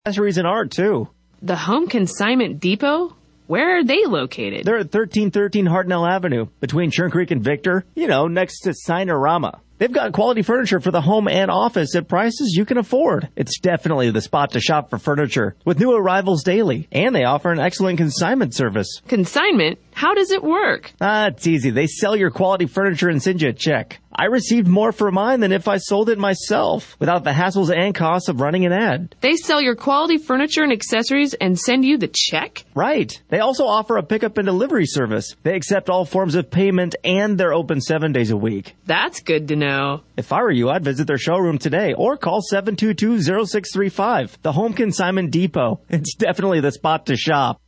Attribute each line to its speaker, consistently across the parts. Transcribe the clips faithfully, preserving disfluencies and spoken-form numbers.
Speaker 1: Accessories and art, too.
Speaker 2: The Home Consignment Depot? Where are they located?
Speaker 1: They're at thirteen thirteen Hartnell Avenue, between Churn Creek and Victor, you know, next to Sinorama. They've got quality furniture for the home and office at prices you can afford. It's definitely the spot to shop for furniture, with new arrivals daily. And they offer an excellent consignment service.
Speaker 2: Consignment? How does it work?
Speaker 1: Ah, it's easy. They sell your quality furniture and send you a check. I received more for mine than if I sold it myself, without the hassles and costs of running an ad.
Speaker 2: They sell your quality furniture and accessories and send you the check?
Speaker 1: Right. They also offer a pickup and delivery service. They accept all forms of payment, and they're open seven days a week.
Speaker 2: That's good to know.
Speaker 1: If I were you, I'd visit their showroom today or call seven two two, zero six three five. The Home Consignment Depot. It's definitely the spot to shop.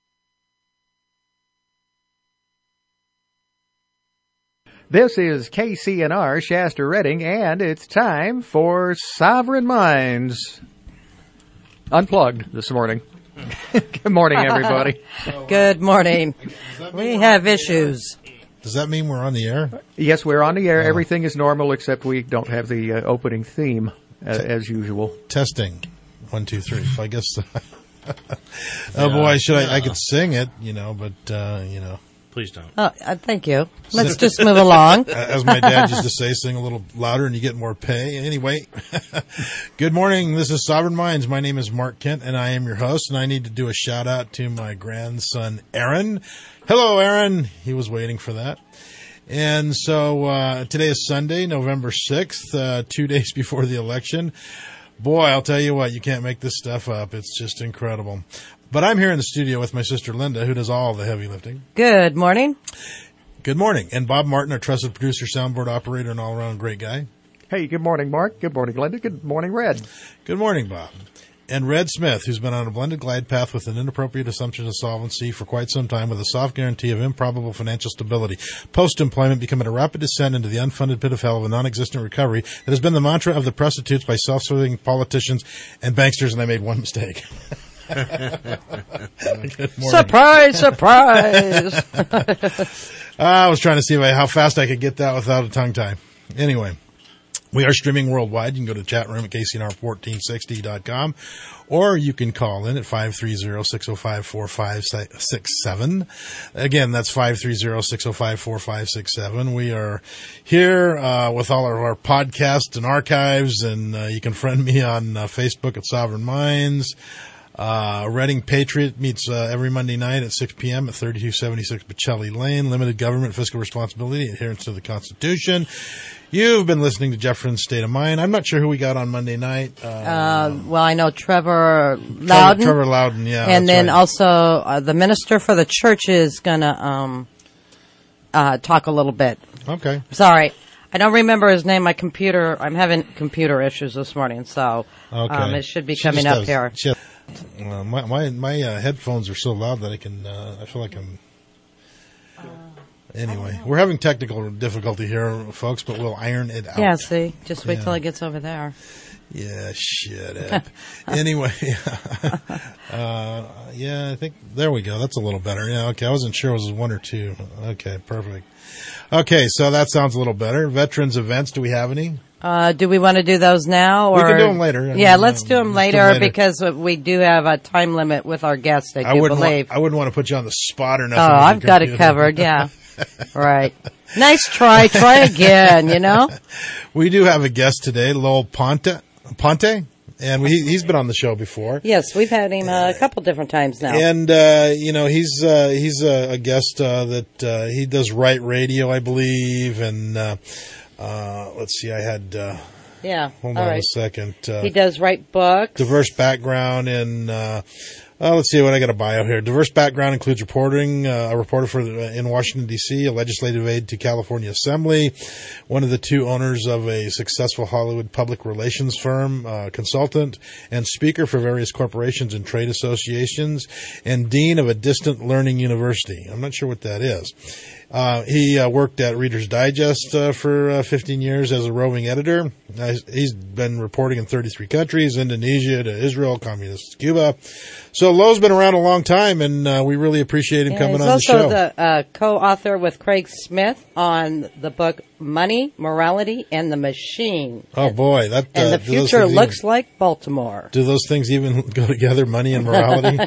Speaker 3: This is K C N R Shasta Redding, and it's time for Sovereign Minds Unplugged this morning. Good morning, everybody.
Speaker 4: Good morning. We have issues.
Speaker 5: Does that mean we're on the air?
Speaker 3: Yes, we're on the air.
Speaker 5: Oh.
Speaker 3: Everything is normal except we don't have the uh, opening theme uh, as usual.
Speaker 5: Testing. One, two, three. So I guess. Oh, boy, should I? I could sing it, you know, but, uh, you know.
Speaker 6: Please don't.
Speaker 4: Oh, uh, thank you. Let's just move along.
Speaker 5: As my dad used to say, sing a little louder and you get more pay. Anyway, good morning. This is Sovereign Minds. My name is Mark Kent, and I am your host, and I need to do a shout-out to my grandson, Aaron. Hello, Aaron. He was waiting for that. And so uh, today is Sunday, November sixth, uh, two days before the election. Boy, I'll tell you what, you can't make this stuff up. It's just incredible. But I'm here in the studio with my sister Linda, who does all the heavy lifting.
Speaker 4: Good morning.
Speaker 5: Good morning. And Bob Martin, our trusted producer, soundboard operator, and all-around great guy.
Speaker 3: Hey, good morning, Mark. Good morning, Linda. Good morning, Red.
Speaker 5: Good morning, Bob. And Red Smith, who's been on a blended glide path with an inappropriate assumption of solvency for quite some time, with a soft guarantee of improbable financial stability. Post-employment becoming a rapid descent into the unfunded pit of hell of a non-existent recovery that has been the mantra of the prostitutes by self-serving politicians and banksters, and I made one mistake.
Speaker 4: Surprise, surprise.
Speaker 5: I was trying to see if I, how fast I could get that without a tongue tie. Anyway, we are streaming worldwide. You can go to the chat room at K C N R fourteen sixty dot com, or you can call in at five three zero, six zero five, four five six seven. Again, that's five three zero, six zero five, four five six seven. We are here uh, with all of our podcasts and archives, and uh, you can friend me on uh, Facebook at Sovereign Minds. Uh, Reading Patriot meets uh, every Monday night at six p.m. at thirty-two seventy-six Bocelli Lane. Limited government, fiscal responsibility, adherence to the Constitution. You've been listening to Jefferson's State of Mind. I'm not sure who we got on Monday night. Uh,
Speaker 4: Uh, well, I know Trevor Loudon.
Speaker 5: Trevor, Trevor Loudon, yeah.
Speaker 4: And then
Speaker 5: right.
Speaker 4: also uh, the minister for the church is going to um, uh, talk a little bit.
Speaker 5: Okay.
Speaker 4: Sorry. I don't remember his name. My computer, I'm having computer issues this morning, so
Speaker 5: Okay.
Speaker 4: um, it should be
Speaker 5: She
Speaker 4: coming
Speaker 5: just
Speaker 4: up
Speaker 5: has-
Speaker 4: here.
Speaker 5: she has- uh, my my, my uh, headphones are so loud that I can, uh, I feel like I'm... Anyway, we're having technical difficulty here, folks, but we'll iron it out.
Speaker 4: Yeah, see? Just wait
Speaker 5: Yeah.
Speaker 4: till it gets over there.
Speaker 5: Yeah, shut up. Anyway, uh, yeah, I think, there we go. That's a little better. Yeah, okay, I wasn't sure it was one or two. Okay, perfect. Okay, so that sounds a little better. Veterans events, do we have any?
Speaker 4: Uh, do we want to do those now? Or?
Speaker 5: We can do them later. I
Speaker 4: Yeah,
Speaker 5: mean,
Speaker 4: let's
Speaker 5: uh,
Speaker 4: do them
Speaker 5: let's do
Speaker 4: later,
Speaker 5: 'em later.
Speaker 4: because we do have a time limit with our guests, I do
Speaker 5: I wouldn't
Speaker 4: believe.
Speaker 5: Want, I wouldn't want to put you on the spot or
Speaker 4: Oh,
Speaker 5: nothing. with
Speaker 4: I've
Speaker 5: your
Speaker 4: got it
Speaker 5: computer.
Speaker 4: covered, yeah. Right. Nice try. Try again, you know?
Speaker 5: We do have a guest today, Lowell Ponte, Ponte, and we, he's been on the show before.
Speaker 4: Yes, we've had him a couple different times now.
Speaker 5: And, uh, you know, he's, uh, he's a, a guest, uh, that, uh, he does Right Radio, I believe, and, uh, uh, let's see, I had, uh,
Speaker 4: Yeah.
Speaker 5: hold
Speaker 4: All
Speaker 5: on
Speaker 4: right.
Speaker 5: a second, uh,
Speaker 4: He does write books.
Speaker 5: diverse background in, uh, Uh, let's see what I got a bio here. Diverse background includes reporting, uh, a reporter for uh, in Washington D C, a legislative aide to California Assembly, one of the two owners of a successful Hollywood public relations firm, uh, consultant, and speaker for various corporations and trade associations, and dean of a distant learning university. I'm not sure what that is. Uh, he uh, worked at Reader's Digest uh, for uh, fifteen years as a roving editor. Uh, he's been reporting in thirty-three countries, Indonesia to Israel, communist Cuba. So So Lowe's been around a long time, and uh, we really appreciate him
Speaker 4: Yeah,
Speaker 5: coming
Speaker 4: he's
Speaker 5: on the show.
Speaker 4: also the uh, co-author with Craig Smith on the book Money, Morality, and the Machine.
Speaker 5: Oh boy, that
Speaker 4: And
Speaker 5: uh,
Speaker 4: the
Speaker 5: do those
Speaker 4: future
Speaker 5: things
Speaker 4: looks
Speaker 5: even,
Speaker 4: like Baltimore.
Speaker 5: Do those things even go together? Money and morality?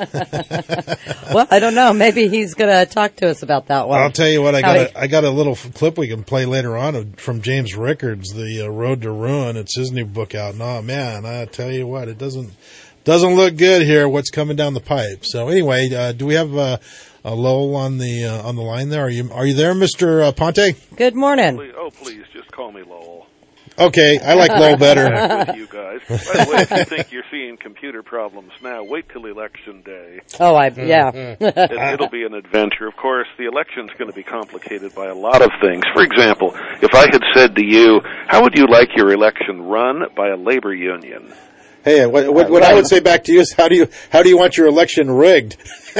Speaker 4: Well, I don't know. Maybe he's going to talk to us about that one.
Speaker 5: I'll tell you what. I
Speaker 4: How
Speaker 5: got.
Speaker 4: he-
Speaker 5: A, I got a little f- clip we can play later on of, from James Rickards, the uh, Road to Ruin. It's his new book out. And, oh man, I tell you what, it doesn't doesn't look good here. What's coming down the pipe? So anyway, uh, do we have uh, a Lowell on the uh, on the line there? Are you are you there, Mister Uh, Ponte?
Speaker 4: Good morning.
Speaker 6: Please, oh, please, just call me Lowell.
Speaker 5: Okay, I like Lowell better.
Speaker 6: With you guys. By the way, if you think you're seeing computer problems now, wait till Election Day.
Speaker 4: Oh, I yeah.
Speaker 6: It, it'll be an adventure. Of course, the election's going to be complicated by a lot of things. For example, if I had said to you, how would you like your election run by a labor union?
Speaker 5: Hey, what, what, what I would say back to you is, how do you how do you want your election rigged?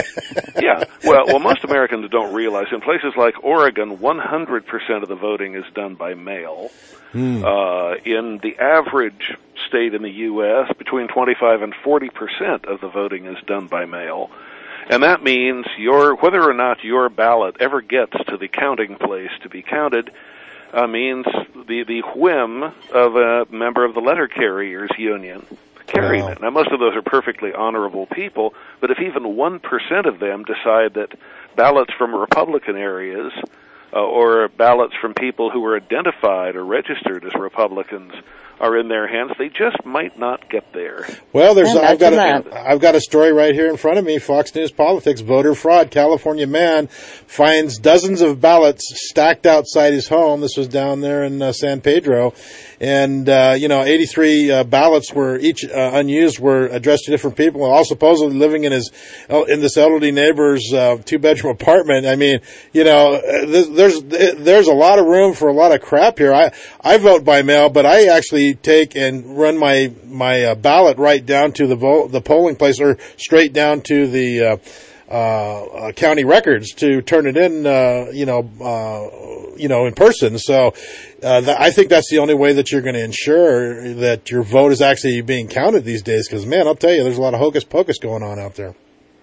Speaker 6: Yeah, well, well, most Americans don't realize in places like Oregon, one hundred percent of the voting is done by mail. Mm. Uh, in the average state in the U S, between twenty-five and forty percent of the voting is done by mail. And that means your, whether or not your ballot ever gets to the counting place to be counted, uh, means the, the whim of a member of the letter carriers union carrying
Speaker 5: Wow.
Speaker 6: it. Now, most of those are perfectly honorable people, but if even one percent of them decide that ballots from Republican areas uh, or ballots from people who are identified or registered as Republicans are in their hands, they just might not get there.
Speaker 5: Well, there's
Speaker 4: Yeah,
Speaker 5: I've got
Speaker 4: imagine
Speaker 5: a, I've got a story right here in front of me. Fox News Politics: voter fraud. California man finds dozens of ballots stacked outside his home. This was down there in uh, San Pedro, and uh, you know, eighty-three uh, ballots were each uh, unused were addressed to different people, all supposedly living in his in this elderly neighbor's uh, two-bedroom apartment. I mean, you know, there's there's a lot of room for a lot of crap here. I I vote by mail, but I actually take and run my my uh, ballot right down to the vo- the polling place, or straight down to the uh, uh, uh, county records to turn it in, uh, you know, uh, you know, in person. So uh, th- I think that's the only way that you're going to ensure that your vote is actually being counted these days. Because man, I'll tell you, there's a lot of hocus pocus going on out there.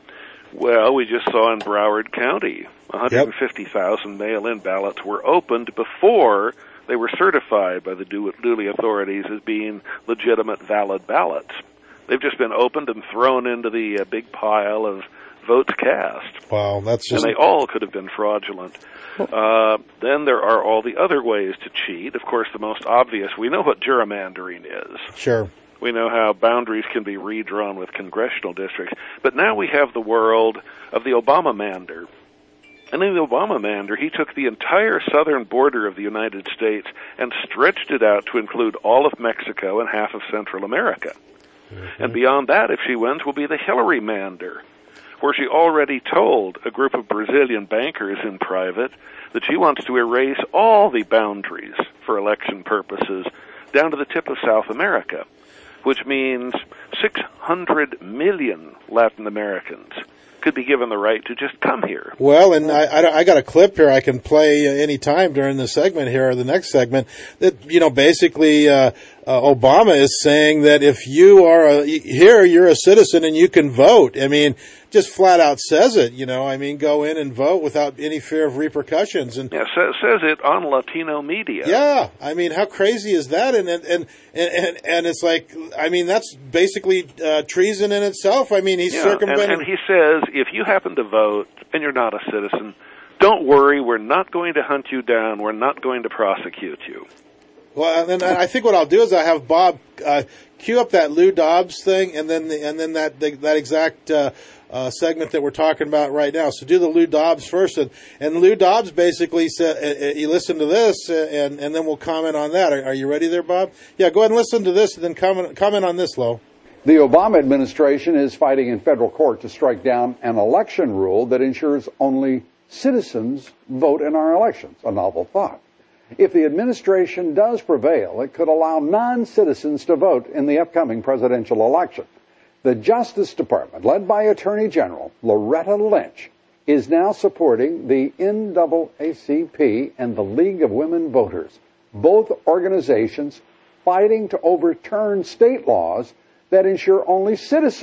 Speaker 6: Well, we just saw in Broward County, one hundred fifty thousand yep. mail-in ballots were opened before they were certified by the duly authorities as being legitimate, valid ballots. They've just been opened and thrown into the uh, big pile of votes cast.
Speaker 5: Wow, that's just...
Speaker 6: And they all could have been fraudulent. Uh, then there are all the other ways to cheat. Of course, the most obvious, we know what gerrymandering is.
Speaker 5: Sure.
Speaker 6: We know how boundaries can be redrawn with congressional districts. But now we have the world of the Obama-mander. And in the Obama-mander, he took the entire southern border of the United States and stretched it out to include all of Mexico and half of Central America. Mm-hmm. And beyond that, if she wins, will be the Hillary-mander, where she already told a group of Brazilian bankers in private that she wants to erase all the boundaries for election purposes down to the tip of South America, which means six hundred million Latin Americans could be given the right to just come here.
Speaker 5: Well, and I, I, I got a clip here I can play any time during the segment here, or the next segment, that, you know, basically uh, uh, Obama is saying that if you are a, here, you're a citizen and you can vote. I mean, just flat out says it, you know, I mean, go in and vote without any fear of repercussions. And
Speaker 6: yeah, says, says it on Latino media.
Speaker 5: Yeah, I mean, how crazy is that? And and and and, and it's like, I mean, that's basically uh, treason in itself. I mean, he's
Speaker 6: yeah,
Speaker 5: circumventing.
Speaker 6: And, and he says, if you happen to vote and you're not a citizen, don't worry, we're not going to hunt you down. We're not going to prosecute you.
Speaker 5: Well, and I think what I'll do is I have Bob uh, cue up that Lou Dobbs thing, and then the, and then that that exact uh, uh, segment that we're talking about right now. So do the Lou Dobbs first, and, and Lou Dobbs basically said, uh, "You listen to this, uh, and and then we'll comment on that." Are, are you ready there, Bob? Yeah, go ahead and listen to this, and then comment comment on this, Lo.
Speaker 7: The Obama administration is fighting in federal court to strike down an election rule that ensures only citizens vote in our elections. A novel thought. If the administration does prevail, it could allow non-citizens to vote in the upcoming presidential election. The Justice Department, led by Attorney General Loretta Lynch, is now supporting the N double A C P and the League of Women Voters, both organizations fighting to overturn state laws that ensure only citizens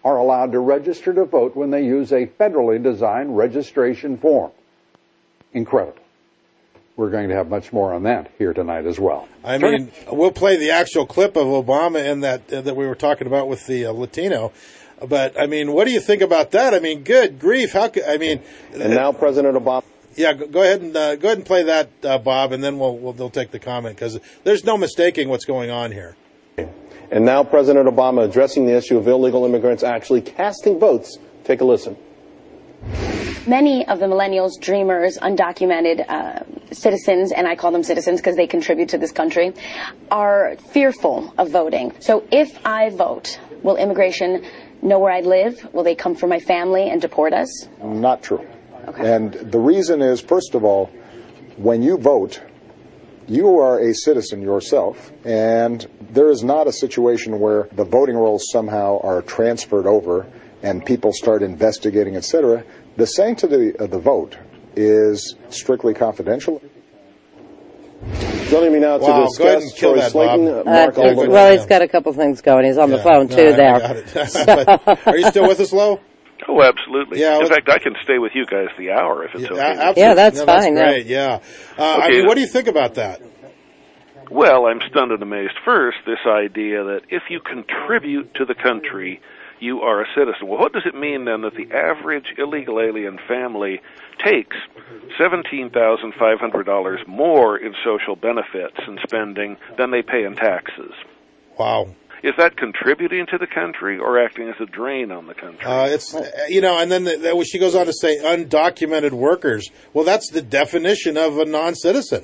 Speaker 7: are allowed to register to vote when they use a federally designed registration form. Incredible. We're going to have much more on that here tonight as well.
Speaker 5: I mean, we'll play the actual clip of Obama in that uh, that we were talking about with the uh, Latino. But I mean, what do you think about that? I mean, good grief! How could I mean?
Speaker 8: And now President Obama.
Speaker 5: Yeah, go, go ahead and uh, go ahead and play that, uh, Bob, and then we'll, we'll they'll take the comment because there's no mistaking what's going on here.
Speaker 8: And now President Obama addressing the issue of illegal immigrants actually casting votes. Take a listen.
Speaker 9: Many of the millennials, dreamers, undocumented uh, citizens, and I call them citizens because they contribute to this country, are fearful of voting. So if I vote, will immigration know where I live? Will they come for my family and deport us?
Speaker 10: Not true.
Speaker 9: Okay.
Speaker 10: And the reason is, first of all, when you vote, you are a citizen yourself, and there is not a situation where the voting rolls somehow are transferred over and people start investigating, et cetera. The sanctity of the vote is strictly confidential.
Speaker 8: Joining me now to
Speaker 5: wow,
Speaker 8: discuss
Speaker 5: go ahead and kill
Speaker 8: Troy
Speaker 5: that,
Speaker 8: Slayton,
Speaker 5: Bob.
Speaker 8: uh, Mark
Speaker 4: Uh,
Speaker 8: Olin.
Speaker 4: well, he's got a couple things going. He's on the
Speaker 5: Yeah.
Speaker 4: phone,
Speaker 5: No,
Speaker 4: too,
Speaker 5: I
Speaker 4: there.
Speaker 5: got it. But are you still with us, Lo?
Speaker 6: Oh, absolutely.
Speaker 5: Yeah,
Speaker 6: In
Speaker 5: let's-
Speaker 6: fact, I can stay with you guys the hour if it's
Speaker 5: Yeah,
Speaker 6: okay.
Speaker 5: absolutely.
Speaker 4: Yeah, that's
Speaker 5: No,
Speaker 4: fine, yeah.
Speaker 5: Great, yeah. Uh, I
Speaker 6: Okay.
Speaker 5: mean, what do you think about that?
Speaker 6: Well, I'm stunned and amazed. First, this idea that if you contribute to the country, you are a citizen. Well, what does it mean then that the average illegal alien family takes seventeen thousand five hundred dollars more in social benefits and spending than they pay in taxes?
Speaker 5: Wow.
Speaker 6: Is that contributing to the country or acting as a drain on the country?
Speaker 5: Uh, it's, you know, and then the, the, she goes on to say undocumented workers. Well, that's the definition of a non-citizen.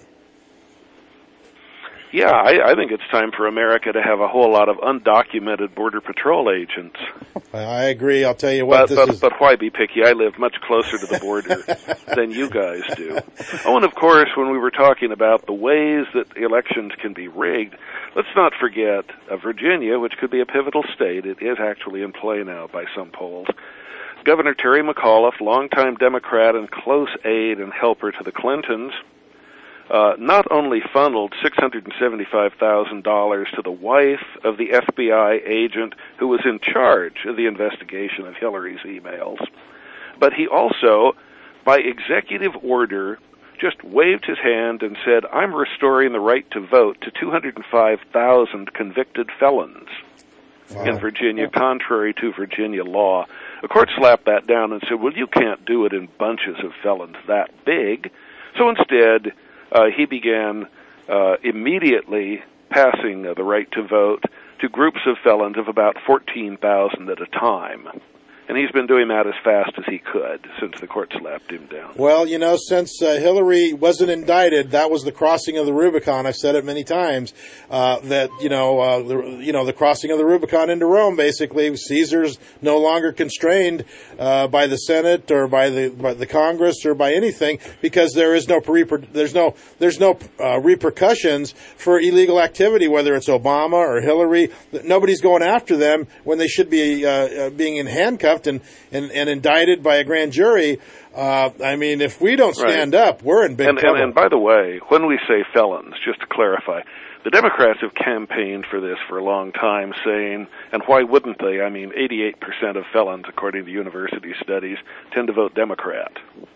Speaker 6: Yeah, I, I think it's time for America to have a whole lot of undocumented Border Patrol agents.
Speaker 5: I agree. I'll tell you what,
Speaker 6: But,
Speaker 5: this
Speaker 6: but,
Speaker 5: is...
Speaker 6: but why be picky? I live much closer to the border than you guys do. Oh, and of course, when we were talking about the ways that elections can be rigged, let's not forget uh, Virginia, which could be a pivotal state. It is actually in play now by some polls. Governor Terry McAuliffe, longtime Democrat and close aide and helper to the Clintons, Uh, not only funneled six hundred seventy-five thousand dollars to the wife of the F B I agent who was in charge of the investigation of Hillary's emails, but he also, by executive order, just waved his hand and said, I'm restoring the right to vote to two hundred five thousand convicted felons wow. in Virginia, contrary to Virginia law. The court slapped that down and said, well, you can't do it in bunches of felons that big. So instead, Uh, he began uh, immediately passing uh, the right to vote to groups of felons of about fourteen thousand at a time. And he's been doing that as fast as he could since the court slapped him down.
Speaker 5: Well, you know, since uh, Hillary wasn't indicted, that was the crossing of the Rubicon. I've said it many times uh, that you know, uh, the, you know, the crossing of the Rubicon into Rome. Basically, Caesar's no longer constrained uh, by the Senate or by the by the Congress or by anything because there is no reper- there's no there's no uh, repercussions for illegal activity, whether it's Obama or Hillary. Nobody's going after them when they should be uh, uh, being in handcuffs. And, and, and indicted by a grand jury. Uh, I mean, if we don't stand
Speaker 6: right.
Speaker 5: up, we're in big
Speaker 6: and,
Speaker 5: trouble.
Speaker 6: And, and by the way, when we say felons, just to clarify, the Democrats have campaigned for this for a long time, saying, and why wouldn't they? I mean, eighty-eight percent of felons, according to university studies, tend to vote Democrat.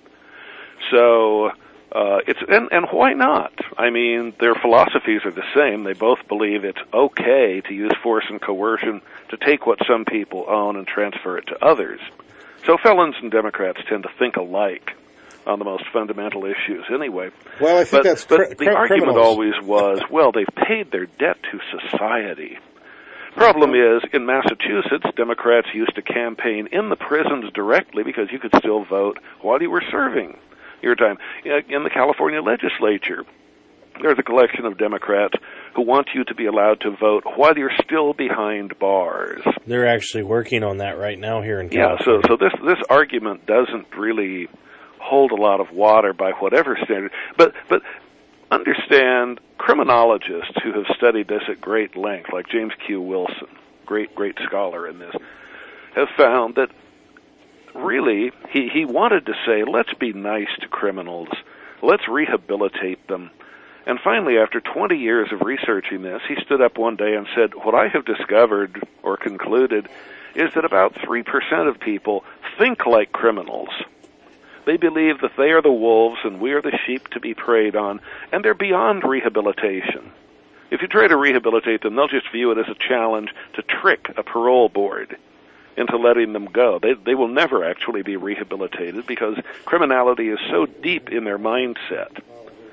Speaker 6: So uh, it's and, and why not? I mean, their philosophies are the same. They both believe it's okay to use force and coercion to take what some people own and transfer it to others. So felons and Democrats tend to think alike on the most fundamental issues anyway.
Speaker 5: Well, I think
Speaker 6: but,
Speaker 5: that's
Speaker 6: but
Speaker 5: cr-
Speaker 6: the
Speaker 5: cr-
Speaker 6: argument
Speaker 5: criminals.
Speaker 6: always was, well, they've paid their debt to society. Problem is, in Massachusetts, Democrats used to campaign in the prisons directly because you could still vote while you were serving your time. In the California legislature, there's a collection of Democrats who want you to be allowed to vote while you're still behind bars.
Speaker 11: They're actually working on that right now here in
Speaker 6: Yeah,
Speaker 11: California.
Speaker 6: so so this this argument doesn't really hold a lot of water by whatever standard. But but understand, criminologists who have studied this at great length, like James Q. Wilson, great great scholar in this, have found that really he he wanted to say, let's be nice to criminals, let's rehabilitate them. And finally, after twenty years of researching this, he stood up one day and said, what I have discovered or concluded is that about three percent of people think like criminals. They believe that they are the wolves and we are the sheep to be preyed on, and they're beyond rehabilitation. If you try to rehabilitate them, they'll just view it as a challenge to trick a parole board into letting them go. They they will never actually be rehabilitated because criminality is so deep in their mindset.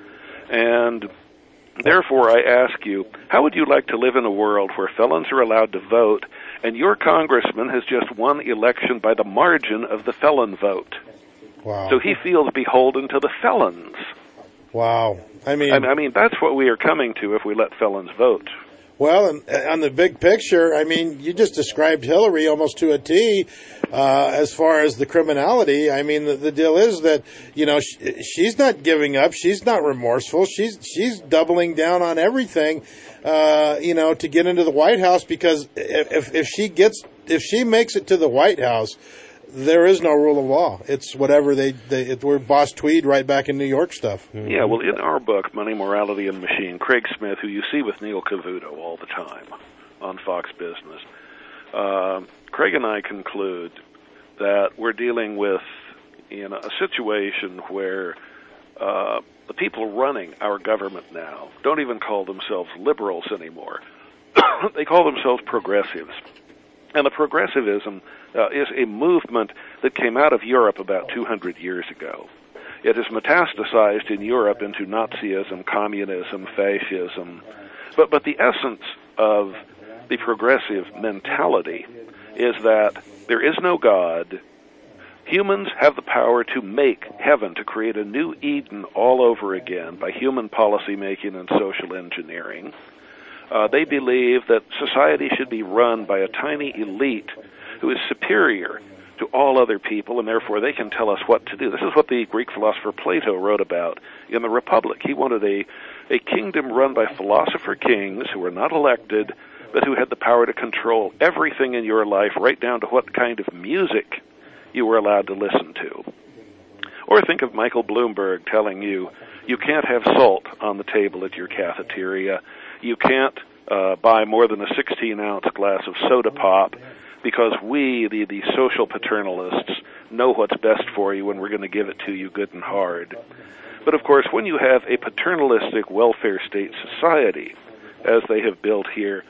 Speaker 6: And therefore, I ask you, how would you like to live in a world where felons are allowed to vote and your congressman has just won election by the margin of the felon vote?
Speaker 5: Wow.
Speaker 6: So he feels beholden to the felons.
Speaker 5: Wow. I mean,
Speaker 6: I, I mean, that's what we are coming to if we let felons vote.
Speaker 5: Well, and on the big picture, I mean, you just described Hillary almost to a T uh, as far as the criminality. I mean, the, the deal is that, you know, she, she's not giving up. She's not remorseful. She's she's doubling down on everything, uh, you know, to get into the White House, because if if she gets if she makes it to the White House, there is no rule of law. It's whatever they, they it, we're Boss Tweed right back in New York stuff.
Speaker 6: Mm-hmm. Yeah, well, in our book, Money, Morality, and the Machine, Craig Smith, who you see with Neil Cavuto all the time on Fox Business, uh, Craig and I conclude that we're dealing with in a situation where uh, the people running our government now don't even call themselves liberals anymore. They call themselves progressives. And the progressivism uh, is a movement that came out of Europe about two hundred years ago. It has metastasized in Europe into Nazism, communism, fascism. But, but the essence of the progressive mentality is that there is no God. Humans have the power to make heaven, to create a new Eden all over again by human policy making and social engineering. Uh, they believe that society should be run by a tiny elite who is superior to all other people, and therefore they can tell us what to do. This is what the Greek philosopher Plato wrote about in the Republic. He wanted a, a kingdom run by philosopher kings who were not elected, but who had the power to control everything in your life, right down to what kind of music you were allowed to listen to. Or think of Michael Bloomberg telling you, you can't have salt on the table at your cafeteria. You can't uh, buy more than a sixteen-ounce glass of soda pop because we, the, the social paternalists, know what's best for you and we're going to give it to you good and hard. But, of course, when you have a paternalistic welfare state society, as they have built here,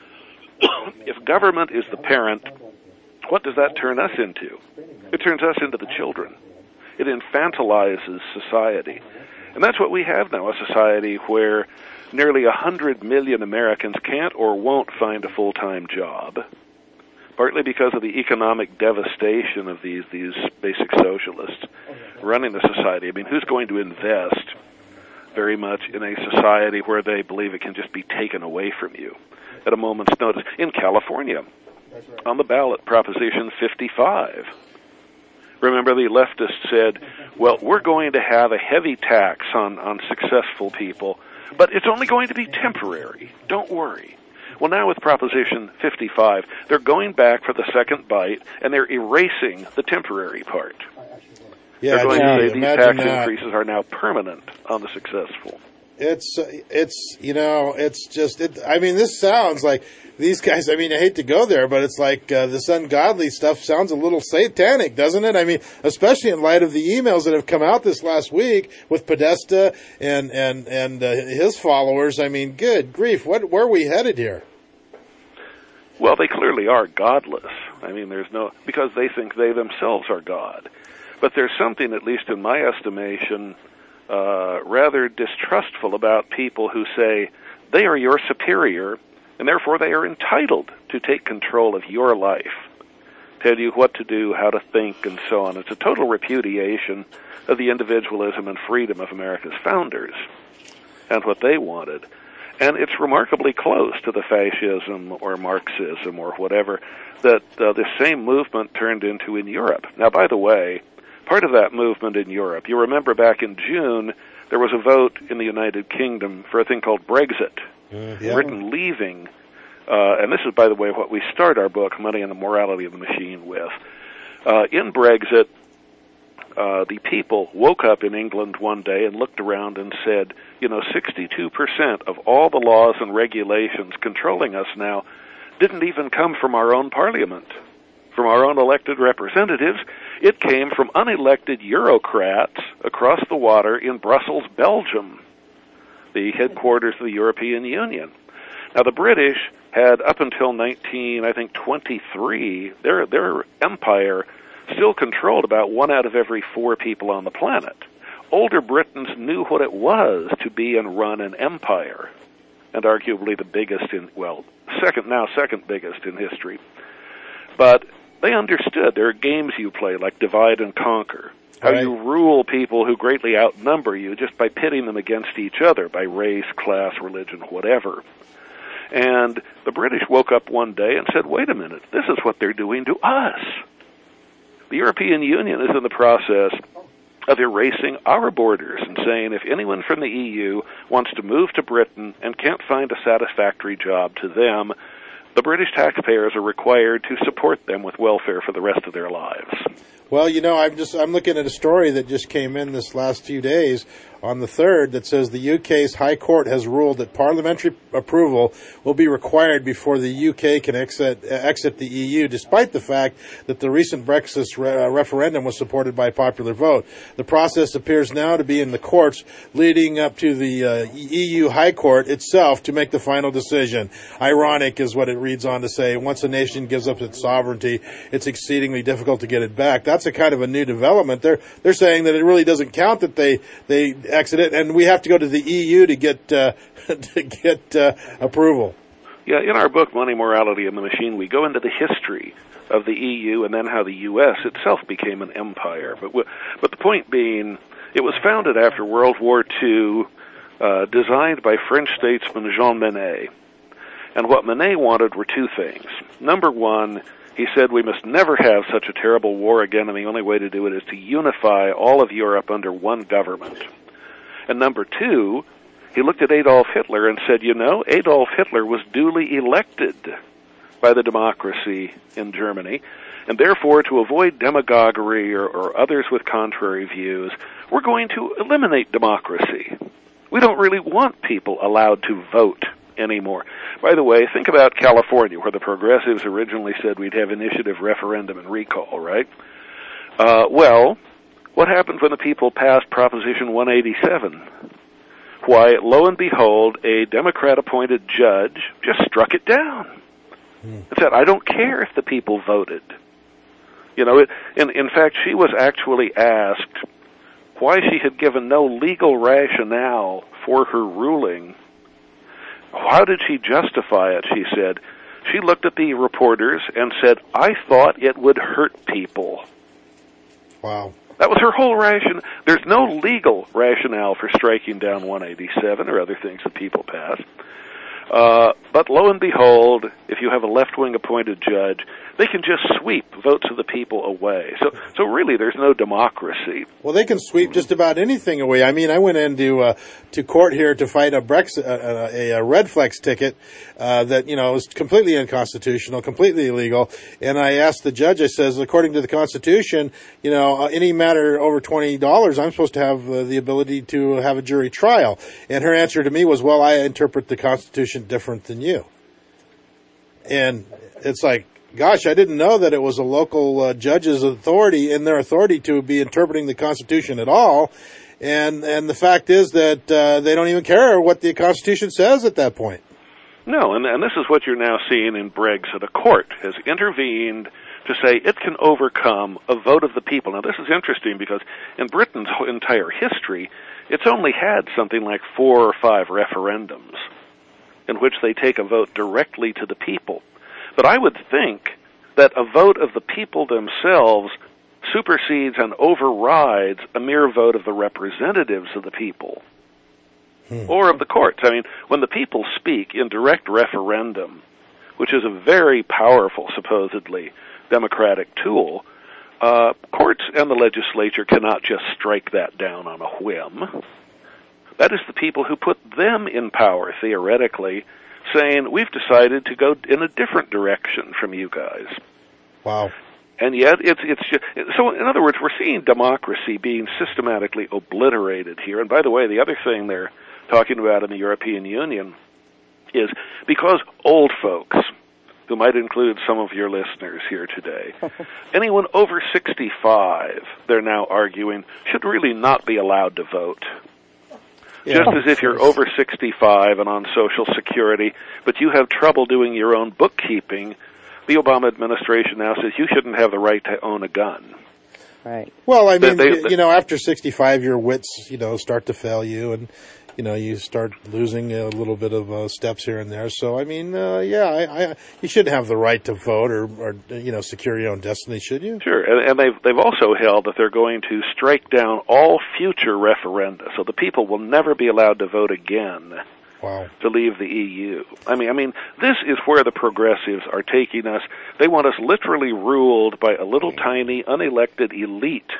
Speaker 6: if government is the parent, what does that turn us into? It turns us into the children. It infantilizes society. And that's what we have now, a society where nearly one hundred million Americans can't or won't find a full-time job, partly because of the economic devastation of these, these basic socialists running the society. I mean, who's going to invest very much in a society where they believe it can just be taken away from you at a moment's notice? In California, on the ballot, Proposition fifty-five. Remember, the leftists said, well, we're going to have a heavy tax on, on successful people, but it's only going to be temporary. Don't worry. Well, now with Proposition fifty-five, they're going back for the second bite, and they're erasing the temporary part.
Speaker 5: Yeah,
Speaker 6: they're going
Speaker 5: yeah,
Speaker 6: to say these
Speaker 5: tax
Speaker 6: that. increases are now permanent on the successful.
Speaker 5: It's, it's, you know, it's just, it, I mean, this sounds like these guys, I mean, I hate to go there, but it's like uh, this ungodly stuff sounds a little satanic, doesn't it? I mean, especially in light of the emails that have come out this last week with Podesta and, and, and uh, his followers. I mean, good grief, what, where are we headed here?
Speaker 6: Well, they clearly are godless. I mean, there's no, because they think they themselves are God. But there's something, at least in my estimation, uh, rather distrustful about people who say they are your superior, and therefore they are entitled to take control of your life, tell you what to do, how to think, and so on. It's a total repudiation of the individualism and freedom of America's founders and what they wanted. And it's remarkably close to the fascism or Marxism or whatever that uh, this same movement turned into in Europe. Now, by the way, part of that movement in Europe, you remember back in June, there was a vote in the United Kingdom for a thing called Brexit, mm-hmm. Britain leaving. Uh, and this is, by the way, what we start our book, Money and the Morality of the Machine, with. Uh, in Brexit, uh, the people woke up in England one day and looked around and said, you know, sixty-two percent of all the laws and regulations controlling us now didn't even come from our own parliament, from our own elected representatives. It came from unelected Eurocrats across the water in Brussels, Belgium, the headquarters of the European Union. Now, the British had, up until nineteen, I think, twenty-three, their their empire still controlled about one out of every four people on the planet. Older Britons knew what it was to be and run an empire, and arguably the biggest in, well, second, now second biggest in history. But they understood there are games you play, like divide and conquer, how
Speaker 5: right.
Speaker 6: you rule people who greatly outnumber you just by pitting them against each other, by race, class, religion, whatever. And the British woke up one day and said, wait a minute, this is what they're doing to us. The European Union is in the process of erasing our borders and saying if anyone from the E U wants to move to Britain and can't find a satisfactory job to them, the British taxpayers are required to support them with welfare for the rest of their lives.
Speaker 5: Well, you know, I'm just I'm looking at a story that just came in this last few days on the third that says the U K's High Court has ruled that parliamentary approval will be required before the U K can exit, exit the E U, despite the fact that the recent Brexit re- referendum was supported by popular vote. The process appears now to be in the courts leading up to the uh, E U High Court itself to make the final decision. Ironic is what it reads on to say. Once a nation gives up its sovereignty, it's exceedingly difficult to get it back. That's a kind of a new development. They're they're saying that it really doesn't count that they they exit it, and we have to go to the E U to get uh, to get uh, approval.
Speaker 6: Yeah, in our book, Money, Morality, and the Machine, we go into the history of the E U and then how the U S itself became an empire. But w- but the point being, it was founded after World War Two, uh, designed by French statesman Jean Monnet. And what Monnet wanted were two things. Number one, he said we must never have such a terrible war again, and the only way to do it is to unify all of Europe under one government. And number two, he looked at Adolf Hitler and said, you know, Adolf Hitler was duly elected by the democracy in Germany, and therefore, to avoid demagoguery or, or others with contrary views, we're going to eliminate democracy. We don't really want people allowed to vote anymore. By the way, think about California, where the progressives originally said we'd have initiative, referendum, and recall, right? Uh, well, what happened when the people passed Proposition one eighty-seven? Why, lo and behold, a Democrat-appointed judge just struck it down. Hmm. And said, I don't care if the people voted. You know, it, in, in fact, she was actually asked why she had given no legal rationale for her ruling. How did she justify it, she said. She looked at the reporters and said, I thought it would hurt people.
Speaker 5: Wow.
Speaker 6: That was her whole ration. There's no legal rationale for striking down one eighty-seven or other things that people pass. Uh, but lo and behold, if you have a left-wing appointed judge, they can just sweep votes of the people away. So, so really, there's no democracy.
Speaker 5: Well, they can sweep just about anything away. I mean, I went into uh, to court here to fight a Brexit, uh, a, a Redflex ticket uh, that you know was completely unconstitutional, completely illegal. And I asked the judge. I says, according to the Constitution, you know, uh, any matter over twenty dollars, I'm supposed to have uh, the ability to have a jury trial. And her answer to me was, "Well, I interpret the Constitution different than you." And it's like, gosh, I didn't know that it was a local uh, judge's authority, in their authority to be interpreting the Constitution at all. And and the fact is that uh, they don't even care what the Constitution says at that point.
Speaker 6: No, and, and this is what you're now seeing in Brexit. A court has intervened to say it can overcome a vote of the people. Now, this is interesting because in Britain's entire history, it's only had something like four or five referendums in which they take a vote directly to the people. But I would think that a vote of the people themselves supersedes and overrides a mere vote of the representatives of the people hmm. or of the courts. I mean, when the people speak in direct referendum, which is a very powerful, supposedly, democratic tool, uh, courts and the legislature cannot just strike that down on a whim. That is the people who put them in power, theoretically, saying, we've decided to go in a different direction from you guys.
Speaker 5: Wow.
Speaker 6: And yet, it's it's just, so in other words, we're seeing democracy being systematically obliterated here. And by the way, the other thing they're talking about in the European Union is because old folks who might include some of your listeners here today. Anyone over sixty-five, they're now arguing, should really not be allowed to vote.
Speaker 11: Yeah.
Speaker 6: Just as if you're over sixty-five and on Social Security, but you have trouble doing your own bookkeeping, the Obama administration now says you shouldn't have the right to own a gun.
Speaker 4: Right.
Speaker 5: Well, I mean,
Speaker 6: They- they-
Speaker 5: you know, after sixty-five, your wits, you know, start to fail you, and you know, you start losing a little bit of uh, steps here and there. So, I mean, uh, yeah, I, I, you shouldn't have the right to vote or, or, you know, secure your own destiny, should you?
Speaker 6: Sure, and, and they've they've also held that they're going to strike down all future referenda, so the people will never be allowed to vote again.
Speaker 5: Wow.
Speaker 6: To leave the E U. I mean, I mean, this is where the progressives are taking us. They want us literally ruled by a little tiny unelected elite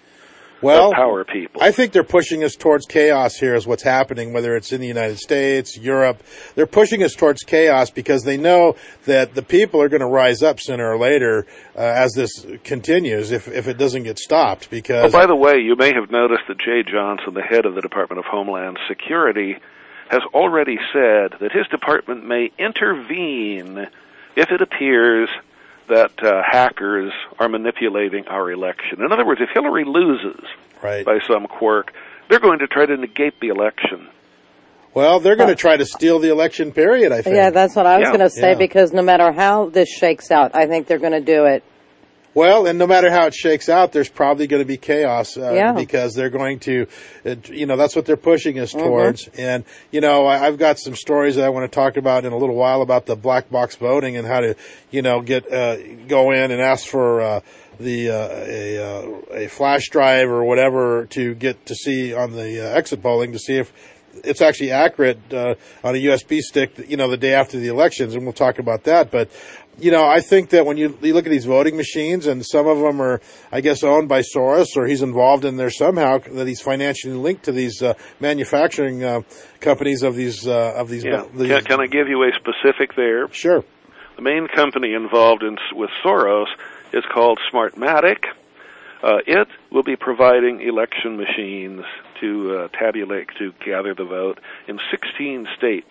Speaker 5: Well,
Speaker 6: of power people.
Speaker 5: I think they're pushing us towards chaos here is what's happening, whether it's in the United States, Europe. They're pushing us towards chaos because they know that the people are going to rise up sooner or later uh, as this continues if, if it doesn't get stopped. Because
Speaker 6: Oh, by the way, you may have noticed that Jay Johnson, the head of the Department of Homeland Security, has already said that his department may intervene if it appears that uh, hackers are manipulating our election. In other words, if Hillary loses
Speaker 5: right.
Speaker 6: by some quirk, they're going to try to negate the election.
Speaker 5: Well, they're going to try to steal the election period, I think.
Speaker 4: Yeah, that's what I was
Speaker 6: Yeah.
Speaker 4: going to say,
Speaker 5: Yeah.
Speaker 4: because no matter how this shakes out, I think they're going to do it.
Speaker 5: Well, and no matter how it shakes out, there's probably going to be chaos uh,
Speaker 4: Yeah.
Speaker 5: because they're going to, uh, you know, that's what they're pushing us towards. And, you know, I, I've got some stories that I want to talk about in a little while about the black box voting and how to, you know, get, uh, go in and ask for, uh, the, uh, a, uh, a flash drive or whatever to get to see on the uh, exit polling to see if it's actually accurate, uh, on a U S B stick, you know, the day after the elections. And we'll talk about that. But, you know, I think that when you, you look at these voting machines, and some of them are, I guess, owned by Soros, or he's involved in there somehow, that he's financially linked to these uh, manufacturing uh, companies of these uh, of these.
Speaker 6: Yeah.
Speaker 5: these
Speaker 6: Can, can I give you a specific there?
Speaker 5: Sure.
Speaker 6: The main company involved in with Soros is called Smartmatic. Uh, it will be providing election machines to uh, tabulate, to gather the vote in sixteen states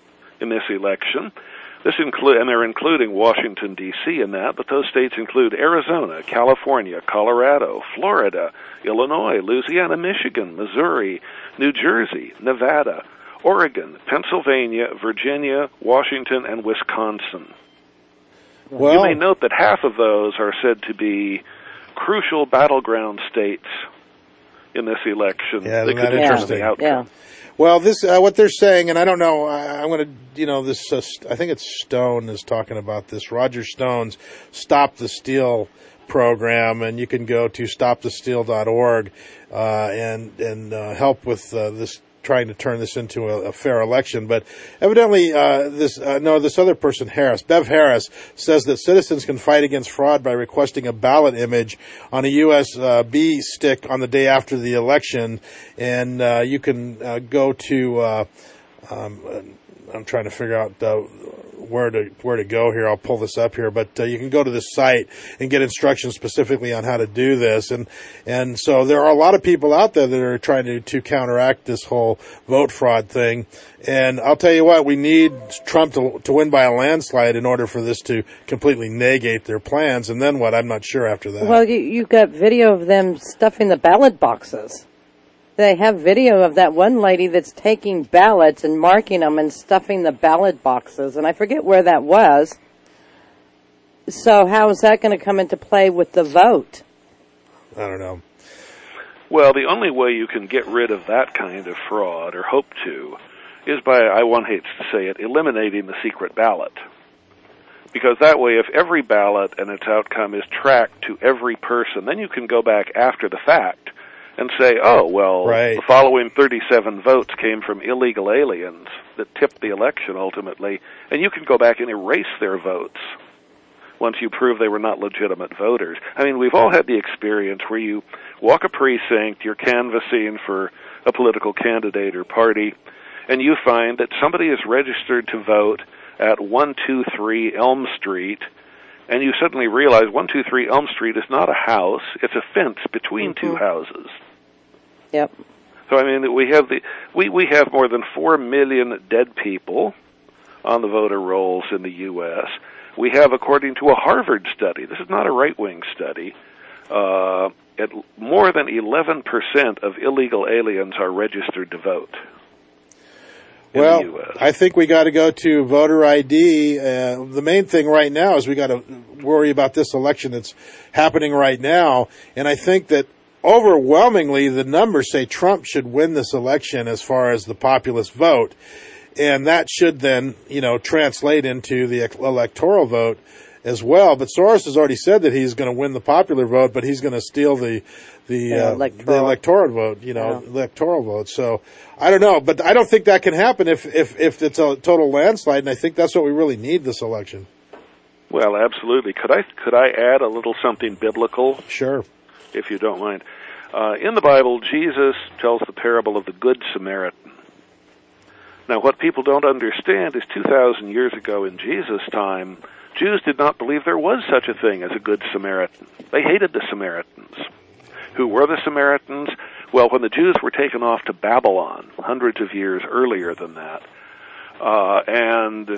Speaker 6: in this election. This include, and they're including Washington, D C in that, but those states include Arizona, California, Colorado, Florida, Illinois, Louisiana, Michigan, Missouri, New Jersey, Nevada, Oregon, Pennsylvania, Virginia, Washington, and Wisconsin.
Speaker 5: Well,
Speaker 6: you may note that half of those are said to be crucial battleground states in this election
Speaker 5: Yeah,
Speaker 6: that could
Speaker 5: isn't that
Speaker 6: determine
Speaker 5: interesting?
Speaker 6: the outcome.
Speaker 4: Yeah.
Speaker 5: Well, this uh, what they're saying, and I don't know. I, I'm going to, you know, this. Uh, I think it's Stone is talking about this. Roger Stone's Stop the Steal program, and you can go to stop the steal dot org uh, and and uh, help with uh, this, trying to turn this into a, a fair election. But evidently, uh, this uh, no, this other person, Harris, Bev Harris, says that citizens can fight against fraud by requesting a ballot image on a U S B stick on the day after the election, and uh, you can uh, go to. Uh, um, I'm trying to figure out uh, where to where to go here. I'll pull this up here, but uh, you can go to this site and get instructions specifically on how to do this. And and so there are a lot of people out there that are trying to, to counteract this whole vote fraud thing. And I'll tell you what, we need Trump to to win by a landslide in order for this to completely negate their plans. And then what? I'm not sure after that.
Speaker 4: Well, you, you've got video of them stuffing the ballot boxes. They have video of that one lady that's taking ballots and marking them and stuffing the ballot boxes, and I forget where that was. So how is that going to come into play with the vote?
Speaker 5: I don't know.
Speaker 6: Well, the only way you can get rid of that kind of fraud, or hope to, is by, I one hates to say it, eliminating the secret ballot. Because that way, if every ballot and its outcome is tracked to every person, then you can go back after the fact and say, oh, well,
Speaker 5: right.
Speaker 6: the following thirty-seven votes came from illegal aliens that tipped the election ultimately, and you can go back and erase their votes once you prove they were not legitimate voters. I mean, we've all had the experience where you walk a precinct, you're canvassing for a political candidate or party, and you find that somebody is registered to vote at one two three Elm Street, and you suddenly realize one two three Elm Street is not a house, it's a fence between mm-hmm. two houses.
Speaker 4: Yep.
Speaker 6: So I mean, we have the we we have more than four million dead people on the voter rolls in the U S We have, according to a Harvard study, this is not a right-wing study, uh, at more than eleven percent of illegal aliens are registered to vote.
Speaker 5: Well, I think we got to go to voter I D. Uh, the main thing right now is we got to worry about this election that's happening right now. And I think that overwhelmingly the numbers say Trump should win this election as far as the populist vote. And that should then, you know, translate into the electoral vote as well. But Soros has already said that he's going to win the popular vote, but he's going to steal the the, uh, electoral. the electoral vote, you know, yeah. electoral vote. So I don't know, but I don't think that can happen if, if, if it's a total landslide, and I think that's what we really need this election.
Speaker 6: Well, absolutely. Could I could I add a little something biblical?
Speaker 5: Sure.
Speaker 6: If you don't mind. Uh, in the Bible, Jesus tells the parable of the Good Samaritan. Now, what people don't understand is two thousand years ago in Jesus' time, Jews did not believe there was such a thing as a Good Samaritan. They hated the Samaritans. Who were the Samaritans? Well, when the Jews were taken off to Babylon, hundreds of years earlier than that, uh, and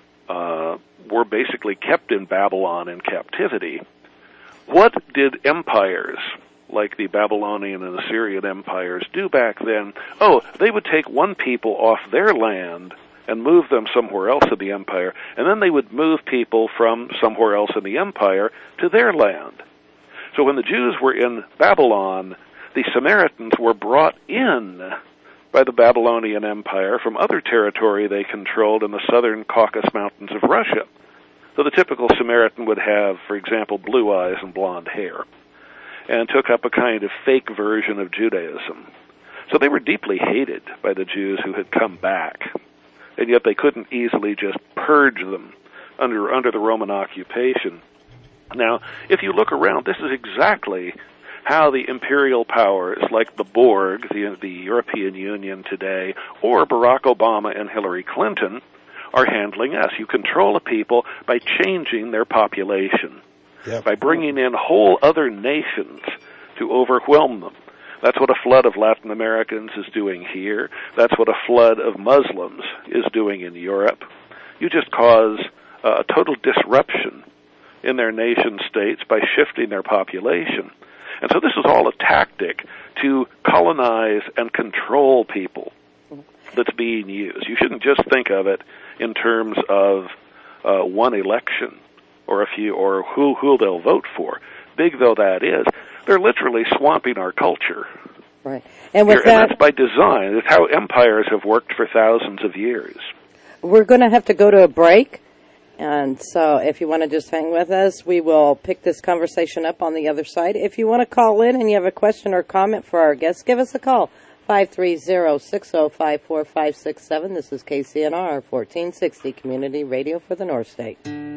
Speaker 6: uh, were basically kept in Babylon in captivity, what did empires like the Babylonian and Assyrian empires do back then? Oh, they would take one people off their land and move them somewhere else in the empire, and then they would move people from somewhere else in the empire to their land. So when the Jews were in Babylon, the Samaritans were brought in by the Babylonian Empire from other territory they controlled in the southern Caucasus Mountains of Russia. So the typical Samaritan would have, for example, blue eyes and blonde hair, and took up a kind of fake version of Judaism. So they were deeply hated by the Jews who had come back, and yet they couldn't easily just purge them under under the Roman occupation. Now, if you look around, this is exactly how the imperial powers like the Borg, the, the European Union today, or Barack Obama and Hillary Clinton are handling us. You control a people by changing their population, yep. by bringing in whole other nations to overwhelm them. That's what a flood of Latin Americans is doing here. That's what a flood of Muslims is doing in Europe. You just cause uh, a total disruption in their nation states by shifting their population. And so this is all a tactic to colonize and control people that's being used. You shouldn't just think of it in terms of uh, one election or a few, or who who they'll vote for. Big though that is, they're literally swamping our culture.
Speaker 4: Right. And with
Speaker 6: Here,
Speaker 4: that,
Speaker 6: and that's by design. It's how empires have worked for thousands of years.
Speaker 4: We're going to have to go to a break. And so if you want to just hang with us, we will pick this conversation up on the other side. If you want to call in and you have a question or comment for our guests, give us a call, five three zero, six zero five, four five six seven. This is K C N R, fourteen sixty, Community Radio for the North State.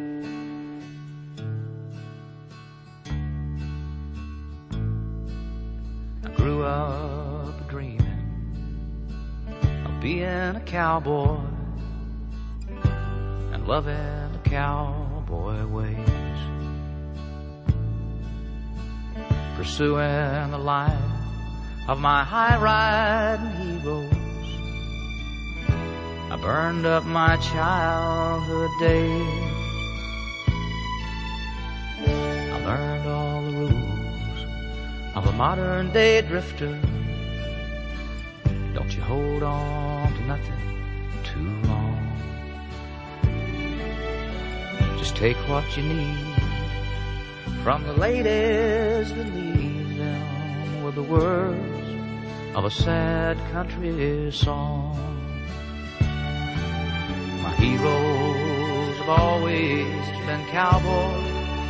Speaker 12: I grew up dreaming of being a cowboy and loving cowboy ways, pursuing the life of my high-riding heroes. I burned up my childhood days. I learned all the rules of a modern-day drifter. Don't you hold on to nothing too long. Just take what you need from the ladies that leave them with the words of a sad country song. My heroes have always been cowboys,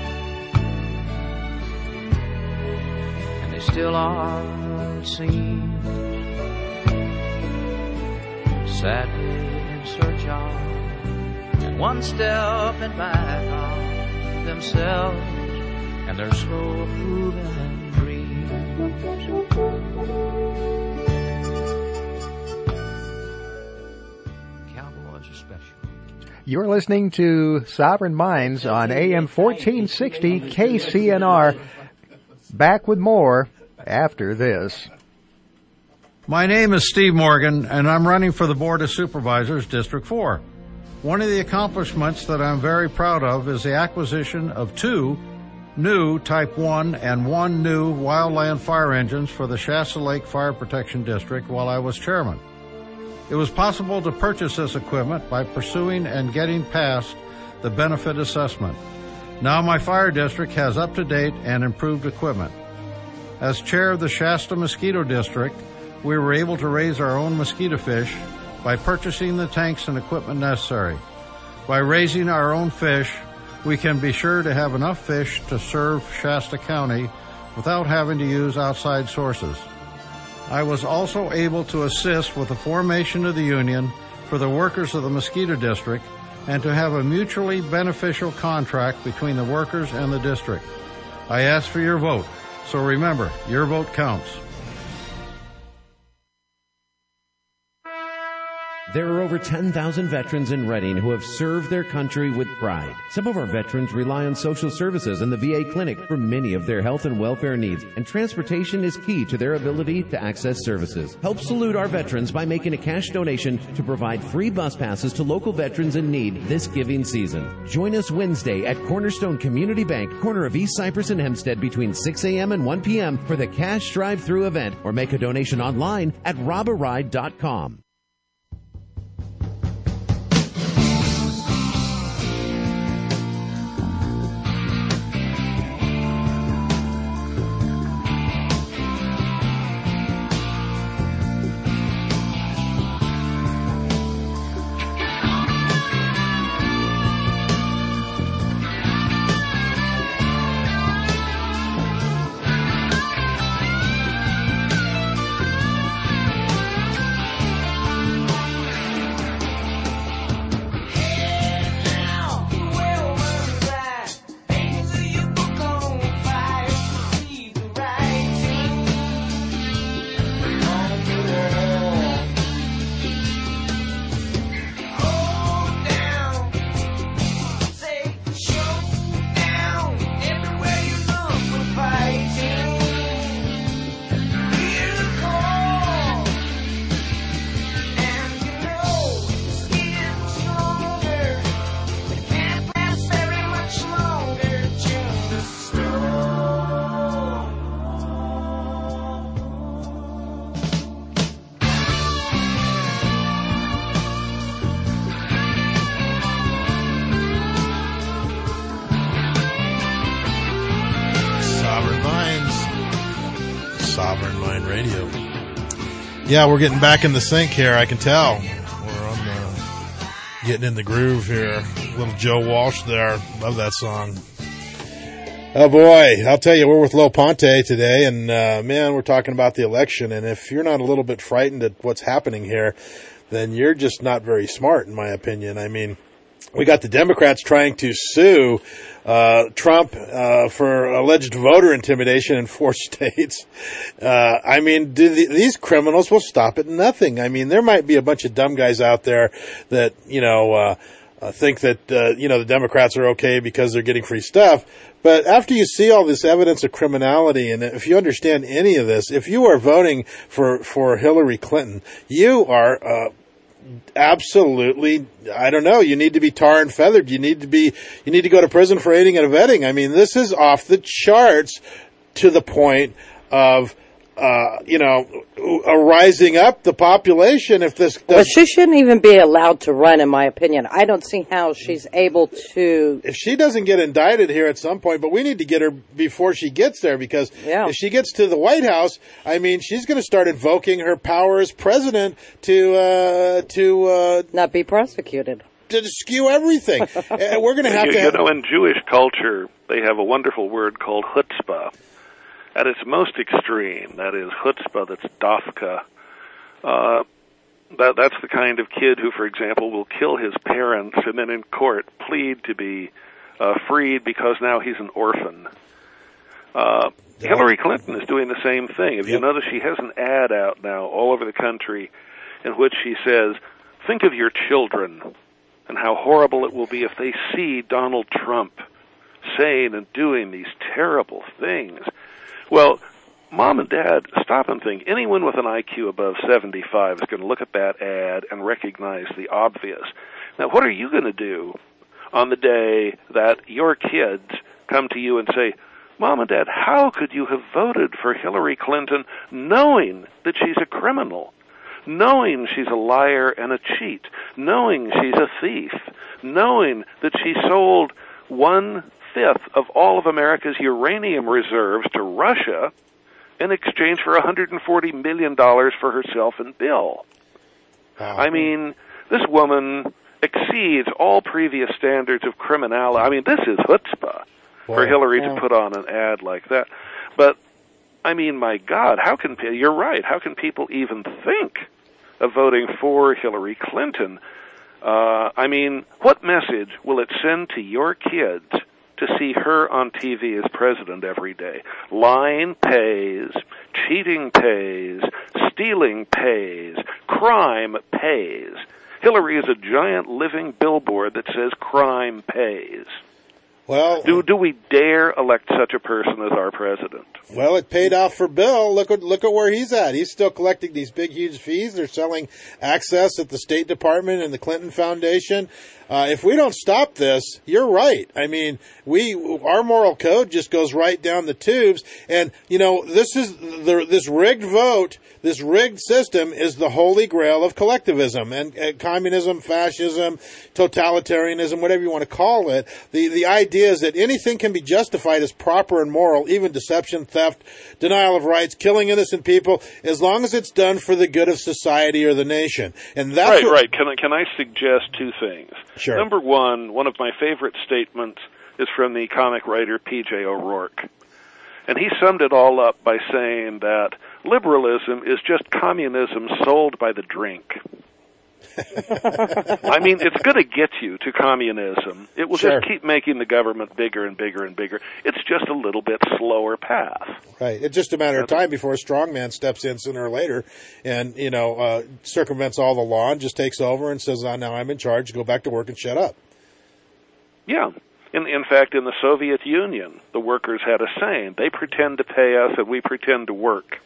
Speaker 12: and they still are, it seems, sadly in search of and one step in back of themselves and their slow moving dreams. Cowboys are special.
Speaker 3: You're listening to Sovereign Minds on A M fourteen sixty K C N R. Back with more after this.
Speaker 13: My name is Steve Morgan, and I'm running for the Board of Supervisors, District four. One of the accomplishments that I'm very proud of is the acquisition of two new Type one and one new wildland fire engines for the Shasta Lake Fire Protection District while I was chairman. It was possible to purchase this equipment by pursuing and getting past the benefit assessment. Now my fire district has up-to-date and improved equipment. As chair of the Shasta Mosquito District, we were able to raise our own mosquito fish by purchasing the tanks and equipment necessary. By raising our own fish, we can be sure to have enough fish to serve Shasta County without having to use outside sources. I was also able to assist with the formation of the union for the workers of the Mosquito District and to have a mutually beneficial contract between the workers and the district. I ask for your vote, so remember, your vote counts.
Speaker 14: There are over ten thousand veterans in Reading who have served their country with pride. Some of our veterans rely on social services and the V A clinic for many of their health and welfare needs, and transportation is key to their ability to access services. Help salute our veterans by making a cash donation to provide free bus passes to local veterans in need this giving season. Join us Wednesday at Cornerstone Community Bank, corner of East Cypress and Hempstead between six a.m. and one p.m. for the cash drive-through event, or make a donation online at rob a ride dot com.
Speaker 5: Yeah, we're getting back in the sync here. I can tell. We're on the, getting in the groove here. Little Joe Walsh there. Love that song. Oh boy, I'll tell you, we're with Lo Ponte today, and uh, man, we're talking about the election. And if you're not a little bit frightened at what's happening here, then you're just not very smart, in my opinion. I mean, we got the Democrats trying to sue uh Trump uh for alleged voter intimidation in four states. Uh I mean, do the, these criminals will stop at nothing. I mean, there might be a bunch of dumb guys out there that, you know, uh, uh think that, uh, you know, the Democrats are okay because they're getting free stuff. But after you see all this evidence of criminality, and if you understand any of this, if you are voting for, for Hillary Clinton, you are, uh, absolutely, I don't know, you need to be tar and feathered. You need to be, you need to go to prison for aiding and abetting. I mean, this is off the charts to the point of, uh, you know, uh, rising up the population if this does.
Speaker 4: Well, she shouldn't even be allowed to run, in my opinion. I don't see how she's able to.
Speaker 5: If she doesn't get indicted here at some point, but we need to get her before she gets there, because
Speaker 4: yeah.
Speaker 5: if she gets to the White House, I mean, she's going to start invoking her power as president to, uh, to, uh,
Speaker 4: not be prosecuted.
Speaker 5: To skew everything. uh, we're going to have
Speaker 6: you,
Speaker 5: to.
Speaker 6: You
Speaker 5: have...
Speaker 6: know, in Jewish culture, they have a wonderful word called chutzpah. At its most extreme, that is chutzpah, that's dafka. Uh, that, that's the kind of kid who, for example, will kill his parents and then in court plead to be uh, freed because now he's an orphan. Uh, yep. Hillary Clinton is doing the same thing. If yep. you notice, she has an ad out now all over the country in which she says, think of your children and how horrible it will be if they see Donald Trump saying and doing these terrible things. Well, Mom and Dad, stop and think. Anyone with an I Q above seventy-five is going to look at that ad and recognize the obvious. Now, what are you going to do on the day that your kids come to you and say, Mom and Dad, how could you have voted for Hillary Clinton knowing that she's a criminal, knowing she's a liar and a cheat, knowing she's a thief, knowing that she sold one-fifth of all of America's uranium reserves to Russia in exchange for one hundred forty million dollars for herself and Bill? Wow. I mean, this woman exceeds all previous standards of criminality. I mean, this is chutzpah for Hillary yeah. to put on an ad like that. But, I mean, my God, how can, you're right, how can people even think of voting for Hillary Clinton? Uh, I mean, what message will it send to your kids to see her on T V as president every day? Lying pays, cheating pays, stealing pays, crime pays. Hillary is a giant living billboard that says crime pays.
Speaker 5: Well,
Speaker 6: do do we dare elect such a person as our president?
Speaker 5: Well, it paid off for Bill. Look at look at where he's at. He's still collecting these big, huge fees. They're selling access at the State Department and the Clinton Foundation. Uh, if we don't stop this, you're right. I mean, we our moral code just goes right down the tubes. And you know, this is the this rigged vote. This rigged system is the holy grail of collectivism and, and communism, fascism, totalitarianism, whatever you want to call it. The the idea is that anything can be justified as proper and moral, even deception, theft, denial of rights, killing innocent people, as long as it's done for the good of society or the nation. And that's
Speaker 6: right.
Speaker 5: what,
Speaker 6: right. Can I can I suggest two things?
Speaker 5: Sure.
Speaker 6: Number one, one of my favorite statements is from the comic writer P J O'Rourke. And he summed it all up by saying that liberalism is just communism sold by the drink. I mean, it's going to get you to communism. It will
Speaker 5: Sure.
Speaker 6: just keep making the government bigger and bigger and bigger. It's just a little bit slower path.
Speaker 5: Right. It's just a matter of time before a strongman steps in sooner or later and, you know, uh, circumvents all the law and just takes over and says, oh, now I'm in charge, go back to work and shut up.
Speaker 6: Yeah. In, in fact, in the Soviet Union, the workers had a saying, they pretend to pay us and we pretend to work.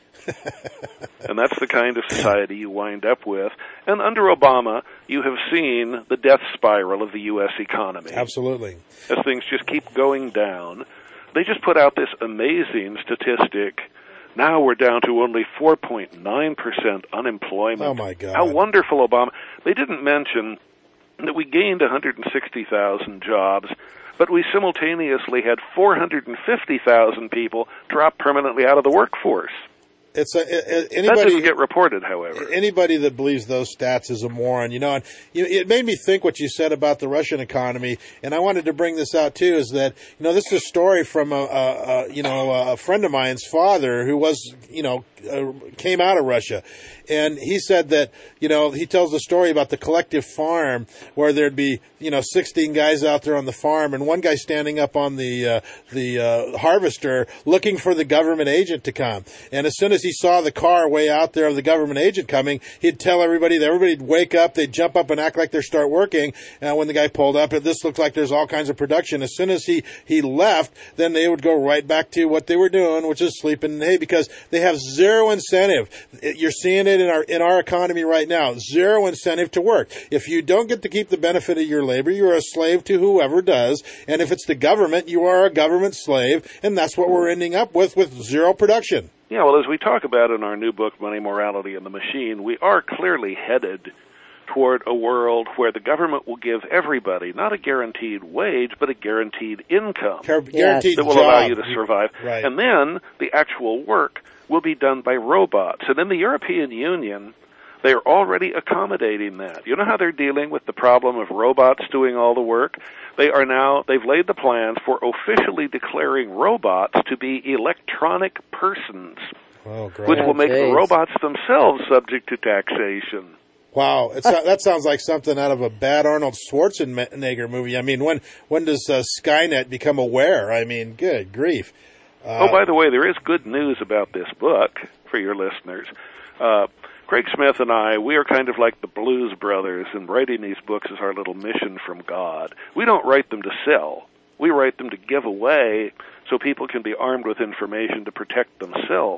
Speaker 6: And that's the kind of society you wind up with. And under Obama, you have seen the death spiral of the U S economy.
Speaker 5: Absolutely.
Speaker 6: As things just keep going down. They just put out this amazing statistic. Now we're down to only four point nine percent unemployment.
Speaker 5: Oh, my God.
Speaker 6: How wonderful, Obama. They didn't mention that we gained one hundred sixty thousand jobs, but we simultaneously had four hundred fifty thousand people drop permanently out of the workforce.
Speaker 5: It's a, a, anybody,
Speaker 6: that doesn't get reported, however.
Speaker 5: Anybody that believes those stats is a moron. You know, and you, it made me think what you said about the Russian economy, and I wanted to bring this out too. Is that you know this is a story from a, a, a you know a friend of mine's father who was you know uh, came out of Russia, and he said that you know he tells the story about the collective farm where there'd be you know sixteen guys out there on the farm, and one guy standing up on the uh, the uh, harvester looking for the government agent to come, and as soon as he saw the car way out there of the government agent coming, he'd tell everybody that everybody'd wake up, they'd jump up and act like they start working. And when the guy pulled up, this looked like there's all kinds of production. As soon as he, he left, then they would go right back to what they were doing, which is sleeping in hay, because they have zero incentive. You're seeing it in our, in our economy right now. Zero incentive to work. If you don't get to keep the benefit of your labor, you're a slave to whoever does. And if it's the government, you are a government slave. And that's what we're ending up with, with zero production.
Speaker 6: Yeah, well, as we talk about in our new book, Money, Morality, and the Machine, we are clearly headed toward a world where the government will give everybody not a guaranteed wage, but a guaranteed income
Speaker 5: guaranteed
Speaker 6: that will
Speaker 5: job.
Speaker 6: allow you to survive.
Speaker 5: Right.
Speaker 6: And then the actual work will be done by robots. And in the European Union, they are already accommodating that. You know how they're dealing with the problem of robots doing all the work? They are now, they've laid the plans for officially declaring robots to be electronic persons,
Speaker 5: oh, great.
Speaker 6: which will make
Speaker 4: geez.
Speaker 6: the robots themselves subject to taxation.
Speaker 5: Wow, it's, that sounds like something out of a bad Arnold Schwarzenegger movie. I mean, when when does uh, Skynet become aware? I mean, good grief. Uh,
Speaker 6: oh, by the way, there is good news about this book for your listeners. Uh, Craig Smith and I, we are kind of like the Blues Brothers, and writing these books is our little mission from God. We don't write them to sell. We write them to give away so people can be armed with information to protect themselves.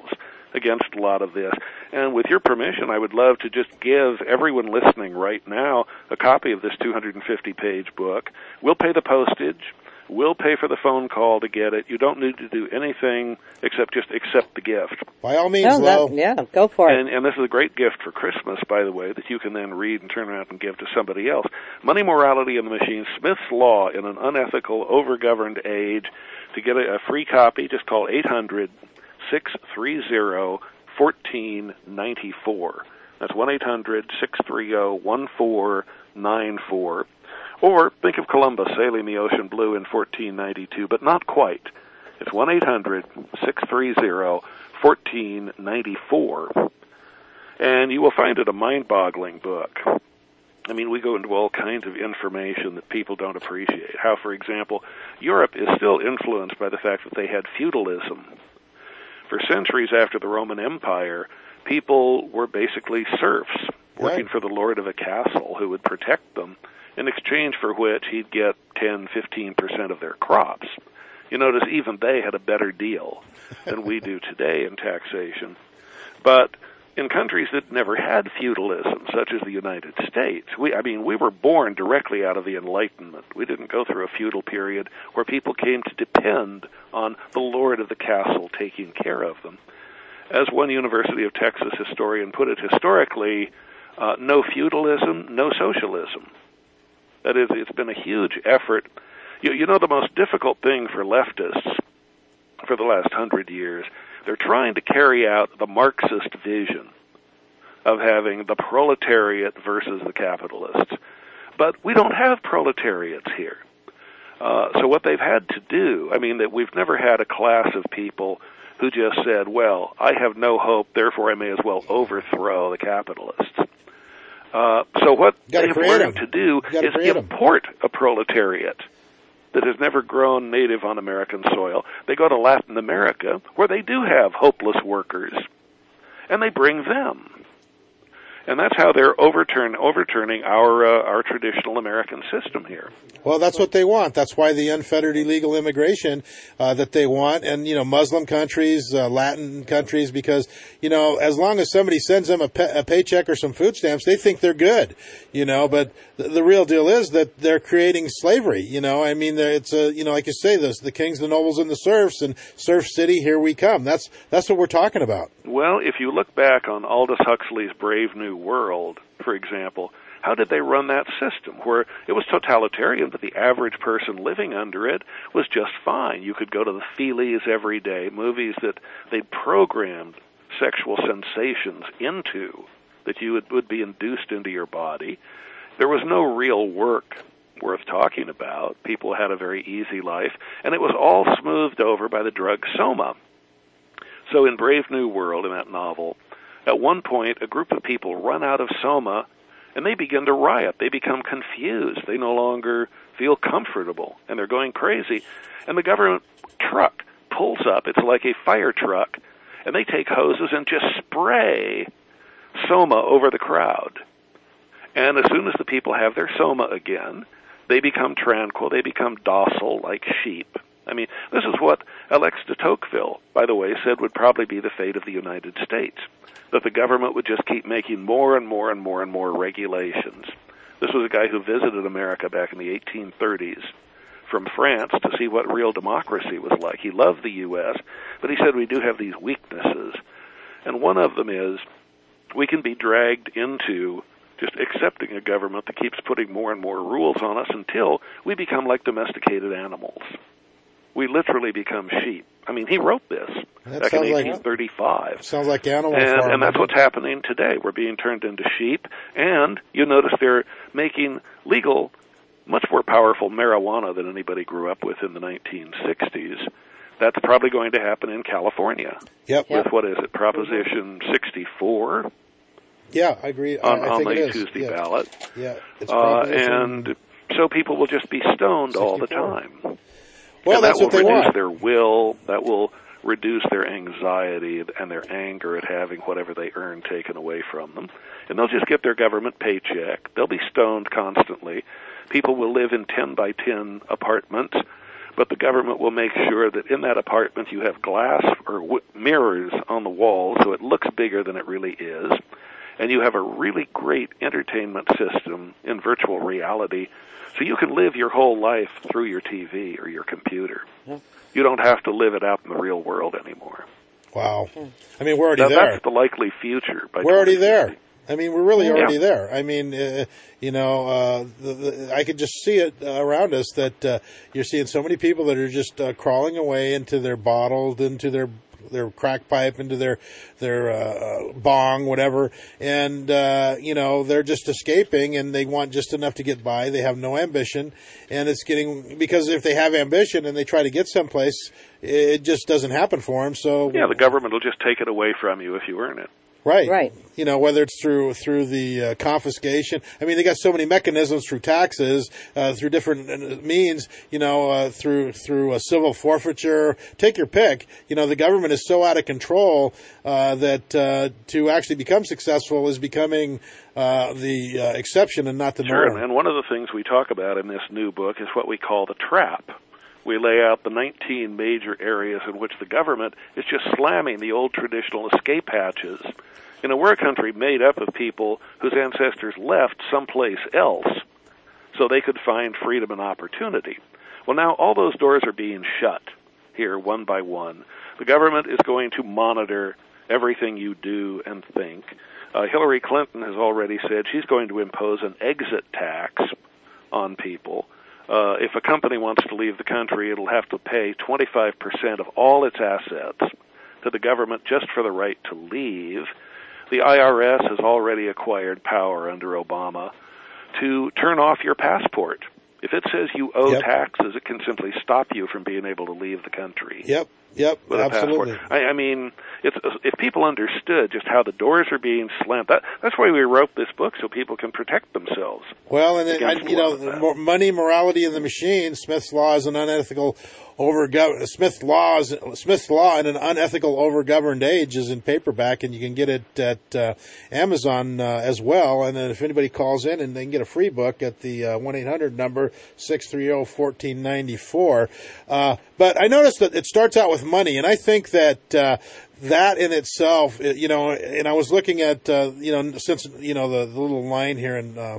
Speaker 6: against a lot of this. And with your permission, I would love to just give everyone listening right now a copy of this two hundred fifty page book. We'll pay the postage. We'll pay for the phone call to get it. You don't need to do anything except just accept the gift.
Speaker 5: By all means,
Speaker 4: oh,
Speaker 5: Lo.
Speaker 4: that, yeah, go for it.
Speaker 6: And, and this is a great gift for Christmas, by the way, that you can then read and turn around and give to somebody else. Money, Morality, and the Machine, Smith's Law in an Unethical, Overgoverned Age. To get a, a free copy, just call eight hundred, six three zero, one four nine four. That's one eight hundred, six three zero, one four nine four. Or think of Columbus sailing the ocean blue in fourteen ninety-two, but not quite. It's one eight hundred, six three zero, one four nine four. And you will find it a mind-boggling book. I mean, we go into all kinds of information that people don't appreciate. How, for example, Europe is still influenced by the fact that they had feudalism. For centuries after the Roman Empire, people were basically serfs, working
Speaker 5: Right.
Speaker 6: for the lord of a castle who would protect them, in exchange for which he'd get ten, fifteen percent of their crops. You notice even they had a better deal than we do today in taxation. But in countries that never had feudalism, such as the United States, we, I mean, we were born directly out of the Enlightenment. We didn't go through a feudal period where people came to depend on the lord of the castle taking care of them. As one University of Texas historian put it, historically, uh, no feudalism, no socialism. That is, it's been a huge effort. You, you know, the most difficult thing for leftists for the last hundred years, they're trying to carry out the Marxist vision of having the proletariat versus the capitalists. But we don't have proletariats here. Uh, so what they've had to do, I mean, that we've never had a class of people who just said, well, I have no hope, therefore I may as well overthrow the capitalists. Uh, so what they've learned to do is import a proletariat that has never grown native on American soil. They go to Latin America, where they do have hopeless workers, and they bring them. And that's how they're overturn, overturning our uh, our traditional American system here.
Speaker 5: Well, that's what they want. That's why the unfettered illegal immigration uh, that they want, and you know, Muslim countries, uh, Latin countries, because you know, as long as somebody sends them a, pe- a paycheck or some food stamps, they think they're good. You know, but the, the real deal is that they're creating slavery. You know, I mean, it's a you know, like you say, this the kings, the nobles, and the serfs, and Serf City, here we come. That's that's what we're talking about.
Speaker 6: Well, if you look back on Aldous Huxley's Brave New World, for example, how did they run that system where it was totalitarian, but the average person living under it was just fine? You could go to the Feelies every day, movies that they'd programmed sexual sensations into, that you would, would be induced into your body. There was no real work worth talking about. People had a very easy life, and it was all smoothed over by the drug Soma. So in Brave New World, in that novel, at one point, a group of people run out of Soma, and they begin to riot. They become confused. They no longer feel comfortable, and they're going crazy. And the government truck pulls up. It's like a fire truck, and they take hoses and just spray Soma over the crowd. And as soon as the people have their Soma again, they become tranquil. They become docile like sheep. I mean, this is what Alex de Tocqueville, by the way, said would probably be the fate of the United States, that the government would just keep making more and more and more and more regulations. This was a guy who visited America back in the eighteen thirties from France to see what real democracy was like. He loved the U S, but he said we do have these weaknesses. And one of them is we can be dragged into just accepting a government that keeps putting more and more rules on us until we become like domesticated animals. We literally become sheep. I mean, he wrote this
Speaker 5: That
Speaker 6: back in
Speaker 5: sounds like-
Speaker 6: eighteen thirty-five.
Speaker 5: Sounds like Animal
Speaker 6: And,
Speaker 5: Farm.
Speaker 6: and that's what's happening today. We're being turned into sheep. And you notice they're making legal much more powerful marijuana than anybody grew up with in the nineteen sixties. That's probably going to happen in California.
Speaker 5: Yep.
Speaker 6: With, what is it, Proposition sixty-four?
Speaker 5: Yeah, I agree. I-
Speaker 6: On,
Speaker 5: I
Speaker 6: on
Speaker 5: think
Speaker 6: the
Speaker 5: it is.
Speaker 6: Tuesday
Speaker 5: Yeah.
Speaker 6: ballot.
Speaker 5: Yeah, it's
Speaker 6: Uh,
Speaker 5: Proposition-
Speaker 6: and so people will just be stoned all the time.
Speaker 5: Well,
Speaker 6: and
Speaker 5: that's
Speaker 6: that
Speaker 5: what
Speaker 6: will
Speaker 5: they
Speaker 6: reduce
Speaker 5: want.
Speaker 6: their will. That will reduce their anxiety and their anger at having whatever they earn taken away from them. And they'll just get their government paycheck. They'll be stoned constantly. People will live in ten by ten apartments but the government will make sure that in that apartment you have glass or w- mirrors on the wall so it looks bigger than it really is, and you have a really great entertainment system in virtual reality so you can live your whole life through your T V or your computer. You don't have to live it out in the real world anymore.
Speaker 5: Wow. I mean, we're already
Speaker 6: now,
Speaker 5: there.
Speaker 6: That's the likely future. By
Speaker 5: we're already there. I mean, we're really already
Speaker 6: yeah.
Speaker 5: there. I mean, uh, you know, uh, the, the, I could just see it uh, around us that uh, you're seeing so many people that are just uh, crawling away into their bottled, into their their crack pipe, into their their uh, bong, whatever, and uh, you know, they're just escaping, and they want just enough to get by. They have no ambition, and it's getting because if they have ambition and they try to get someplace, it just doesn't happen for them. So
Speaker 6: yeah, the government will just take it away from you if you earn it.
Speaker 5: Right.
Speaker 4: Right.
Speaker 5: You know, whether it's through through the uh, confiscation. I mean, they got so many mechanisms through taxes, uh, through different means. You know, uh, through through a civil forfeiture. Take your pick. You know, the government is so out of control uh, that uh, to actually become successful is becoming uh, the uh, exception and not the
Speaker 6: sure,
Speaker 5: norm.
Speaker 6: And one of the things we talk about in this new book is what we call the trap. We lay out the nineteen major areas in which the government is just slamming the old traditional escape hatches. You know, we're a country made up of people whose ancestors left someplace else so they could find freedom and opportunity. Well, now all those doors are being shut here one by one. The government is going to monitor everything you do and think. Uh, Hillary Clinton has already said she's going to impose an exit tax on people. Uh, if a company wants to leave the country, it'll have to pay twenty-five percent of all its assets to the government just for the right to leave. The I R S has already acquired power under Obama to turn off your passport. If it says you owe
Speaker 5: Yep.
Speaker 6: taxes, it can simply stop you from being able to leave the country.
Speaker 5: Yep. Yep.
Speaker 6: With a
Speaker 5: Absolutely.
Speaker 6: passport. I, I mean, it's, if people understood just how the doors are being slammed, that, that's why we wrote this book, so people can protect themselves.
Speaker 5: Well, and then, I,
Speaker 6: against
Speaker 5: you
Speaker 6: a lot
Speaker 5: know,
Speaker 6: of that.
Speaker 5: mo- money, morality, and the machine. Smith's law is an unethical over Smith's laws Smith's law in an unethical overgoverned age is in paperback, and you can get it at uh, Amazon uh, as well. And then if anybody calls in, and they can get a free book at the uh, one eight hundred number six three zero, one four nine four. Uh, but I noticed that it starts out with money, and I think that. Uh, That in itself, you know, and I was looking at, uh, you know, since, you know, the, the little line here in uh,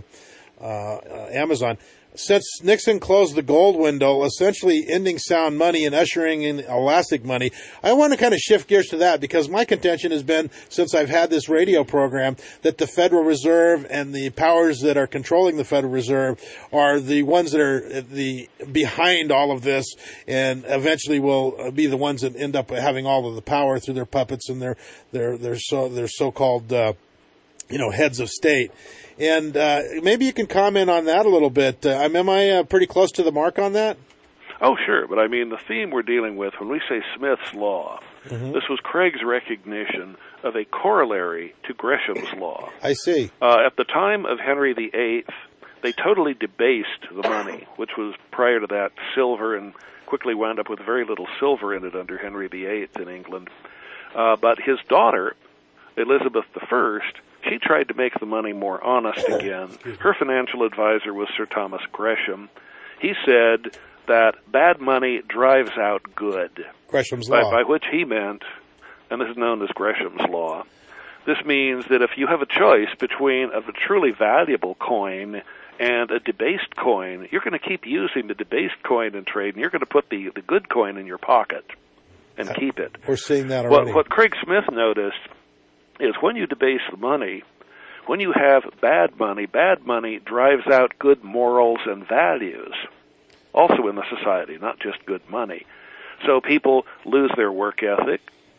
Speaker 5: uh, Amazon, since Nixon closed the gold window, essentially ending sound money and ushering in elastic money, I want to kind of shift gears to that because my contention has been, since I've had this radio program, that the Federal Reserve and the powers that are controlling the Federal Reserve are the ones that are the behind all of this and eventually will be the ones that end up having all of the power through their puppets and their, their, their, so, their so-called, uh, you know, heads of state. And uh, maybe you can comment on that a little bit. Uh, am I uh, pretty close to the mark on that?
Speaker 6: Oh, sure. But I mean, the theme we're dealing with when we say Smith's Law, mm-hmm. this was Craig's recognition of a corollary to Gresham's Law.
Speaker 5: I see.
Speaker 6: Uh, at the time of Henry the Eighth, they totally debased the money, which was prior to that silver and quickly wound up with very little silver in it under Henry the Eighth in England. Uh, but his daughter, Elizabeth the First, she tried to make the money more honest again. Her financial advisor was Sir Thomas Gresham. He said that bad money drives out good.
Speaker 5: Gresham's
Speaker 6: by,
Speaker 5: Law.
Speaker 6: By which he meant, and this is known as Gresham's Law, this means that if you have a choice between a truly valuable coin and a debased coin, you're going to keep using the debased coin in trade, and you're going to put the, the good coin in your pocket and uh, keep it.
Speaker 5: We're seeing that already.
Speaker 6: What, what Craig Smith noticed is when you debase the money, when you have bad money, bad money drives out good morals and values, also in the society, not just good money. So people lose their work ethic.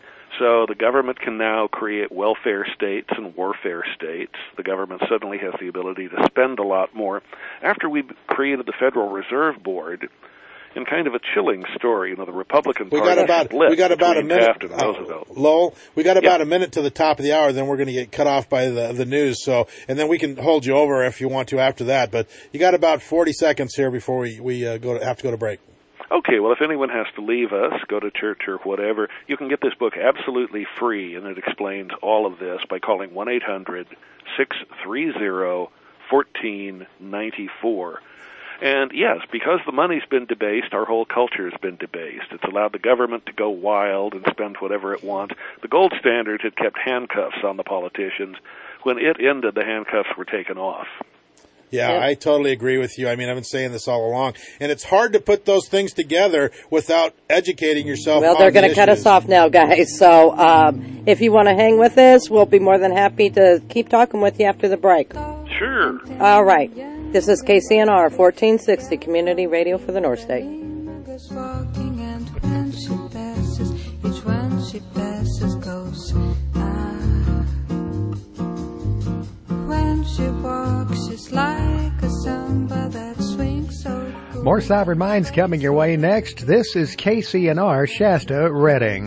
Speaker 6: So the government can now create welfare states and warfare states. The government suddenly has the ability to spend a lot more. After we created the Federal Reserve Board, in kind of a chilling story, you know, the Republican
Speaker 5: we
Speaker 6: Party
Speaker 5: got about
Speaker 6: split
Speaker 5: we got about a minute.
Speaker 6: Taft and
Speaker 5: Uh,
Speaker 6: Roosevelt.
Speaker 5: Lowell, we got about
Speaker 6: yeah.
Speaker 5: a minute to the top of the hour. Then we're going to get cut off by the the news. So, and then we can hold you over if you want to after that. But you got about forty seconds here before we we uh, go to, have to go to break.
Speaker 6: Okay, well, if anyone has to leave us, go to church or whatever, you can get this book absolutely free, and it explains all of this by calling one eight hundred six three zero one four nine four. And yes, because the money's been debased, our whole culture has been debased. It's allowed the government to go wild and spend whatever it wants. The gold standard had kept handcuffs on the politicians. When it ended, the handcuffs were taken off.
Speaker 5: Yeah, yep. I totally agree with you. I mean, I've been saying this all along. And it's hard to put those things together without educating yourself.
Speaker 4: Well, they're going to cut us off now, guys. So um, if you want to hang with us, we'll be more than happy to keep talking with you after the break.
Speaker 6: Sure.
Speaker 4: All right. This is K C N R fourteen sixty Community Radio for the North State.
Speaker 15: When she walks, she's like a samba that swings so cool.
Speaker 3: More Sovereign Minds coming your way next. This is K C N R Shasta Redding.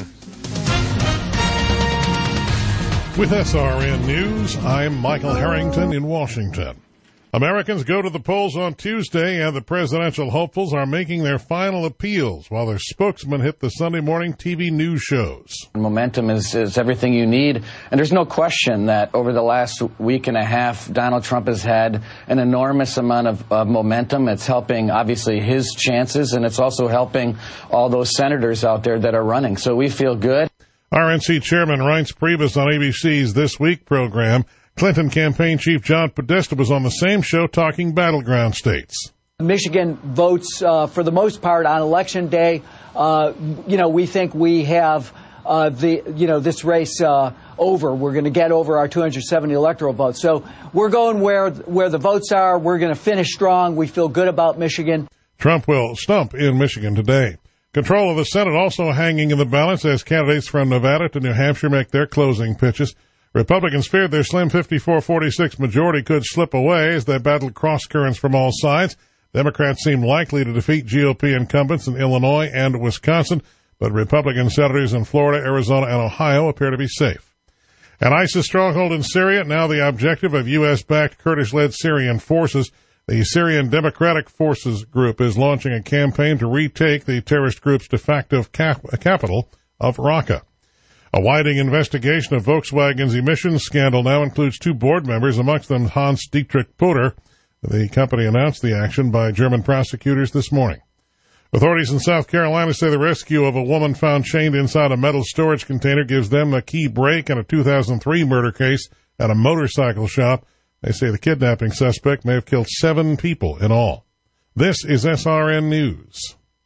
Speaker 16: With S R N News, I'm Michael Harrington in Washington. Americans go to the polls on Tuesday, and the presidential hopefuls are making their final appeals while their spokesmen hit the Sunday morning T V news shows.
Speaker 17: Momentum is, is everything you need, and there's no question that over the last week and a half, Donald Trump has had an enormous amount of uh, momentum. It's helping, obviously, his chances, and it's also helping all those senators out there that are running. So we feel good.
Speaker 16: R N C Chairman Reince Priebus on A B C's This Week program. Clinton campaign chief John Podesta was on the same show talking battleground states.
Speaker 18: Michigan votes, uh, for the most part, on Election Day. Uh, you know, we think we have uh, the, you know, this race uh, over. We're going to get over our two hundred seventy electoral votes. So we're going where where the votes are. We're going to finish strong. We feel good about Michigan.
Speaker 16: Trump will stump in Michigan today. Control of the Senate also hanging in the balance as candidates from Nevada to New Hampshire make their closing pitches. Republicans feared their slim fifty-four forty-six majority could slip away as they battled cross-currents from all sides. Democrats seem likely to defeat G O P incumbents in Illinois and Wisconsin, but Republican senators in Florida, Arizona, and Ohio appear to be safe. An ISIS stronghold in Syria, now the objective of U S-backed Kurdish-led Syrian forces. The Syrian Democratic Forces Group is launching a campaign to retake the terrorist group's de facto cap- capital of Raqqa. A widening investigation of Volkswagen's emissions scandal now includes two board members, amongst them Hans-Dietrich Putter. The company announced the action by German prosecutors this morning. Authorities in South Carolina say the rescue of a woman found chained inside a metal storage container gives them a key break in a two thousand three murder case at a motorcycle shop. They say the kidnapping suspect may have killed seven people in all. This is S R N News.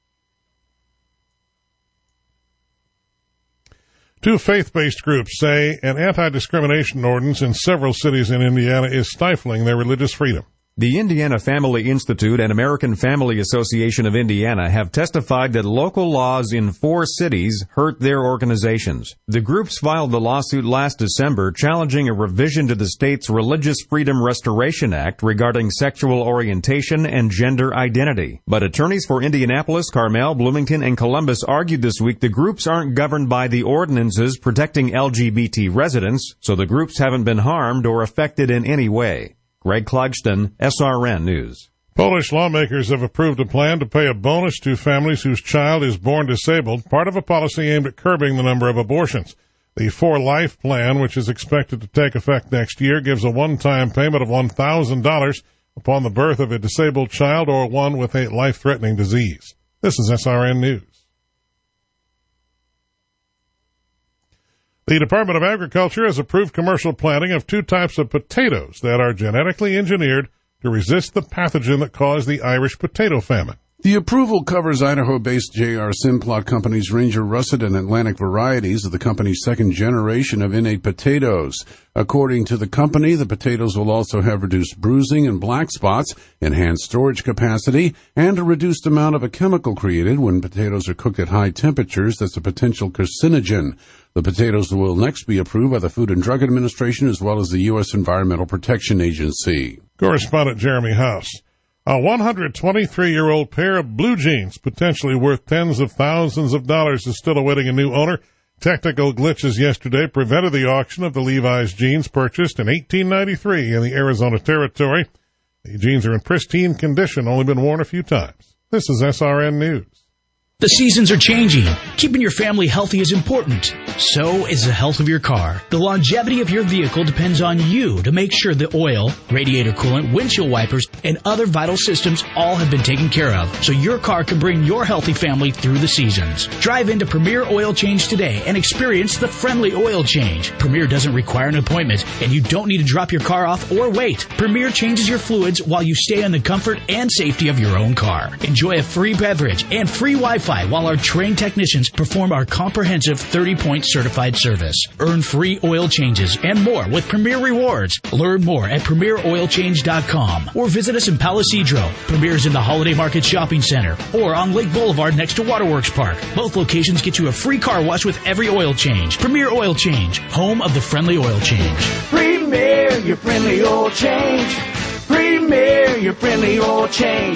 Speaker 16: Two faith-based groups say an anti-discrimination ordinance in several cities in Indiana is stifling their religious freedom.
Speaker 19: The Indiana Family Institute and American Family Association of Indiana have testified that local laws in four cities hurt their organizations. The groups filed the lawsuit last December challenging a revision to the state's Religious Freedom Restoration Act regarding sexual orientation and gender identity. But attorneys for Indianapolis, Carmel, Bloomington, and Columbus argued this week the groups aren't governed by the ordinances protecting L G B T residents, so the groups haven't been harmed or affected in any way. Greg Clugston, S R N News.
Speaker 16: Polish lawmakers have approved a plan to pay a bonus to families whose child is born disabled, part of a policy aimed at curbing the number of abortions. The For Life plan, which is expected to take effect next year, gives a one-time payment of one thousand dollars upon the birth of a disabled child or one with a life-threatening disease. This is S R N News. The Department of Agriculture has approved commercial planting of two types of potatoes that are genetically engineered to resist the pathogen that caused the Irish potato famine.
Speaker 20: The approval covers Idaho-based J R. Simplot Company's Ranger Russet and Atlantic varieties of the company's second generation of innate potatoes. According to the company, the potatoes will also have reduced bruising and black spots, enhanced storage capacity, and a reduced amount of a chemical created when potatoes are cooked at high temperatures that's a potential carcinogen. The potatoes will next be approved by the Food and Drug Administration as well as the U S. Environmental Protection Agency.
Speaker 16: Correspondent Jeremy House. A one hundred twenty-three-year-old pair of blue jeans, potentially worth tens of thousands of dollars, is still awaiting a new owner. Technical glitches yesterday prevented the auction of the Levi's jeans purchased in eighteen ninety-three in the Arizona Territory. The jeans are in pristine condition, only been worn a few times. This is S R N News.
Speaker 21: The seasons are changing. Keeping your family healthy is important. So is the health of your car. The longevity of your vehicle depends on you to make sure the oil, radiator coolant, windshield wipers, and other vital systems all have been taken care of, so your car can bring your healthy family through the seasons. Drive into Premier Oil Change today and experience the friendly oil change. Premier doesn't require an appointment, and you don't need to drop your car off or wait. Premier changes your fluids while you stay in the comfort and safety of your own car. Enjoy a free beverage and free Wi-Fi while our trained technicians perform our comprehensive thirty-point certified service. Earn free oil changes and more with Premier Rewards. Learn more at premier oil change dot com or visit us in Palo Cedro. Premier is in the Holiday Market Shopping Center or on Lake Boulevard next to Waterworks Park. Both locations get you a free car wash with every oil change. Premier Oil Change, home of the friendly oil change.
Speaker 22: Premier, your friendly oil change. Premier, your friendly oil change.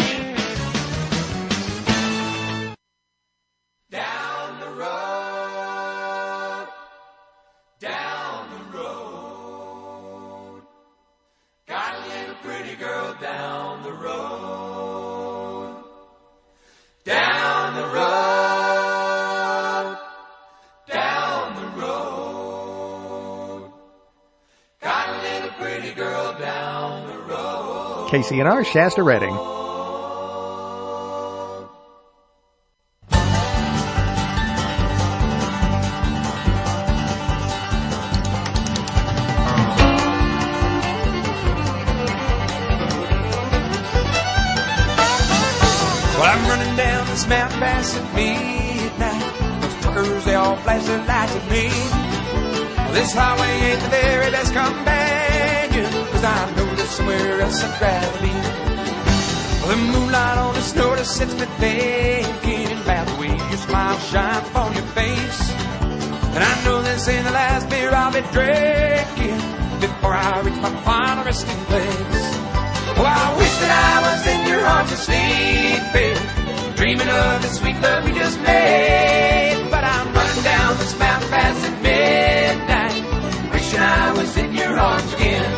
Speaker 15: Down the road, down the road, got a little pretty girl down the road, down the road, down the road, got a little pretty girl down the road.
Speaker 3: K C N R, Shasta, Redding.
Speaker 22: I'm running down this mountain pass at midnight. Those truckers, they all flash their lights at me. Well, this highway ain't the very best companion, cause I know there's somewhere else I'd rather be. Well, the moonlight on the snow that sets me thinking about the way your smile shines upon your face. And I know this ain't the last beer I'll be drinking before I reach my final resting place. Oh, I wish that I was in your arms asleep, dreaming of the sweet love we just made. But I'm running down this mountain pass at midnight, wishing I was in your arms again.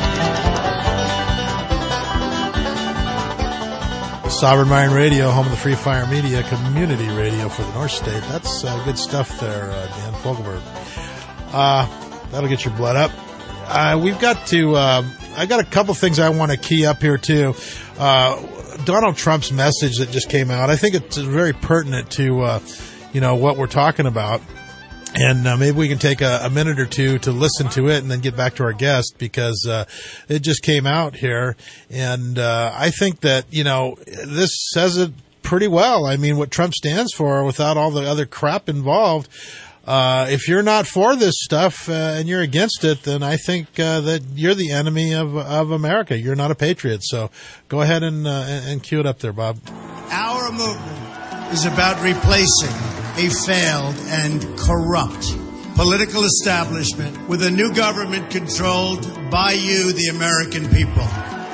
Speaker 5: Sovereign Mind Radio, home of the Free Fire Media, community radio for the North State. That's uh, good stuff there, uh, Dan Fogelberg. Uh, that'll get your blood up. Uh, we've got to... Uh, I got a couple things I want to key up here too. Uh, Donald Trump's message that just came out, I think it's very pertinent to, uh, you know, what we're talking about. And uh, maybe we can take a, a minute or two to listen to it and then get back to our guest, because uh, it just came out here. And uh, I think that, you know, this says it pretty well. I mean, what Trump stands for without all the other crap involved. Uh, if you're not for this stuff uh, and you're against it, then I think uh, that you're the enemy of of America. You're not a patriot. So go ahead and uh, and cue it up there, Bob.
Speaker 23: Our movement is about replacing a failed and corrupt political establishment with a new government controlled by you, the American people.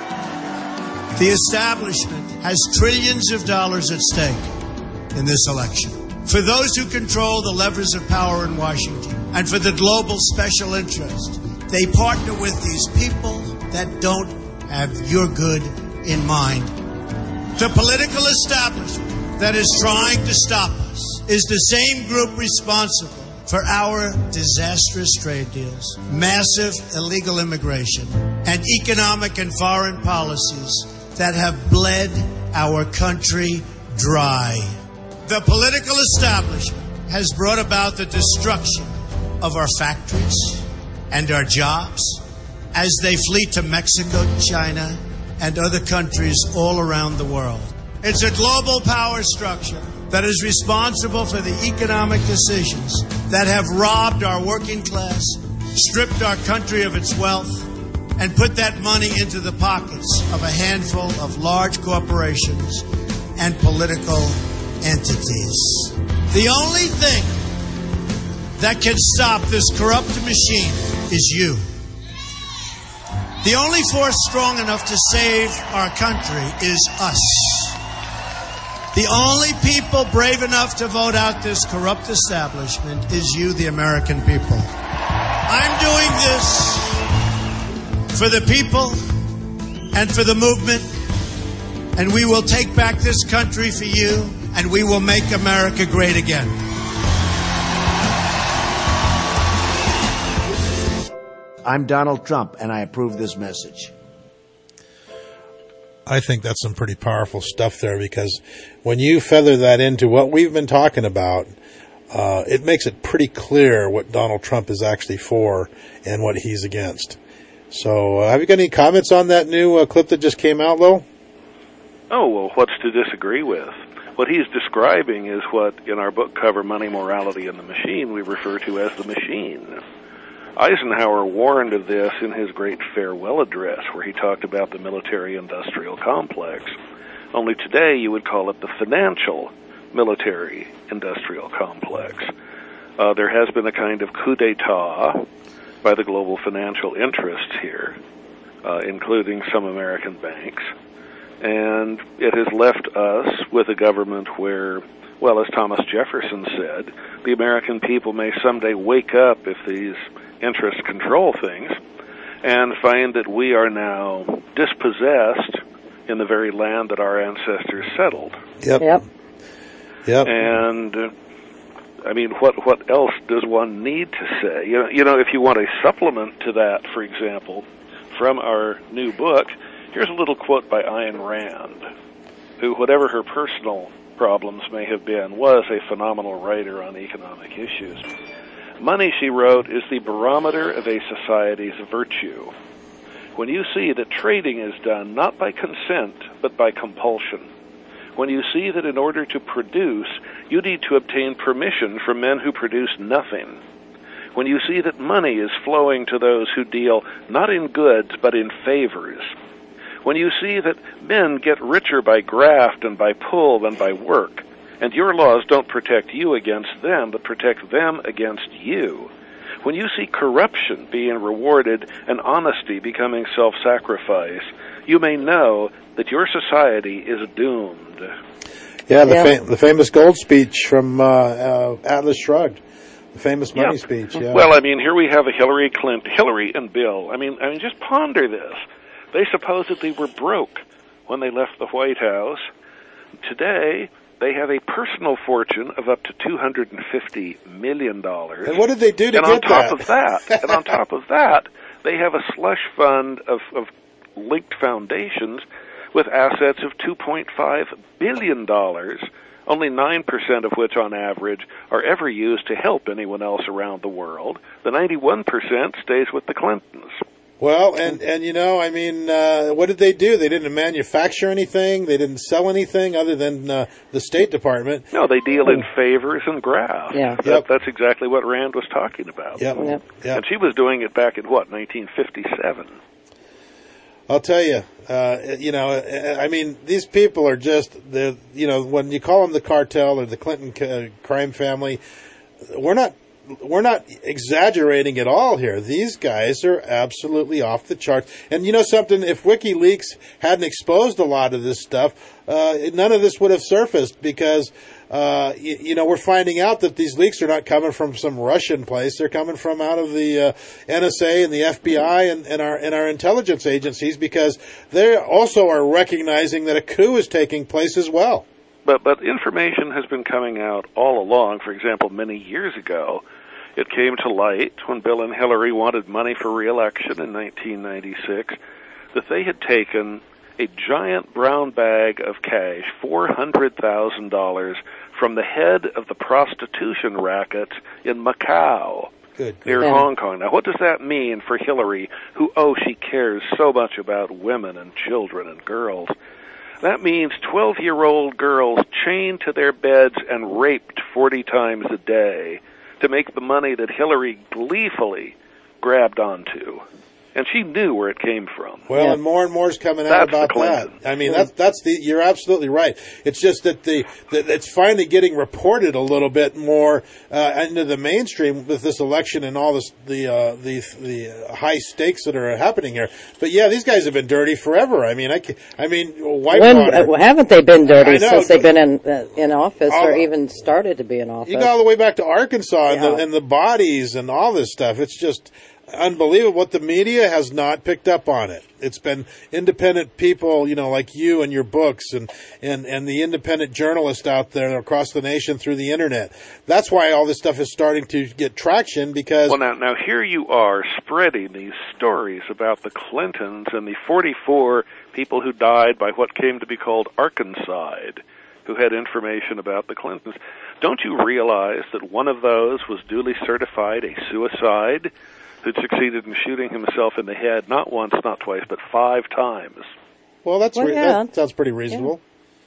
Speaker 23: The establishment has trillions of dollars at stake in this election. For those who control the levers of power in Washington, and for the global special interest, they partner with these people that don't have your good in mind. The political establishment that is trying to stop us is the same group responsible for our disastrous trade deals, massive illegal immigration, and economic and foreign policies that have bled our country dry. The political establishment has brought about the destruction of our factories and our jobs as they flee to Mexico, China, and other countries all around the world. It's a global power structure that is responsible for the economic decisions that have robbed our working class, stripped our country of its wealth, and put that money into the pockets of a handful of large corporations and political entities. The only thing that can stop this corrupt machine is you. The only force strong enough to save our country is us. The only people brave enough to vote out this corrupt establishment is you, the American people. I'm doing this for the people and for the movement, and we will take back this country for you and we will make America great again.
Speaker 1: I'm Donald Trump, and I approve this message.
Speaker 5: I think that's some pretty powerful stuff there, because when you feather that into what we've been talking about, uh, it makes it pretty clear what Donald Trump is actually for and what he's against. So uh, have you got any comments on that new uh, clip that just came out, Lowell?
Speaker 6: Oh, well, what's to disagree with? What he's describing is what, in our book cover, Money, Morality, and the Machine, we refer to as the machine. Eisenhower warned of this in his great farewell address, where he talked about the military-industrial complex. Only today you would call it the financial military-industrial complex. Uh, there has been a kind of coup d'etat by the global financial interests here, uh, including some American banks. And it has left us with a government where, well, as Thomas Jefferson said, the American people may someday wake up if these interests control things and find that we are now dispossessed in the very land that our ancestors settled.
Speaker 5: Yep.
Speaker 4: Yep.
Speaker 5: Yep.
Speaker 6: And, uh, I mean, what what else does one need to say? You know, you know, if you want a supplement to that, for example, from our new book, here's a little quote by Ayn Rand, who, whatever her personal problems may have been, was a phenomenal writer on economic issues. Money, she wrote, is the barometer of a society's virtue. When you see that trading is done not by consent, but by compulsion, when you see that in order to produce, you need to obtain permission from men who produce nothing, when you see that money is flowing to those who deal not in goods, but in favors, when you see that men get richer by graft and by pull than by work, and your laws don't protect you against them, but protect them against you, when you see corruption being rewarded and honesty becoming self-sacrifice, you may know that your society is doomed.
Speaker 5: Yeah, the,
Speaker 6: Yeah.
Speaker 5: Fam- the famous gold speech from uh, uh, Atlas Shrugged, the famous money
Speaker 6: Yeah.
Speaker 5: speech. Yeah.
Speaker 6: Well, I mean, here we have a Hillary Clinton, Hillary and Bill. I mean, I mean, just ponder this. They supposedly were broke when they left the White House. Today, they have a personal fortune of up to two hundred fifty million dollars.
Speaker 5: And what did they do to
Speaker 6: and
Speaker 5: get
Speaker 6: on top
Speaker 5: that?
Speaker 6: of that, and on top of that, they have a slush fund of, of linked foundations with assets of two point five billion dollars, only nine percent of which on average are ever used to help anyone else around the world. The ninety-one percent stays with the Clintons.
Speaker 5: Well, and, and you know, I mean, uh, what did they do? They didn't manufacture anything. They didn't sell anything other than uh, the State Department.
Speaker 6: No, they deal in favors and graft.
Speaker 5: Yeah.
Speaker 6: That,
Speaker 5: Yep.
Speaker 6: That's exactly what Rand was talking about.
Speaker 5: Yep. Yep. Yep.
Speaker 6: And she was doing it back in, what, nineteen fifty-seven?
Speaker 5: I'll tell you, uh, you know, I mean, these people are just, they're, you know, when you call them the cartel or the Clinton uh, crime family, we're not, we're not exaggerating at all here. These guys are absolutely off the charts. And you know something, if WikiLeaks hadn't exposed a lot of this stuff, uh, none of this would have surfaced, because, uh, you, you know, we're finding out that these leaks are not coming from some Russian place. They're coming from out of the uh, N S A and the F B I and, and our and our intelligence agencies, because they also are recognizing that a coup is taking place as well.
Speaker 6: But but information has been coming out all along. For example, many years ago, it came to light when Bill and Hillary wanted money for re-election in nineteen ninety-six that they had taken a giant brown bag of cash, four hundred thousand dollars, from the head of the prostitution racket in Macau,
Speaker 5: Good.
Speaker 6: near
Speaker 5: Yeah.
Speaker 6: Hong Kong. Now, what does that mean for Hillary, who, oh, she cares so much about women and children and girls? That means twelve-year-old girls chained to their beds and raped forty times a day to make the money that Hillary gleefully grabbed onto. And she knew where it came from.
Speaker 5: Well, yeah. and more and more is coming out
Speaker 6: That's
Speaker 5: about
Speaker 6: the
Speaker 5: that. I mean, that's that's the. You're absolutely right. It's just that the that it's finally getting reported a little bit more uh, into the mainstream with this election and all this the uh, the the high stakes that are happening here. But yeah, these guys have been dirty forever. I mean, I, I mean, White
Speaker 4: when,
Speaker 5: Water,
Speaker 4: uh, haven't they been dirty
Speaker 5: know,
Speaker 4: since they've been in uh, in office,
Speaker 5: all,
Speaker 4: or even started to be in office?
Speaker 5: You go all the way back to Arkansas
Speaker 4: Yeah.
Speaker 5: and, the, and the bodies and all this stuff. It's just unbelievable. What the media has not picked up on it. It's been independent people, you know, like you and your books and, and, and the independent journalists out there across the nation through the internet. That's why all this stuff is starting to get traction because...
Speaker 6: Well, now, now here you are spreading these stories about the Clintons and the forty-four people who died by what came to be called Arkancide, who had information about the Clintons. Don't you realize that one of those was duly certified a suicide who'd succeeded in shooting himself in the head not once, not twice, but five times?
Speaker 5: Well, that's
Speaker 6: Well,
Speaker 5: re-
Speaker 6: yeah.
Speaker 5: that sounds pretty reasonable.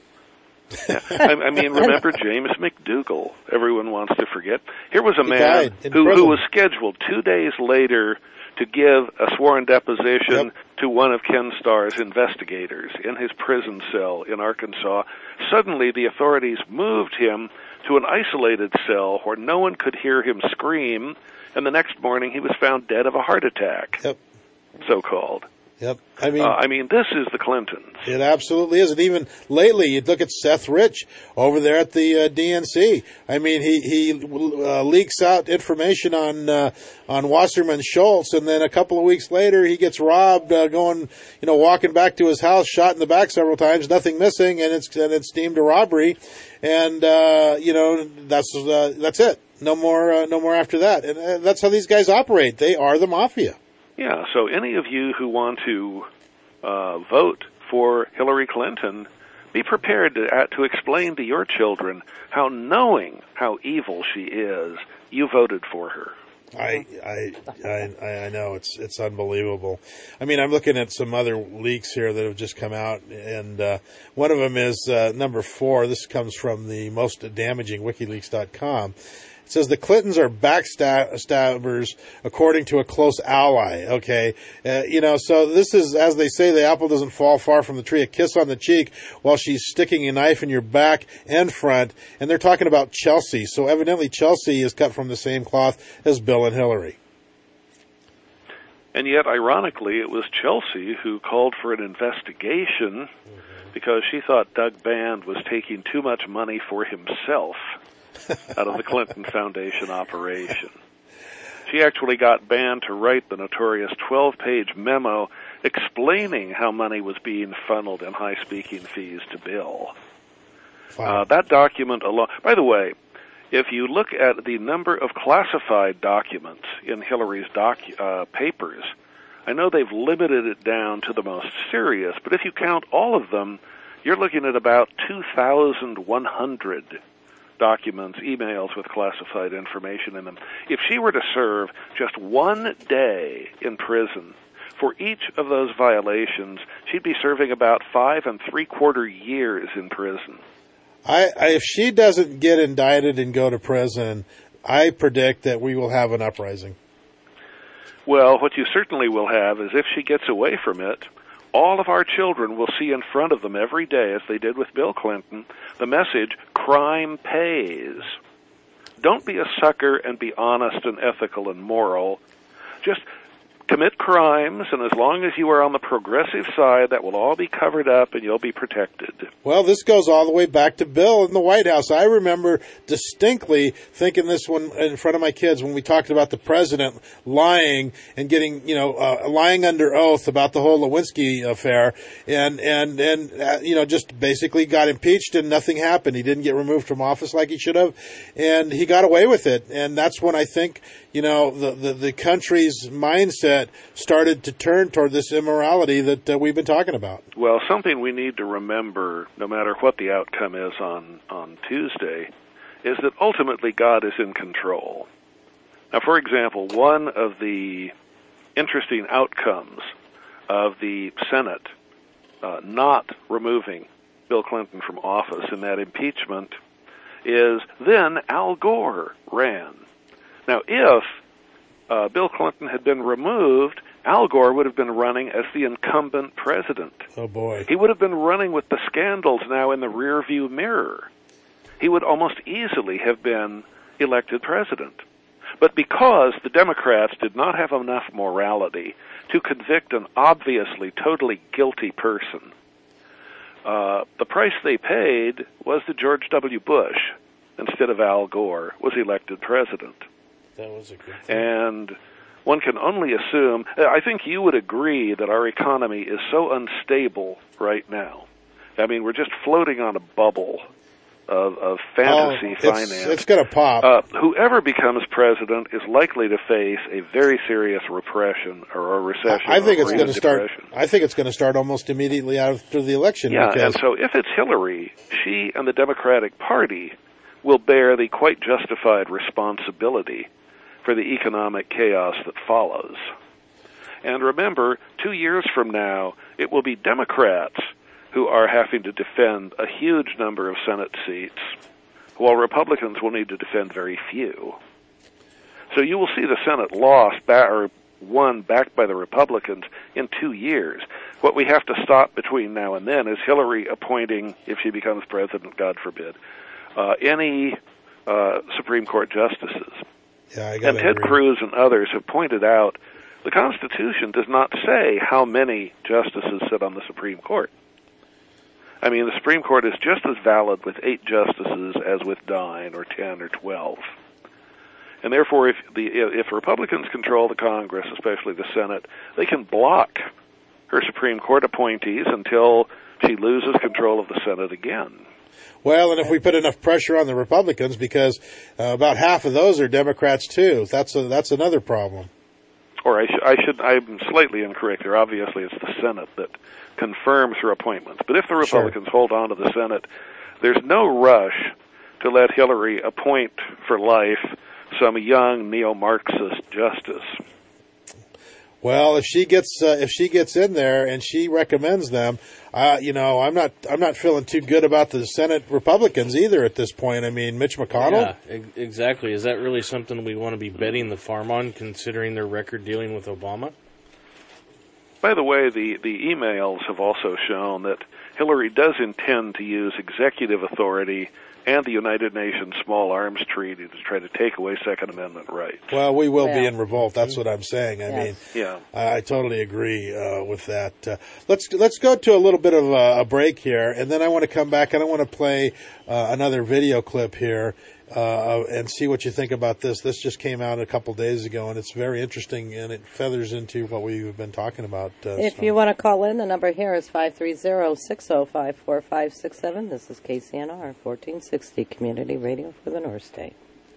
Speaker 6: Yeah. I, I mean, remember James McDougal? Everyone wants to forget. Here was a
Speaker 5: He
Speaker 6: man
Speaker 5: died in
Speaker 6: who,
Speaker 5: prison.
Speaker 6: who was scheduled two days later to give a sworn deposition
Speaker 5: Yep.
Speaker 6: to one of Ken Starr's investigators in his prison cell in Arkansas. Suddenly, the authorities moved him to an isolated cell where no one could hear him scream, and the next morning he was found dead of a heart attack,
Speaker 5: yep.
Speaker 6: so-called.
Speaker 5: Yep. I mean,
Speaker 6: uh, I mean, this is the Clintons.
Speaker 5: It absolutely is. And even lately, you'd look at Seth Rich over there at the uh, D N C. I mean, he, he uh, leaks out information on uh, on Wasserman Schultz, and then a couple of weeks later, he gets robbed uh, going, you know, walking back to his house, shot in the back several times, nothing missing, and it's and it's deemed a robbery. And, uh, you know, that's uh, that's it. No more, uh, no more after that. And uh, that's how these guys operate. They are the mafia.
Speaker 6: Yeah, so any of you who want to uh, vote for Hillary Clinton, be prepared to, uh, to explain to your children how, knowing how evil she is, you voted for her.
Speaker 5: I, I, I, I know it's, it's unbelievable. I mean, I'm looking at some other leaks here that have just come out, and, uh, one of them is, uh, number four. This comes from the most damaging WikiLeaks dot com. It says the Clintons are backstabbers, according to a close ally. Okay, uh, you know, so this is, as they say, the apple doesn't fall far from the tree. A kiss on the cheek while she's sticking a knife in your back and front, and they're talking about Chelsea. So evidently, Chelsea is cut from the same cloth as Bill and Hillary.
Speaker 6: And yet, ironically, it was Chelsea who called for an investigation because she thought Doug Band was taking too much money for himself out of the Clinton Foundation operation. She actually got Band to write the notorious twelve-page memo explaining how money was being funneled in high speaking fees to Bill. Uh, that document alone, by the way, if you look at the number of classified documents in Hillary's docu- uh, papers, I know they've limited it down to the most serious, but if you count all of them, you're looking at about two thousand one hundred documents, emails with classified information in them. If she were to serve just one day in prison for each of those violations, she'd be serving about five and three-quarter years in prison.
Speaker 5: I, I, if she doesn't get indicted and go to prison, I predict that we will have an uprising.
Speaker 6: Well, what you certainly will have is if she gets away from it, all of our children will see in front of them every day, as they did with Bill Clinton, the message, crime pays. Don't be a sucker and be honest and ethical and moral. Just commit crimes, and as long as you are on the progressive side, that will all be covered up and you'll be protected.
Speaker 5: Well, this goes all the way back to Bill in the White House. I remember distinctly thinking this one in front of my kids when we talked about the president lying and getting, you know, uh, lying under oath about the whole Lewinsky affair, and and and uh, you know, just basically got impeached and nothing happened. He didn't get removed from office like he should have, and he got away with it. And that's when I think, you know, the the, the country's mindset started to turn toward this immorality that uh, we've been talking about.
Speaker 6: Well, something we need to remember, no matter what the outcome is on, on Tuesday, is that ultimately God is in control. Now, for example, one of the interesting outcomes of the Senate uh, not removing Bill Clinton from office in that impeachment is then Al Gore ran. Now, if Uh, Bill Clinton had been removed, Al Gore would have been running as the incumbent president.
Speaker 5: Oh, boy.
Speaker 6: He would have been running with the scandals now in the rearview mirror. He would almost easily have been elected president. But because the Democrats did not have enough morality to convict an obviously totally guilty person, uh, the price they paid was that George W. Bush, instead of Al Gore, was elected president.
Speaker 5: That was a good thing.
Speaker 6: And one can only assume, I think you would agree that our economy is so unstable right now. I mean, we're just floating on a bubble of, of fantasy
Speaker 5: oh, it's,
Speaker 6: finance.
Speaker 5: It's going to pop.
Speaker 6: Uh, whoever becomes president is likely to face a very serious repression or a recession.
Speaker 5: I, I think
Speaker 6: or
Speaker 5: it's going to start.
Speaker 6: depression.
Speaker 5: I think it's going to start almost immediately after the election.
Speaker 6: Yeah,
Speaker 5: because
Speaker 6: and so if it's Hillary, she and the Democratic Party will bear the quite justified responsibility for the economic chaos that follows. And remember, two years from now, it will be Democrats who are having to defend a huge number of Senate seats, while Republicans will need to defend very few. So you will see the Senate lost ba- or won back by the Republicans in two years. What we have to stop between now and then is Hillary appointing, if she becomes president, God forbid, uh, any uh, Supreme Court justices.
Speaker 5: Yeah, I
Speaker 6: and Ted
Speaker 5: agree.
Speaker 6: Cruz and others have pointed out the Constitution does not say how many justices sit on the Supreme Court. I mean, the Supreme Court is just as valid with eight justices as with nine or ten or twelve. And therefore, if the if Republicans control the Congress, especially the Senate, they can block her Supreme Court appointees until she loses control of the Senate again.
Speaker 5: Well, and if we put enough pressure on the Republicans, because uh, about half of those are Democrats too, that's a, that's another problem.
Speaker 6: Or I, sh- I should, I'm slightly incorrect there. Obviously, it's the Senate that confirms her appointments. But if the Republicans sure. hold on to the Senate, there's no rush to let Hillary appoint for life some young neo-Marxist justice.
Speaker 5: Well, if she gets uh, if she gets in there and she recommends them, uh, you know, I'm not I'm not feeling too good about the Senate Republicans either at this point. I mean, Mitch McConnell.
Speaker 11: Yeah, e- exactly. Is that really something we want to be betting the farm on, considering their record dealing with Obama?
Speaker 6: By the way, the the emails have also shown that Hillary does intend to use executive authority and the United Nations Small Arms Treaty to try to take away Second Amendment rights.
Speaker 5: Well, we will
Speaker 6: yeah.
Speaker 5: be in revolt. That's what I'm saying. I
Speaker 6: yes.
Speaker 5: mean,
Speaker 6: yeah.
Speaker 5: I, I totally agree uh, with that. Uh, let's let's go to a little bit of a, a break here, and then I want to come back and I want to play uh, another video clip here uh, and see what you think about this. This just came out a couple days ago, and it's very interesting, and it feathers into what we've been talking about. Uh,
Speaker 4: if
Speaker 5: so.
Speaker 4: you want to call in, the number here is five three zero, six zero five, four five six seven. This is K C N R, fourteen sixty Community Radio for the North State.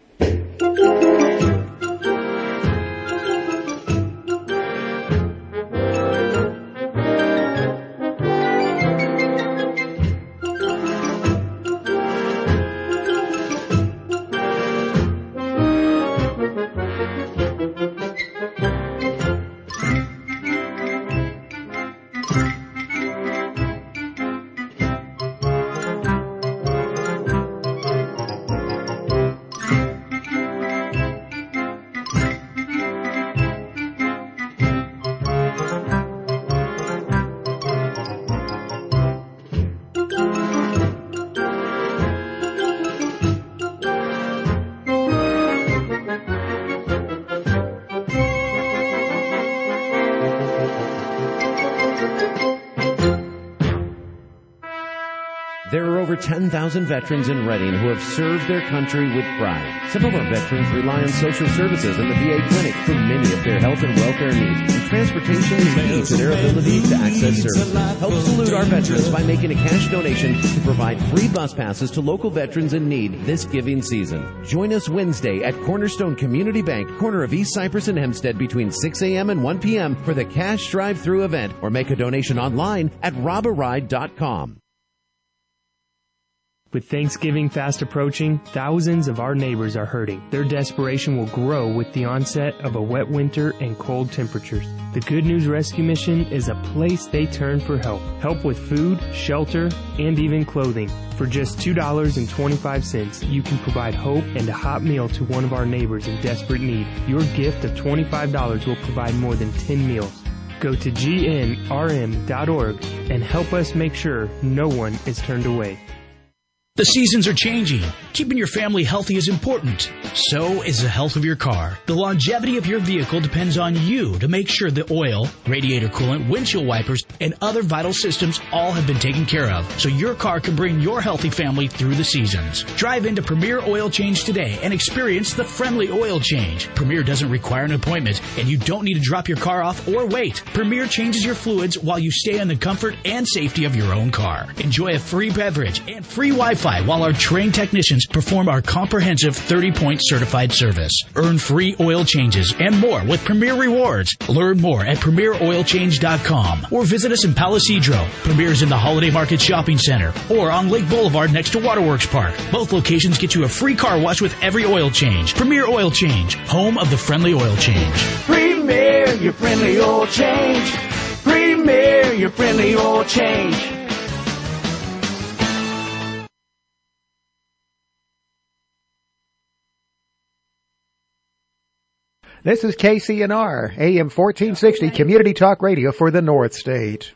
Speaker 14: There are over ten thousand veterans in Reading who have served their country with pride. Some of our veterans rely on social services and the V A clinic for many of their health and welfare needs, and transportation is key to their ability to access services. Help salute our veterans by making a cash donation to provide free bus passes to local veterans in need this giving season. Join us Wednesday at Cornerstone Community Bank, corner of East Cypress and Hempstead, between six a.m. and one p.m. for the cash drive-through event, or make a donation online at rob a ride dot com.
Speaker 2: With Thanksgiving fast approaching, thousands of our neighbors are hurting. Their desperation will grow with the onset of a wet winter and cold temperatures. The Good News Rescue Mission is a place they turn for help. Help with food, shelter, and even clothing. For just two dollars and twenty-five cents, you can provide hope and a hot meal to one of our neighbors in desperate need. Your gift of twenty-five dollars will provide more than ten meals. Go to G N R M dot org and help us make sure no one is turned away.
Speaker 21: The seasons are changing. Keeping your family healthy is important. So is the health of your car. The longevity of your vehicle depends on you to make sure the oil, radiator coolant, windshield wipers, and other vital systems all have been taken care of, so your car can bring your healthy family through the seasons. Drive into Premier Oil Change today and experience the friendly oil change. Premier doesn't require an appointment, and you don't need to drop your car off or wait. Premier changes your fluids while you stay in the comfort and safety of your own car. Enjoy a free beverage and free Wi-Fi while our trained technicians perform our comprehensive thirty-point certified service. Earn free oil changes and more with Premier Rewards. Learn more at premier oil change dot com or visit us in Palo Cedro. Premier is in the Holiday Market Shopping Center or on Lake Boulevard next to Waterworks Park. Both locations get you a free car wash with every oil change. Premier Oil Change, home of the friendly oil change.
Speaker 7: Premier, your friendly oil change. Premier, your friendly oil change.
Speaker 3: This is K C N R, A M fourteen sixty, Community Talk Radio for the North State.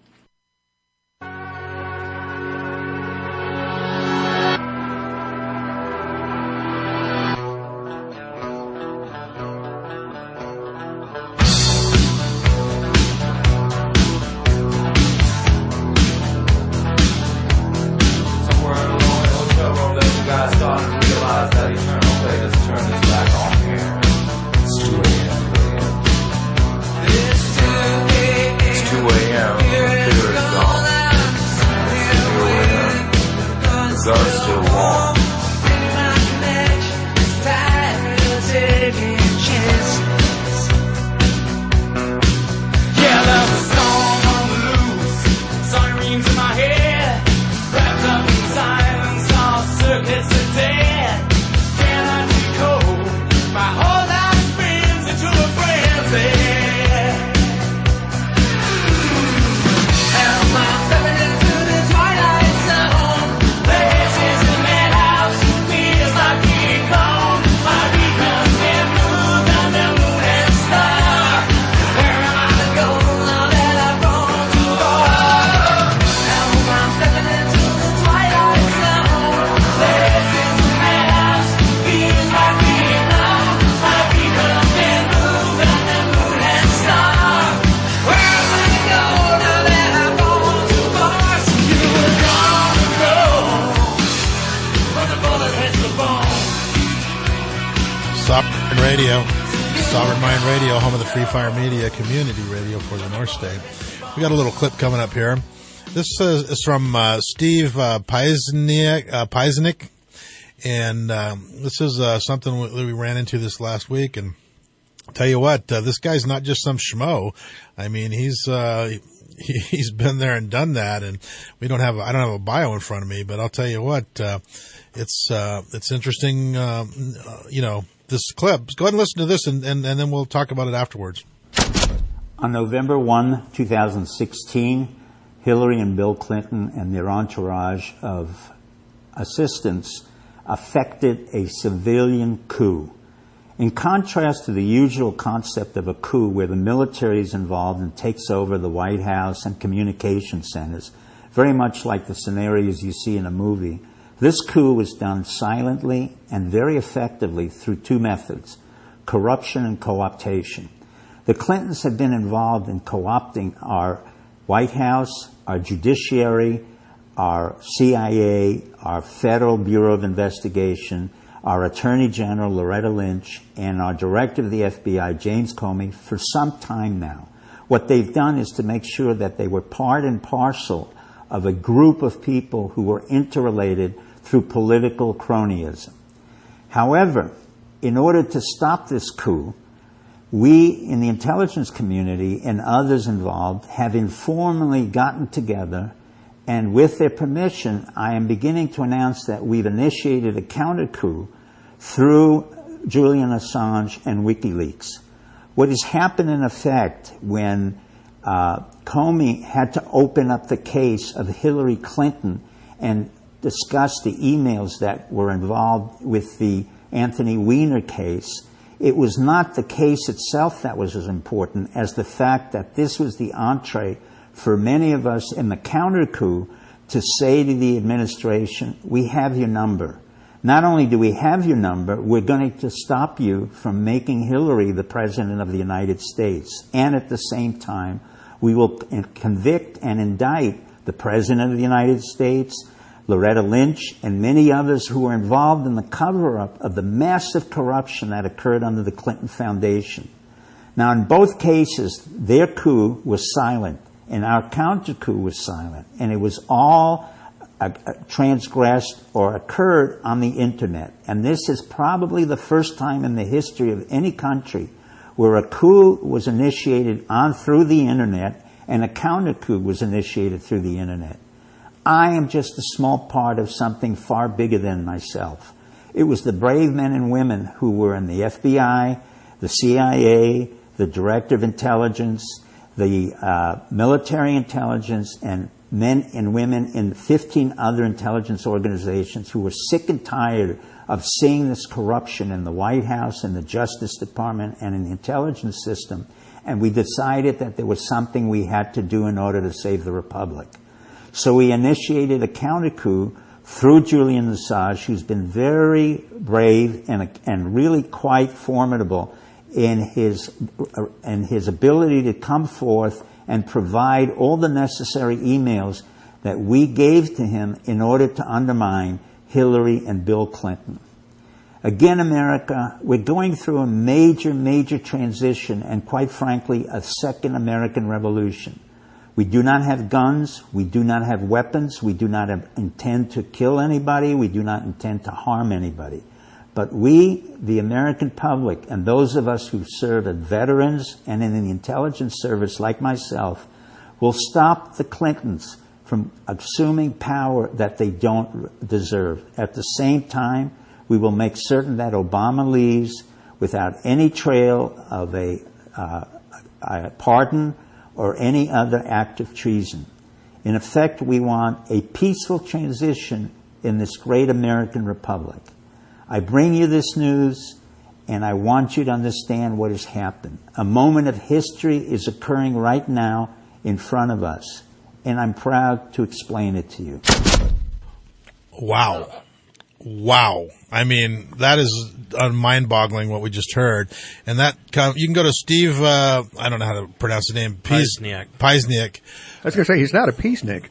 Speaker 5: Radio, Sovereign Mind Radio, home of the Free Fire Media Community Radio for the North State. We got a little clip coming up here. This is, is from uh, Steve uh, Paisnik, uh, Paisnik, and um, this is uh, something that we ran into this last week. And I'll tell you what, uh, this guy's not just some schmo. I mean, he's uh, he, he's been there and done that. And we don't have I don't have a bio in front of me, but I'll tell you what, uh, it's uh, it's interesting. Um, uh, you know. This clip. Go ahead and listen to this, and, and, and then we'll talk about it afterwards.
Speaker 9: On November first, twenty sixteen, Hillary and Bill Clinton and their entourage of assistants effected a civilian coup. In contrast to the usual concept of a coup where the military is involved and takes over the White House and communication centers, very much like the scenarios you see in a movie, this coup was done silently and very effectively through two methods, corruption and co-optation. The Clintons have been involved in co-opting our White House, our judiciary, our C I A, our Federal Bureau of Investigation, our Attorney General, Loretta Lynch, and our Director of the F B I, James Comey, for some time now. What they've done is to make sure that they were part and parcel of a group of people who were interrelated through political cronyism. However, in order to stop this coup, we in the intelligence community and others involved have informally gotten together, and with their permission, I am beginning to announce that we've initiated a counter coup through Julian Assange and WikiLeaks. What has happened in effect when uh, Comey had to open up the case of Hillary Clinton and discuss the emails that were involved with the Anthony Weiner case, it was not the case itself that was as important as the fact that this was the entree for many of us in the counter coup to say to the administration, we have your number. Not only do we have your number, we're going to stop you from making Hillary the President of the United States. And at the same time, we will convict and indict the President of the United States, Loretta Lynch, and many others who were involved in the cover-up of the massive corruption that occurred under the Clinton Foundation. Now, in both cases, their coup was silent, and our counter-coup was silent, and it was all uh, transgressed or occurred on the Internet. And this is probably the first time in the history of any country where a coup was initiated on through the Internet and a counter-coup was initiated through the Internet. I am just a small part of something far bigger than myself. It was the brave men and women who were in the F B I, the C I A, the Director of Intelligence, the uh, military intelligence, and men and women in fifteen other intelligence organizations who were sick and tired of seeing this corruption in the White House, in the Justice Department, and in the intelligence system. And we decided that there was something we had to do in order to save the Republic. So we initiated a counter-coup through Julian Assange, who's been very brave and, and really quite formidable in his, uh, in his ability to come forth and provide all the necessary emails that we gave to him in order to undermine Hillary and Bill Clinton. Again, America, we're going through a major, major transition and, quite frankly, a second American Revolution. We do not have guns. We do not have weapons. We do not have, intend to kill anybody. We do not intend to harm anybody. But we, the American public, and those of us who serve as veterans and in the intelligence service like myself, will stop the Clintons from assuming power that they don't deserve. At the same time, we will make certain that Obama leaves without any trail of a, uh, a pardon or any other act of treason. In effect, we want a peaceful transition in this great American Republic. I bring you this news, and I want you to understand what has happened. A moment of history is occurring right now in front of us, and I'm proud to explain it to you.
Speaker 5: Wow. Wow. I mean, that is mind-boggling what we just heard. And that, you can go to Steve, uh, I don't know how to pronounce the name.
Speaker 11: Peisniak.
Speaker 5: Peisniak.
Speaker 3: I was going to say, he's not a peacenik.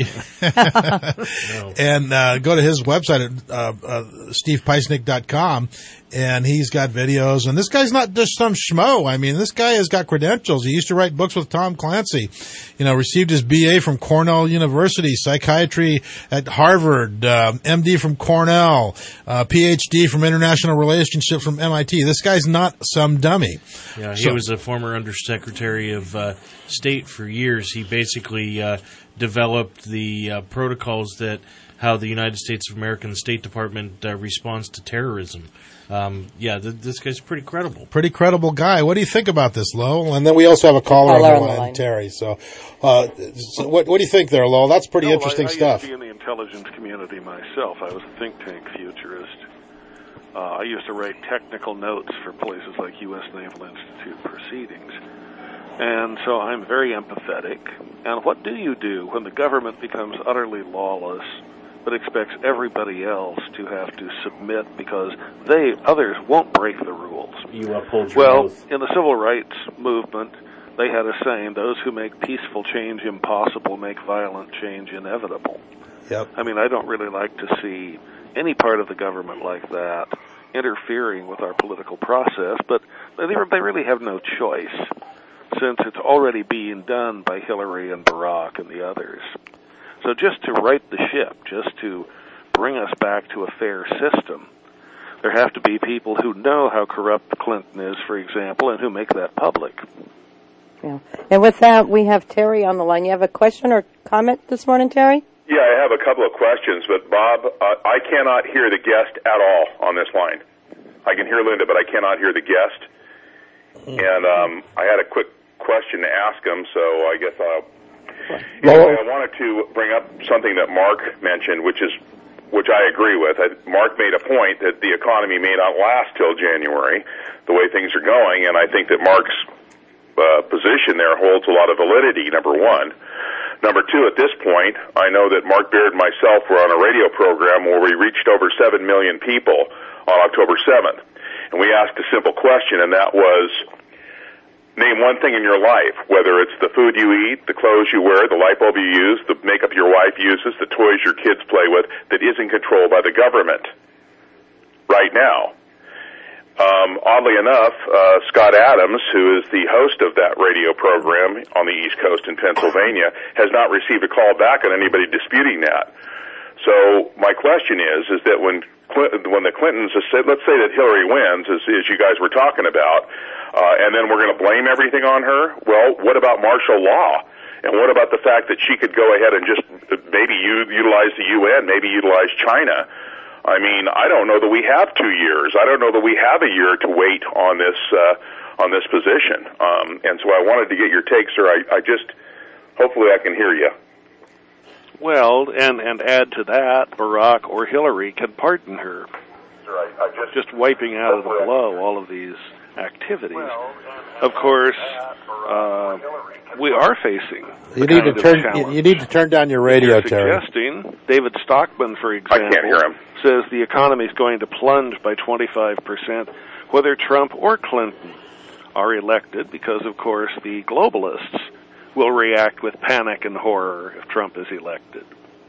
Speaker 5: No. And uh, go to his website at uh, uh, steve peisnick dot com, and he's got videos. And this guy's not just some schmo. I mean, this guy has got credentials. He used to write books with Tom Clancy. You know, received his B A from Cornell University, psychiatry at Harvard, uh, M D from Cornell, uh, P H D from international relationships from M I T. This guy's not some dummy.
Speaker 11: Yeah, he
Speaker 5: so,
Speaker 11: was a former undersecretary of uh, state for years. He basically uh, developed the uh, protocols that how the United States of America and the State Department uh, responds to terrorism. Um, yeah, th- this guy's pretty credible.
Speaker 5: Pretty credible guy. What do you think about this, Lowell? And then we also have a caller on the line, line, Terry. So, uh, so what, what do you think there, Lowell? That's pretty
Speaker 6: no,
Speaker 5: interesting
Speaker 6: I, I
Speaker 5: stuff.
Speaker 6: I used to be in the intelligence community myself. I was a think tank futurist. Uh, I used to write technical notes for places like U S Naval Institute proceedings. And so I'm very empathetic. And what do you do when the government becomes utterly lawless but expects everybody else to have to submit because they, others, won't break the rules?
Speaker 11: You uphold your
Speaker 6: Well,
Speaker 11: oath.
Speaker 6: in the civil rights movement, they had a saying, those who make peaceful change impossible make violent change inevitable.
Speaker 5: Yep.
Speaker 6: I mean, I don't really like to see any part of the government like that interfering with our political process, but they, they really have no choice since it's already being done by Hillary and Barack and the others. So just to right the ship, just to bring us back to a fair system, there have to be people who know how corrupt Clinton is, for example, and who make that public.
Speaker 4: Yeah. And with that, we have Terry on the line. You have a question or comment this morning, Terry?
Speaker 8: Yeah, I have a couple of questions, but Bob, uh, I cannot hear the guest at all on this line. I can hear Linda, but I cannot hear the guest. And um, I had a quick question to ask him, so I guess I'll... Anyway, I wanted to bring up something that Mark mentioned, which is, which I agree with. I, Mark made a point that the economy may not last till January, the way things are going, and I think that Mark's uh, position there holds a lot of validity, number one. Number two, at this point, I know that Mark Baird and myself were on a radio program where we reached over seven million people on October seventh. And we asked a simple question, and that was, name one thing in your life, whether it's the food you eat, the clothes you wear, the light bulb you use, the makeup your wife uses, the toys your kids play with, that isn't controlled by the government right now. Um, oddly enough, uh, Scott Adams, who is the host of that radio program on the East Coast in Pennsylvania, has not received a call back on anybody disputing that. So my question is, is that when Clinton, when the Clintons, let's say that Hillary wins, as, as you guys were talking about, uh, and then we're going to blame everything on her, well, what about martial law? And what about the fact that she could go ahead and just maybe utilize the U N, maybe utilize China? I mean, I don't know that we have two years. I don't know that we have a year to wait on this uh, on this position. Um, and so I wanted to get your take, sir. I, I just, hopefully I can hear you.
Speaker 6: Well, and, and add to that, Barack or Hillary can pardon her.
Speaker 8: Sir, I, I just,
Speaker 6: just wiping out of the blow all of these activities. Of course, uh, we are facing
Speaker 1: You need to turn. You, you need to turn down your radio,
Speaker 6: You're
Speaker 1: Terry.
Speaker 6: Suggesting David Stockman, for example,
Speaker 8: I can't hear him.
Speaker 6: says the economy is going to plunge by twenty-five percent, whether Trump or Clinton are elected, because of course the globalists will react with panic and horror if Trump is elected.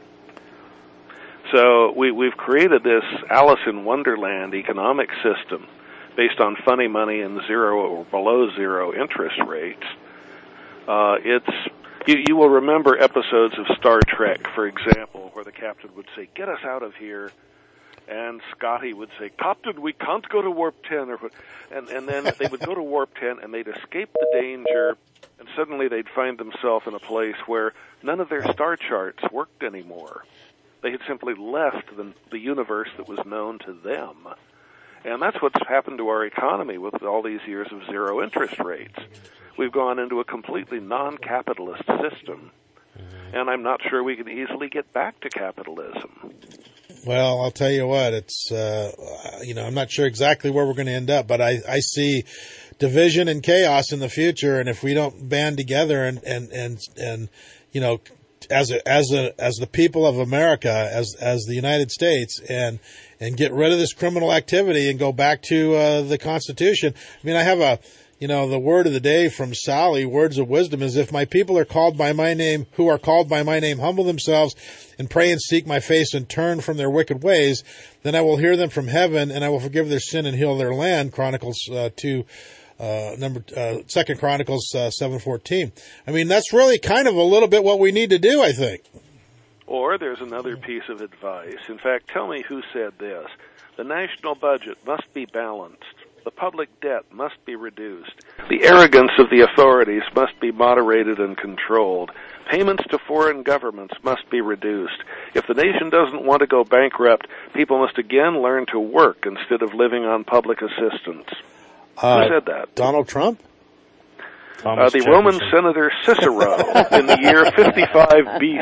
Speaker 6: So we, we've created this Alice in Wonderland economic system based on funny money and zero or below zero interest rates. Uh, it's you, you will remember episodes of Star Trek, for example, where the captain would say, "Get us out of here," and Scotty would say, "Captain, we can't go to warp ten," or and and then they would go to warp ten and they'd escape the danger, and suddenly they'd find themselves in a place where none of their star charts worked anymore. They had simply left the, the universe that was known to them. And that's what's happened to our economy with all these years of zero interest rates. We've gone into a completely non-capitalist system, and I'm not sure we can easily get back to capitalism.
Speaker 5: Well, I'll tell you what, it's, uh, you know, I'm not sure exactly where we're going to end up, but I, I see division and chaos in the future, and if we don't band together and, and, and, and you know, as a, as a, as the people of America, as, as the United States, and, and get rid of this criminal activity and go back to, uh, the Constitution. I mean, I have a, you know, the word of the day from Sally, words of wisdom, is if my people are called by my name, who are called by my name, humble themselves and pray and seek my face and turn from their wicked ways, then I will hear them from heaven and I will forgive their sin and heal their land. Chronicles, uh, two, uh, number, uh, Second Chronicles, uh, seven fourteen. I mean, that's really kind of a little bit what we need to do, I think.
Speaker 6: Or there's another piece of advice. In fact, tell me who said this. The national budget must be balanced. The public debt must be reduced. The arrogance of the authorities must be moderated and controlled. Payments to foreign governments must be reduced. If the nation doesn't want to go bankrupt, people must again learn to work instead of living on public assistance.
Speaker 1: Uh,
Speaker 6: Who said that?
Speaker 1: Donald Trump?
Speaker 6: Uh, the Roman Senator Cicero in the year fifty-five B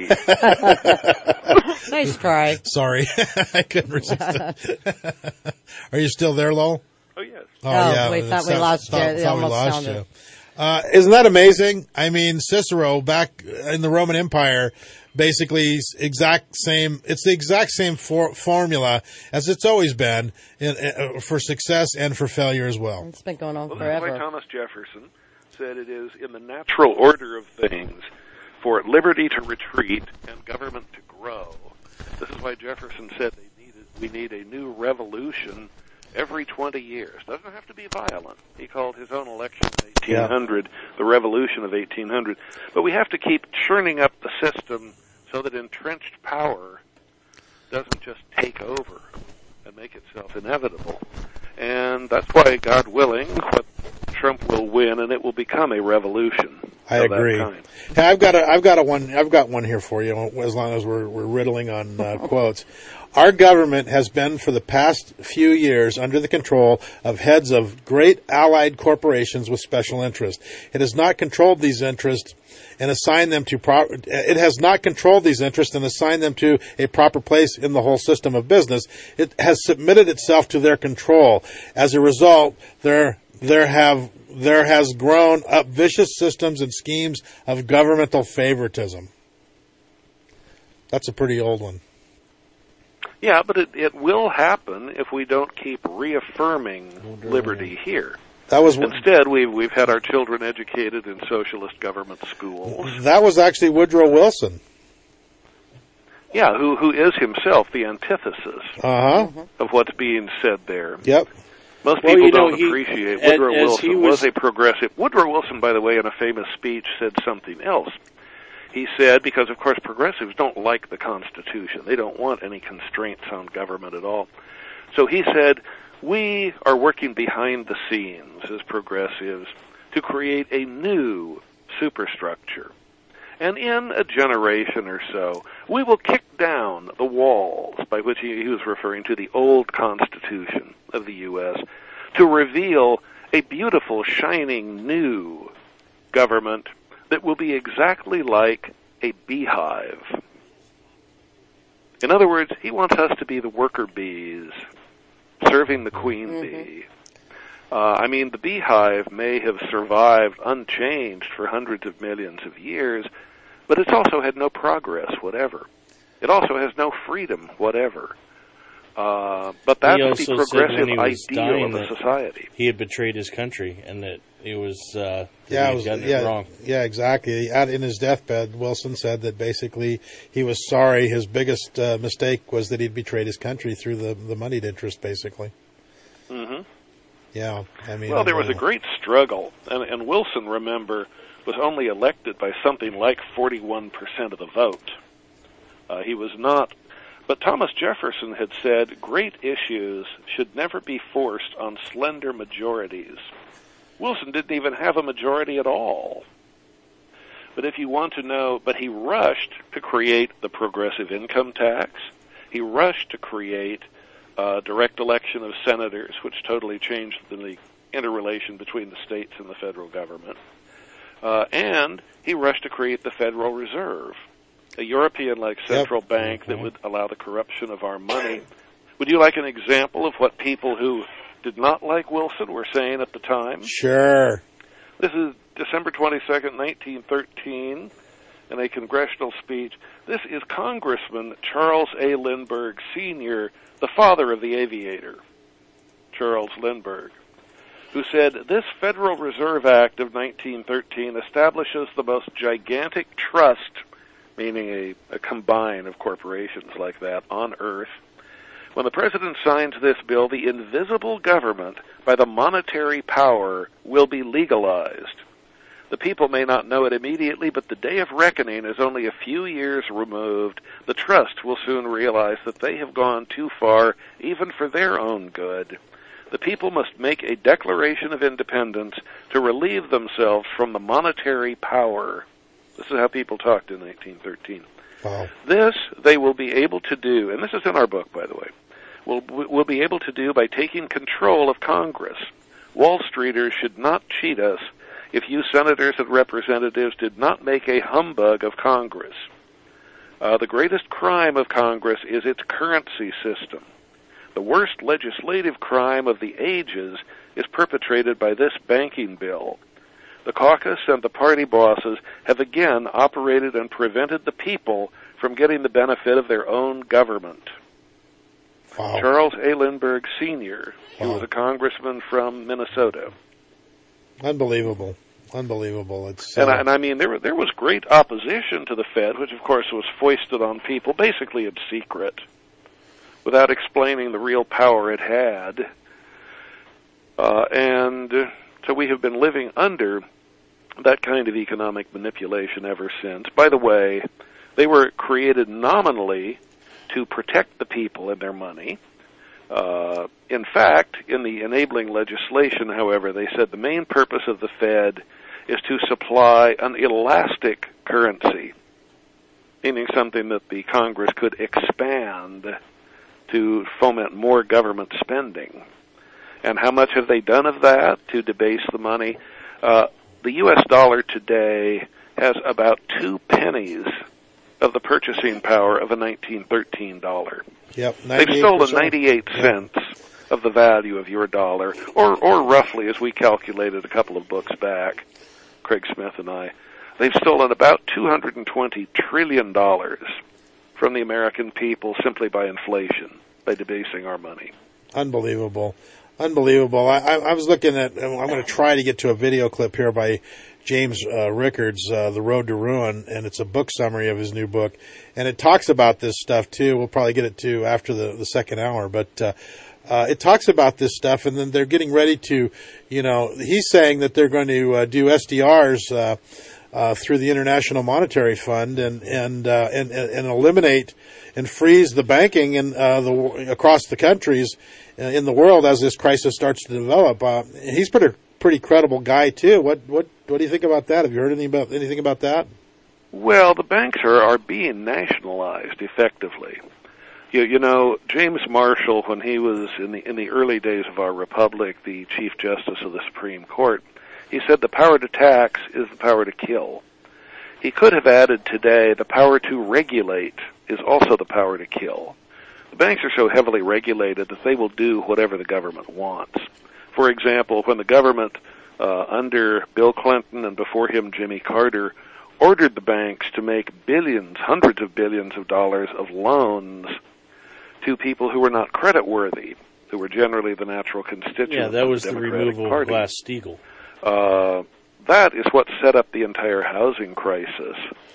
Speaker 6: C
Speaker 4: Nice try.
Speaker 5: Sorry, I couldn't resist it. Are you still there, Lowell?
Speaker 6: Oh, yes.
Speaker 5: Oh,
Speaker 4: Oh,
Speaker 5: yeah.
Speaker 4: we thought we
Speaker 5: Thought-
Speaker 4: lost you.
Speaker 5: thought-
Speaker 4: It
Speaker 5: thought we
Speaker 4: almost
Speaker 5: lost
Speaker 4: sounded-
Speaker 5: you. Uh, isn't that amazing? I mean, Cicero back in the Roman Empire, basically exact same. It's the exact same for, formula as it's always been in, in, for success and for failure as well.
Speaker 4: It's been going on
Speaker 6: Well, that's why
Speaker 4: forever.
Speaker 6: Thomas Jefferson said it is in the natural order of things for liberty to retreat and government to grow. This is why Jefferson said they needed, we need a new revolution every twenty years. Doesn't have to be violent. He called his own election in eighteen hundred the revolution of eighteen hundred. But we have to keep churning up the system so that entrenched power doesn't just take over and make itself inevitable. And that's why, God willing, what Trump will win, and it will become a revolution.
Speaker 5: I
Speaker 6: of that
Speaker 5: agree.
Speaker 6: kind.
Speaker 5: Hey, I've got a, I've got a one, I've got one here for you. As long as we're we're riddling on uh, quotes, our government has been for the past few years under the control of heads of great allied corporations with special interest. It has not controlled these interests and assigned them to pro- it has not controlled these interests and assigned them to a proper place in the whole system of business. It has submitted itself to their control. As a result, their there have there has grown up vicious systems and schemes of governmental favoritism. That's a pretty old one.
Speaker 6: Yeah, but it, it will happen if we don't keep reaffirming liberty here.
Speaker 5: That was
Speaker 6: Instead, we've we've had our children educated in socialist government schools.
Speaker 5: That was actually Woodrow Wilson.
Speaker 6: Yeah, who who is himself the antithesis
Speaker 5: uh-huh.
Speaker 6: of what's being said there.
Speaker 5: Yep.
Speaker 6: Most
Speaker 10: well,
Speaker 6: people
Speaker 10: you know,
Speaker 6: don't
Speaker 10: he,
Speaker 6: appreciate
Speaker 10: as,
Speaker 6: Woodrow
Speaker 10: as
Speaker 6: Wilson
Speaker 10: was,
Speaker 6: was a progressive. Woodrow Wilson, by the way, in a famous speech said something else. He said, because of course progressives don't like the Constitution. They don't want any constraints on government at all. So he said, we are working behind the scenes as progressives to create a new superstructure. And in a generation or so, we will kick down the walls, by which he, he was referring to the old Constitution of the U S, to reveal a beautiful, shining, new government that will be exactly like a beehive. In other words, he wants us to be the worker bees, serving the queen mm-hmm. bee. Uh, I mean, the beehive may have survived unchanged for hundreds of millions of years, but it's also had no progress, whatever. It also has no freedom, whatever. Uh, but that's the progressive ideal of a society.
Speaker 11: He had betrayed his country, and that it was uh,
Speaker 5: yeah,
Speaker 11: he
Speaker 5: it was,
Speaker 11: gotten
Speaker 5: yeah,
Speaker 11: it wrong.
Speaker 5: Yeah, exactly. In his deathbed, Wilson said that basically he was sorry. His biggest uh, mistake was that he'd betrayed his country through the the moneyed interest, basically.
Speaker 6: Mm-hmm.
Speaker 5: Yeah, I mean.
Speaker 6: Well, there was
Speaker 5: uh,
Speaker 6: a great struggle, and, and Wilson, remember, was only elected by something like forty-one percent of the vote. Uh, he was not. But Thomas Jefferson had said great issues should never be forced on slender majorities. Wilson didn't even have a majority at all. But if you want to know, but he rushed to create the progressive income tax. He rushed to create uh, direct election of senators, which totally changed the interrelation between the states and the federal government. Uh, and he rushed to create the Federal Reserve, a European-like central yep. bank that would allow the corruption of our money. Would you like an example of what people who did not like Wilson were saying at the time?
Speaker 5: Sure.
Speaker 6: This is December twenty-second, nineteen thirteen, in a congressional speech. This is Congressman Charles A. Lindbergh, Senior, the father of the aviator, Charles Lindbergh, who said, this Federal Reserve Act of nineteen thirteen establishes the most gigantic trust, meaning a, a combine of corporations like that, on Earth. When the President signs this bill, the invisible government, by the monetary power, will be legalized. The people may not know it immediately, but the day of reckoning is only a few years removed. The trust will soon realize that they have gone too far, even for their own good. The people must make a declaration of independence to relieve themselves from the monetary power. This is how people talked in nineteen thirteen.
Speaker 5: Wow.
Speaker 6: This they will be able to do, and this is in our book, by the way, will will be able to do by taking control of Congress. Wall Streeters should not cheat us if you senators and representatives did not make a humbug of Congress. Uh, the greatest crime of Congress is its currency system. The worst legislative crime of the ages is perpetrated by this banking bill. The caucus and the party bosses have again operated and prevented the people from getting the benefit of their own government.
Speaker 5: Wow.
Speaker 6: Charles A. Lindbergh, Senior,
Speaker 5: wow.
Speaker 6: who was a congressman from Minnesota.
Speaker 5: Unbelievable. Unbelievable. It's uh...
Speaker 6: and, I, and I mean, there, there was great opposition to the Fed, which of course was foisted on people, basically in secret, without explaining the real power it had. Uh, and so we have been living under that kind of economic manipulation ever since. By the way, they were created nominally to protect the people and their money. Uh, in fact, in the enabling legislation, however, they said the main purpose of the Fed is to supply an elastic currency, meaning something that the Congress could expand to foment more government spending. And how much have they done of that to debase the money? Uh, the U S dollar today has about two pennies of the purchasing power of a nineteen thirteen dollar.
Speaker 5: Yep,
Speaker 6: they've stolen ninety-eight cents. of the value of your dollar, or, or roughly, as we calculated a couple of books back, Craig Smith and I, they've stolen about two hundred twenty trillion dollars from the American people simply by inflation, by debasing our money.
Speaker 5: Unbelievable. Unbelievable. I, I, I was looking at, I'm going to try to get to a video clip here by James uh, Rickards, uh, The Road to Ruin, and it's a book summary of his new book. And it talks about this stuff, too. We'll probably get it to after the, the second hour. But uh, uh, it talks about this stuff, and then they're getting ready to, you know, he's saying that they're going to uh, do S D Rs uh, uh, through the International Monetary Fund and and, uh, and and eliminate and freeze the banking in, uh, the, across the countries uh, in the world as this crisis starts to develop. Uh, he's pretty pretty credible guy, too. What what what do you think about that? Have you heard anything about anything about that?
Speaker 6: Well, the banks are, are being nationalized effectively. You, you know, James Marshall, when he was in the in the early days of our republic, the Chief Justice of the Supreme Court, he said the power to tax is the power to kill. He could have added today the power to regulate is also the power to kill. The banks are so heavily regulated that they will do whatever the government wants. For example, when the government, uh, under Bill Clinton and before him Jimmy Carter, ordered the banks to make billions, hundreds of billions of dollars of loans to people who were not creditworthy, who were generally the natural constituents
Speaker 11: Yeah, that was
Speaker 6: of the,
Speaker 11: the
Speaker 6: Democratic
Speaker 11: removal
Speaker 6: Party.
Speaker 11: of Glass-Steagall.
Speaker 6: Uh, that is what set up the entire housing crisis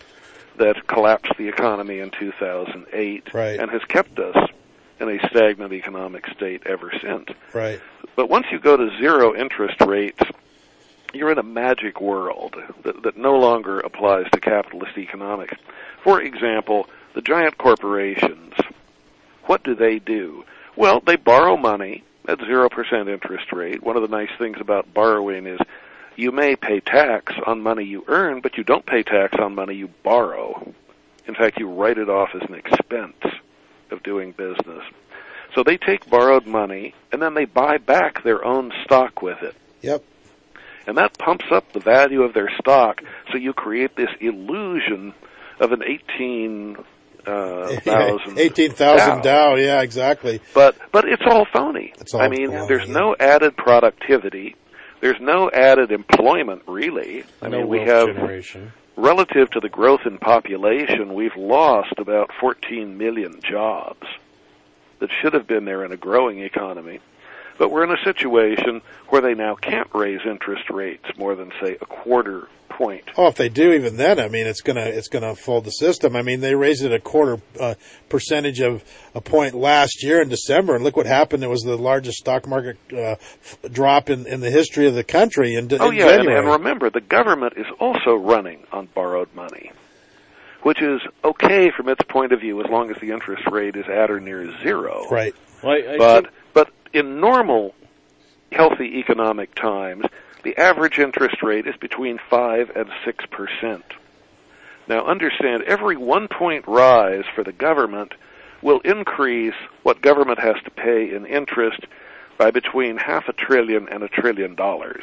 Speaker 6: that collapsed the economy in two thousand eight
Speaker 5: right.
Speaker 6: and has kept us in a stagnant economic state ever since.
Speaker 5: Right.
Speaker 6: But once you go to zero interest rates, you're in a magic world that, that no longer applies to capitalist economics. For example, the giant corporations, what do they do? Well, they borrow money at zero percent interest rate. One of the nice things about borrowing is you may pay tax on money you earn, but you don't pay tax on money you borrow. In fact, you write it off as an expense of doing business. So they take borrowed money, and then they buy back their own stock with it.
Speaker 5: Yep.
Speaker 6: And that pumps up the value of their stock, so you create this illusion of an eighteen uh, thousand
Speaker 5: eighteen thousand Dow. Yeah, exactly.
Speaker 6: But but it's all phony.
Speaker 5: It's all
Speaker 6: I mean,
Speaker 5: phony,
Speaker 6: there's
Speaker 5: yeah.
Speaker 6: no added productivity. There's no added employment, really. I
Speaker 11: No
Speaker 6: mean, we
Speaker 11: wealth
Speaker 6: have,
Speaker 11: generation.
Speaker 6: relative to the growth in population, we've lost about fourteen million jobs that should have been there in a growing economy. But we're in a situation where they now can't raise interest rates more than, say, a quarter point.
Speaker 5: Oh, if they do, even then, I mean, it's gonna it's gonna fold the system. I mean, they raised it a quarter uh, percentage of a point last year in December, and look what happened. It was the largest stock market uh, f- drop in, in the history of the country in,
Speaker 6: oh,
Speaker 5: in
Speaker 6: yeah, and,
Speaker 5: January.
Speaker 6: and remember, the government is also running on borrowed money, which is okay from its point of view as long as the interest rate is at or near zero.
Speaker 5: Right.
Speaker 11: Well, I, I
Speaker 6: But
Speaker 11: think-
Speaker 6: but in normal, healthy economic times, the average interest rate is between five and six percent. Now, understand, every one point rise for the government will increase what government has to pay in interest by between half a trillion and a trillion dollars.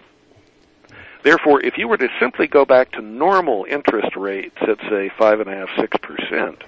Speaker 6: Therefore, if you were to simply go back to normal interest rates at, say, five and a half, six percent,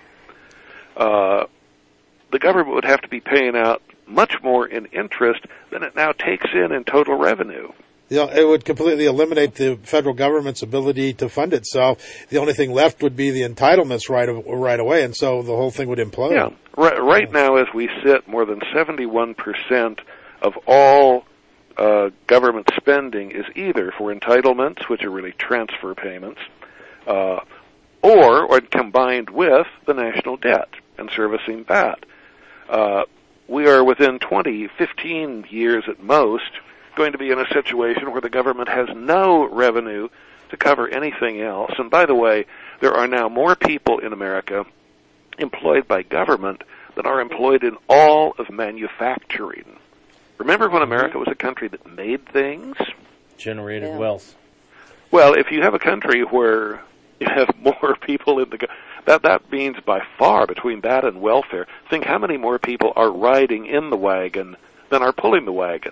Speaker 6: uh, the government would have to be paying out much more in interest than it now takes in in total revenue.
Speaker 5: You know, it would completely eliminate the federal government's ability to fund itself. The only thing left would be the entitlements right of, right away, and so the whole thing would implode.
Speaker 6: Yeah. Right, right now, as we sit, more than seventy-one percent of all uh, government spending is either for entitlements, which are really transfer payments, uh, or, or combined with the national debt and servicing that. Uh, we are within twenty, fifteen years at most going to be in a situation where the government has no revenue to cover anything else. And by the way, there are now more people in America employed by government than are employed in all of manufacturing. Remember when America was a country that made things?
Speaker 11: Generated yeah. wealth.
Speaker 6: Well, if you have a country where you have more people in the... That that means by far, between that and welfare, think how many more people are riding in the wagon than are pulling the wagon.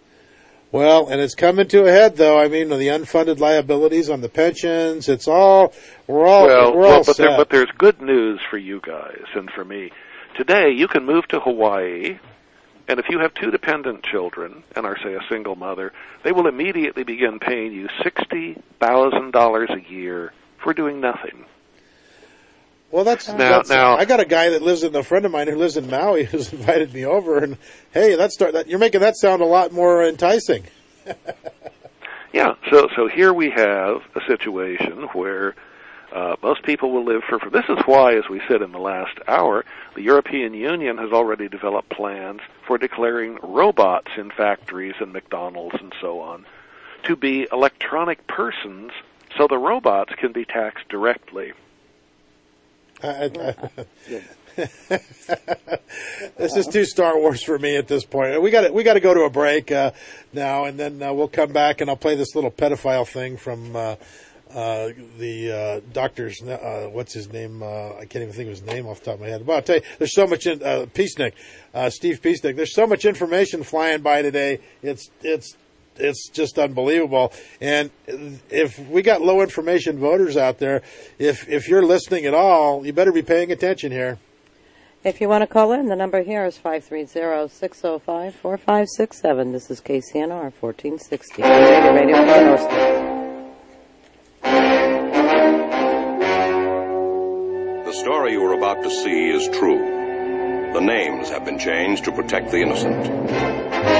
Speaker 5: Well, and it's coming to a head, though. I mean, the unfunded liabilities on the pensions, it's all, we're all,
Speaker 6: well,
Speaker 5: we're
Speaker 6: well,
Speaker 5: all
Speaker 6: but,
Speaker 5: set.
Speaker 6: there, but there's good news for you guys and for me. Today, you can move to Hawaii, And if you have two dependent children and are, say, a single mother, they will immediately begin paying you sixty thousand dollars a year for doing nothing.
Speaker 5: Well, that's,
Speaker 6: now,
Speaker 5: that's
Speaker 6: now,
Speaker 5: I got a guy that lives in, a friend of mine who lives in Maui who's invited me over, and hey, that's start that you're making that sound a lot more enticing.
Speaker 6: Yeah, so so here we have a situation where uh, most people will live for, for. This is why, as we said in the last hour, the European Union has already developed plans for declaring robots in factories and McDonald's and so on to be electronic persons, so the robots can be taxed directly.
Speaker 5: I, I, this is too Star Wars for me at this point. We got we got to go to a break uh, now, and then uh, we'll come back and I'll play this little pedophile thing from uh, uh, the uh, doctor's. Uh, what's his name? Uh, I can't even think of his name off the top of my head. But I'll tell you, there's so much in uh, Peacenik, uh, Steve Peacenik. There's so much information flying by today. It's it's. It's just unbelievable. And if we got low information voters out there, if if you're listening at all, you better be paying attention here.
Speaker 4: If you want to call in, the number here is five three zero, six zero five, four five six seven. This is K C N R fourteen sixty. Radio, Radio Far
Speaker 10: The story you are about to see is true. The names have been changed to protect the innocent.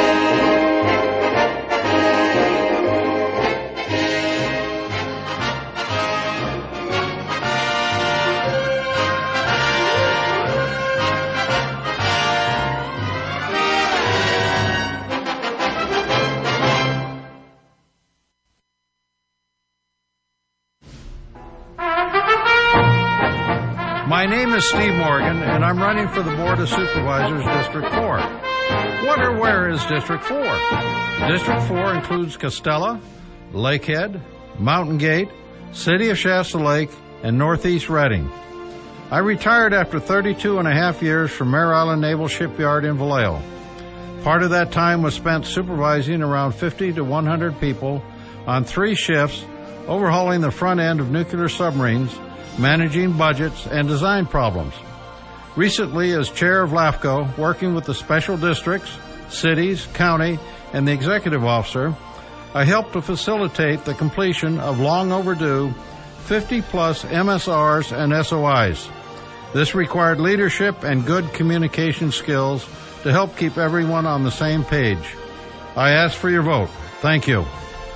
Speaker 12: My name is Steve Morgan, and I'm running for the Board of Supervisors, District four. What or where is District four? District four includes Costella, Lakehead, Mountain Gate, City of Shasta Lake, and Northeast Redding. I retired after thirty-two and a half years from Mare Island Naval Shipyard in Vallejo. Part of that time was spent supervising around fifty to one hundred people on three shifts, overhauling the front end of nuclear submarines, managing budgets, and design problems. Recently, as chair of LAFCO, working with the special districts, cities, county, and the executive officer, I helped to facilitate the completion of long overdue fifty plus M S Rs and S O Is. This required leadership and good communication skills to help keep everyone on the same page. I ask for your vote. Thank you.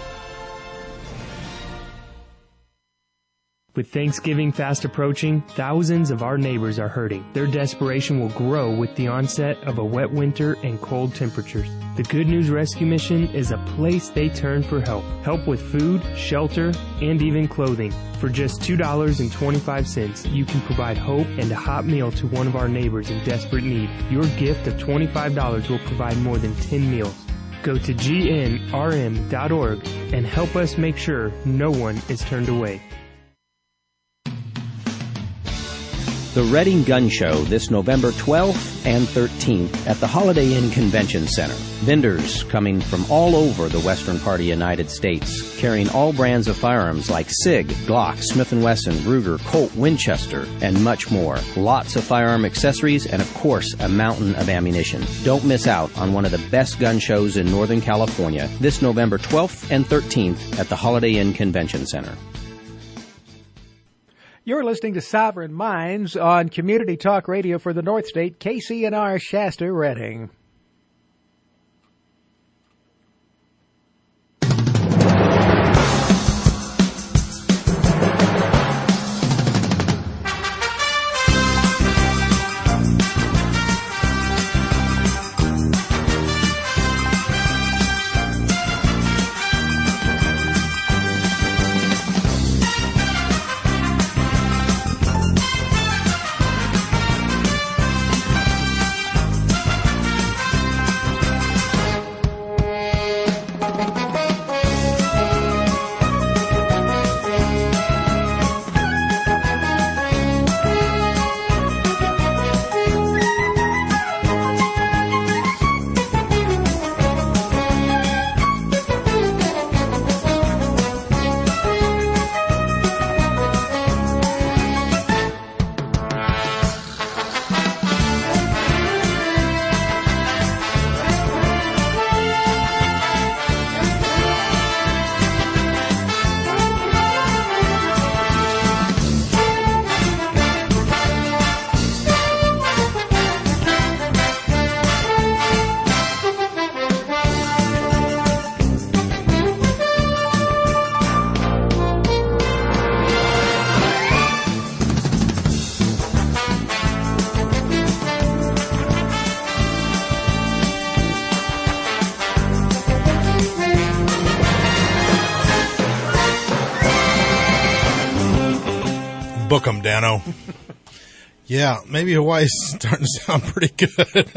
Speaker 2: With Thanksgiving fast approaching, thousands of our neighbors are hurting. Their desperation will grow with the onset of a wet winter and cold temperatures. The Good News Rescue Mission is a place they turn for help. Help with food, shelter, and even clothing. For just two dollars and twenty-five cents, you can provide hope and a hot meal to one of our neighbors in desperate need. Your gift of twenty-five dollars will provide more than ten meals. Go to G N R M dot org and help us make sure no one is turned away.
Speaker 13: The Reading Gun Show this November twelfth and thirteenth at the Holiday Inn Convention Center. Vendors coming from all over the western part of the United States, carrying all brands of firearms like SIG, Glock, Smith and Wesson, Ruger, Colt, Winchester, and much more. Lots of firearm accessories and, of course, a mountain of ammunition. Don't miss out on one of the best gun shows in Northern California this November twelfth and thirteenth at the Holiday Inn Convention Center.
Speaker 24: You're listening to Sovereign Minds on Community Talk Radio for the North State, K C N R Shasta Redding.
Speaker 5: Book 'em, Dano. Yeah, maybe Hawaii's starting to sound pretty good.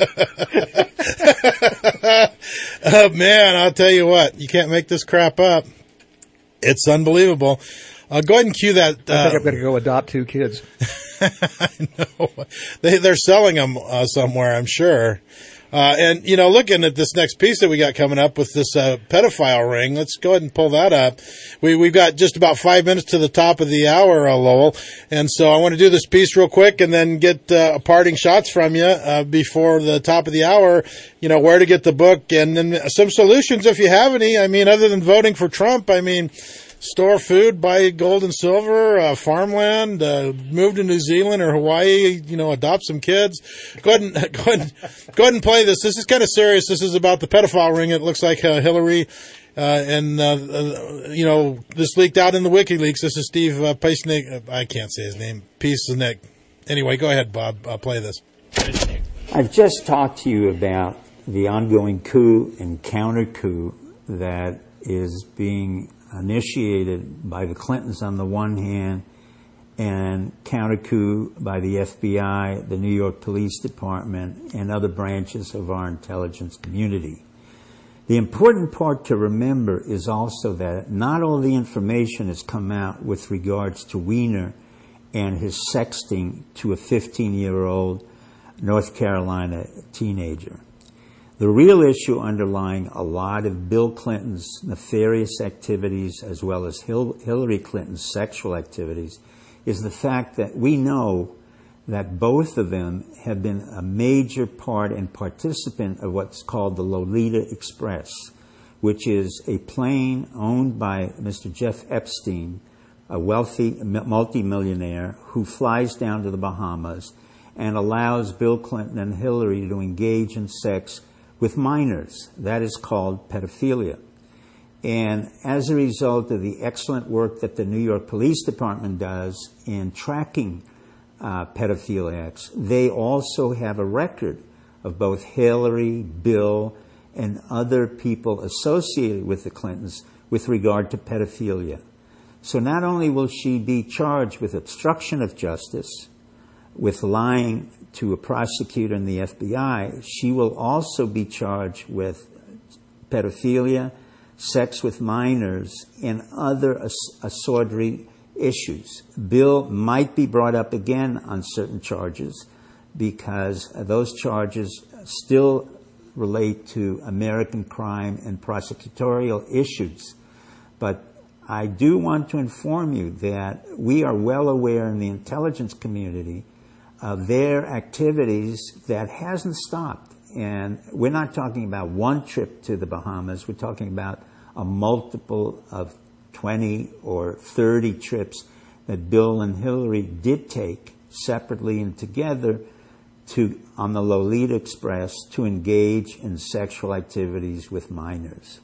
Speaker 5: Oh, man, I'll tell you what. You can't make this crap up. It's unbelievable. Uh, go ahead and cue that. Uh,
Speaker 3: I think I'm going to go adopt two kids.
Speaker 5: I know. They, they're selling them uh, somewhere, I'm sure. Uh, and, you know, looking at this next piece that we got coming up with this uh, pedophile ring, let's go ahead and pull that up. We, we've got just about five minutes to the top of the hour, uh, Lowell. And so I want to do this piece real quick and then get uh, parting shots from you uh, before the top of the hour, you know, where to get the book and then some solutions if you have any. I mean, other than voting for Trump, I mean, store food, buy gold and silver, uh, farmland, uh, move to New Zealand or Hawaii, you know, adopt some kids. Go ahead and, go ahead and, go ahead and play this. This is kind of serious. This is about the pedophile ring. It looks like, uh, Hillary, uh, and, uh, uh, you know, this leaked out in the WikiLeaks. This is Steve, uh, Peacenik. I can't say his name. Peacenik. Anyway, go ahead, Bob. I'll play this.
Speaker 9: I've just talked to you about the ongoing coup and counter coup that is being initiated by the Clintons on the one hand and counter coup by the F B I, the New York Police Department, and other branches of our intelligence community. The important part to remember is also that not all the information has come out with regards to Weiner and his sexting to a fifteen-year-old North Carolina teenager. The real issue underlying a lot of Bill Clinton's nefarious activities as well as Hillary Clinton's sexual activities is the fact that we know that both of them have been a major part and participant of what's called the Lolita Express, which is a plane owned by Mister Jeff Epstein, a wealthy multimillionaire who flies down to the Bahamas and allows Bill Clinton and Hillary to engage in sex with minors. That is called pedophilia. And as a result of the excellent work that the New York Police Department does in tracking uh, pedophiliacs, they also have a record of both Hillary, Bill, and other people associated with the Clintons with regard to pedophilia. So not only will she be charged with obstruction of justice, with lying to a prosecutor in the F B I, she will also be charged with pedophilia, sex with minors, and other ass- assorted issues. Bill might be brought up again on certain charges because those charges still relate to American crime and prosecutorial issues. But I do want to inform you that we are well aware in the intelligence community of their activities that hasn't stopped. And we're not talking about one trip to the Bahamas. We're talking about a multiple of twenty or thirty trips that Bill and Hillary did take separately and together to on the Lolita Express to engage in sexual activities with minors.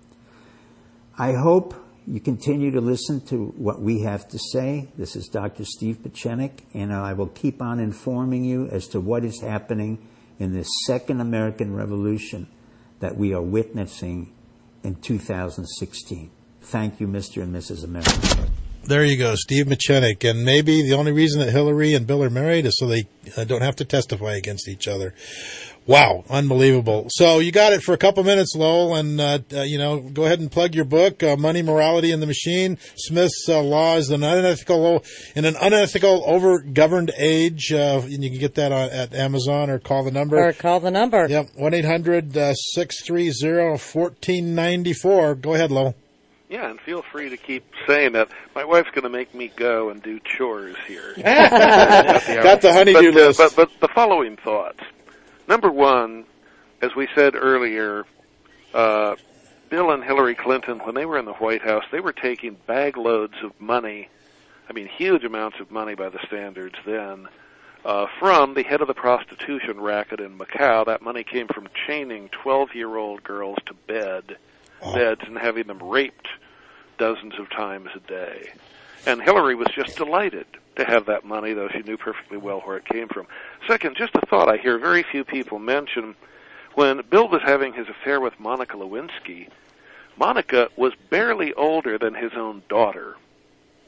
Speaker 9: I hope you continue to listen to what we have to say. This is Doctor Steve Pieczenik, and I will keep on informing you as to what is happening in this second American Revolution that we are witnessing in two thousand sixteen. Thank you, Mister and Missus America.
Speaker 5: There you go, Steve Pieczenik. And maybe the only reason that Hillary and Bill are married is so they uh, don't have to testify against each other. Wow, unbelievable. So you got it for a couple minutes, Lowell, and, uh, uh, you know, go ahead and plug your book, uh, Money, Morality, and the Machine. Smith's uh, Law is an unethical, in an unethical, over-governed age. Uh, and you can get that on, at Amazon or call the number.
Speaker 4: Or call the number.
Speaker 5: Yep, one eight hundred six three zero one four nine four. Go ahead, Lowell.
Speaker 6: Yeah, and feel free to keep saying that. My wife's going to make me go and do chores here.
Speaker 5: Got the honeydew
Speaker 6: but,
Speaker 5: list.
Speaker 6: Uh, but, but the following thoughts. Number one, as we said earlier, uh, Bill and Hillary Clinton, when they were in the White House, they were taking bag loads of money, I mean huge amounts of money by the standards then, uh, from the head of the prostitution racket in Macau. That money came from chaining twelve-year-old girls to bed, oh. beds and having them raped dozens of times a day. And Hillary was just delighted to have that money, though she knew perfectly well where it came from. Second, just a thought I hear very few people mention. When Bill was having his affair with Monica Lewinsky, Monica was barely older than his own daughter.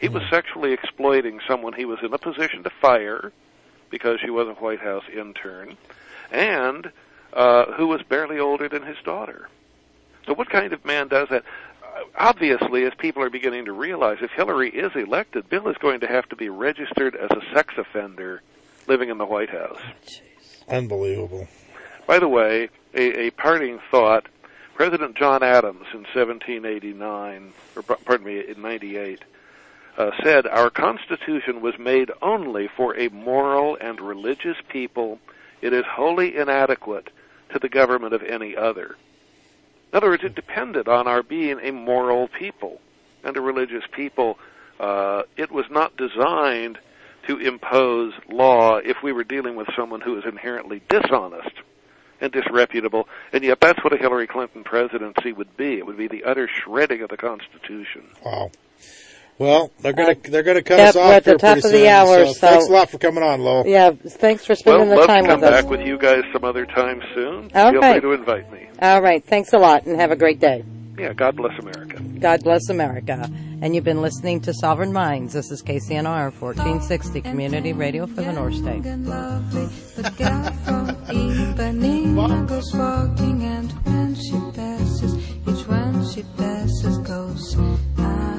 Speaker 6: He was sexually exploiting someone he was in a position to fire because she was a White House intern, and uh, who was barely older than his daughter. So what kind of man does that? Uh, obviously, as people are beginning to realize, if Hillary is elected, Bill is going to have to be registered as a sex offender living in the White House.
Speaker 5: Unbelievable.
Speaker 6: By the way, a, a parting thought, President John Adams in seventeen eighty-nine, or pardon me, in ninety-eight, uh, said, "Our Constitution was made only for a moral and religious people. It is wholly inadequate to the government of any other." In other words, it depended on our being a moral people and a religious people. Uh, it was not designed to impose law if we were dealing with someone who is inherently dishonest and disreputable, and yet that's what a Hillary Clinton presidency would be. It would be the utter shredding of the Constitution.
Speaker 5: Wow. Well, they're going to they're going to cut
Speaker 4: Yep,
Speaker 5: us off
Speaker 4: we're at the
Speaker 5: here
Speaker 4: top
Speaker 5: pretty
Speaker 4: of the
Speaker 5: soon,
Speaker 4: hour,
Speaker 5: so,
Speaker 4: so-
Speaker 5: thanks a lot for coming on, Lowell.
Speaker 4: Yeah, thanks for spending
Speaker 6: well,
Speaker 4: the time
Speaker 6: love to come
Speaker 4: with us.
Speaker 6: back with you guys some other time soon.
Speaker 4: All
Speaker 6: Feel
Speaker 4: right.
Speaker 6: free to invite me.
Speaker 4: All right, thanks a lot, and have a great day.
Speaker 6: Yeah, God bless America.
Speaker 4: God bless America. And you've been listening to Sovereign Minds. This is K C N R, fourteen sixty Community Radio for the North State.
Speaker 15: The gal from Ipanema goes walking, and when she passes, each one she passes goes, ah.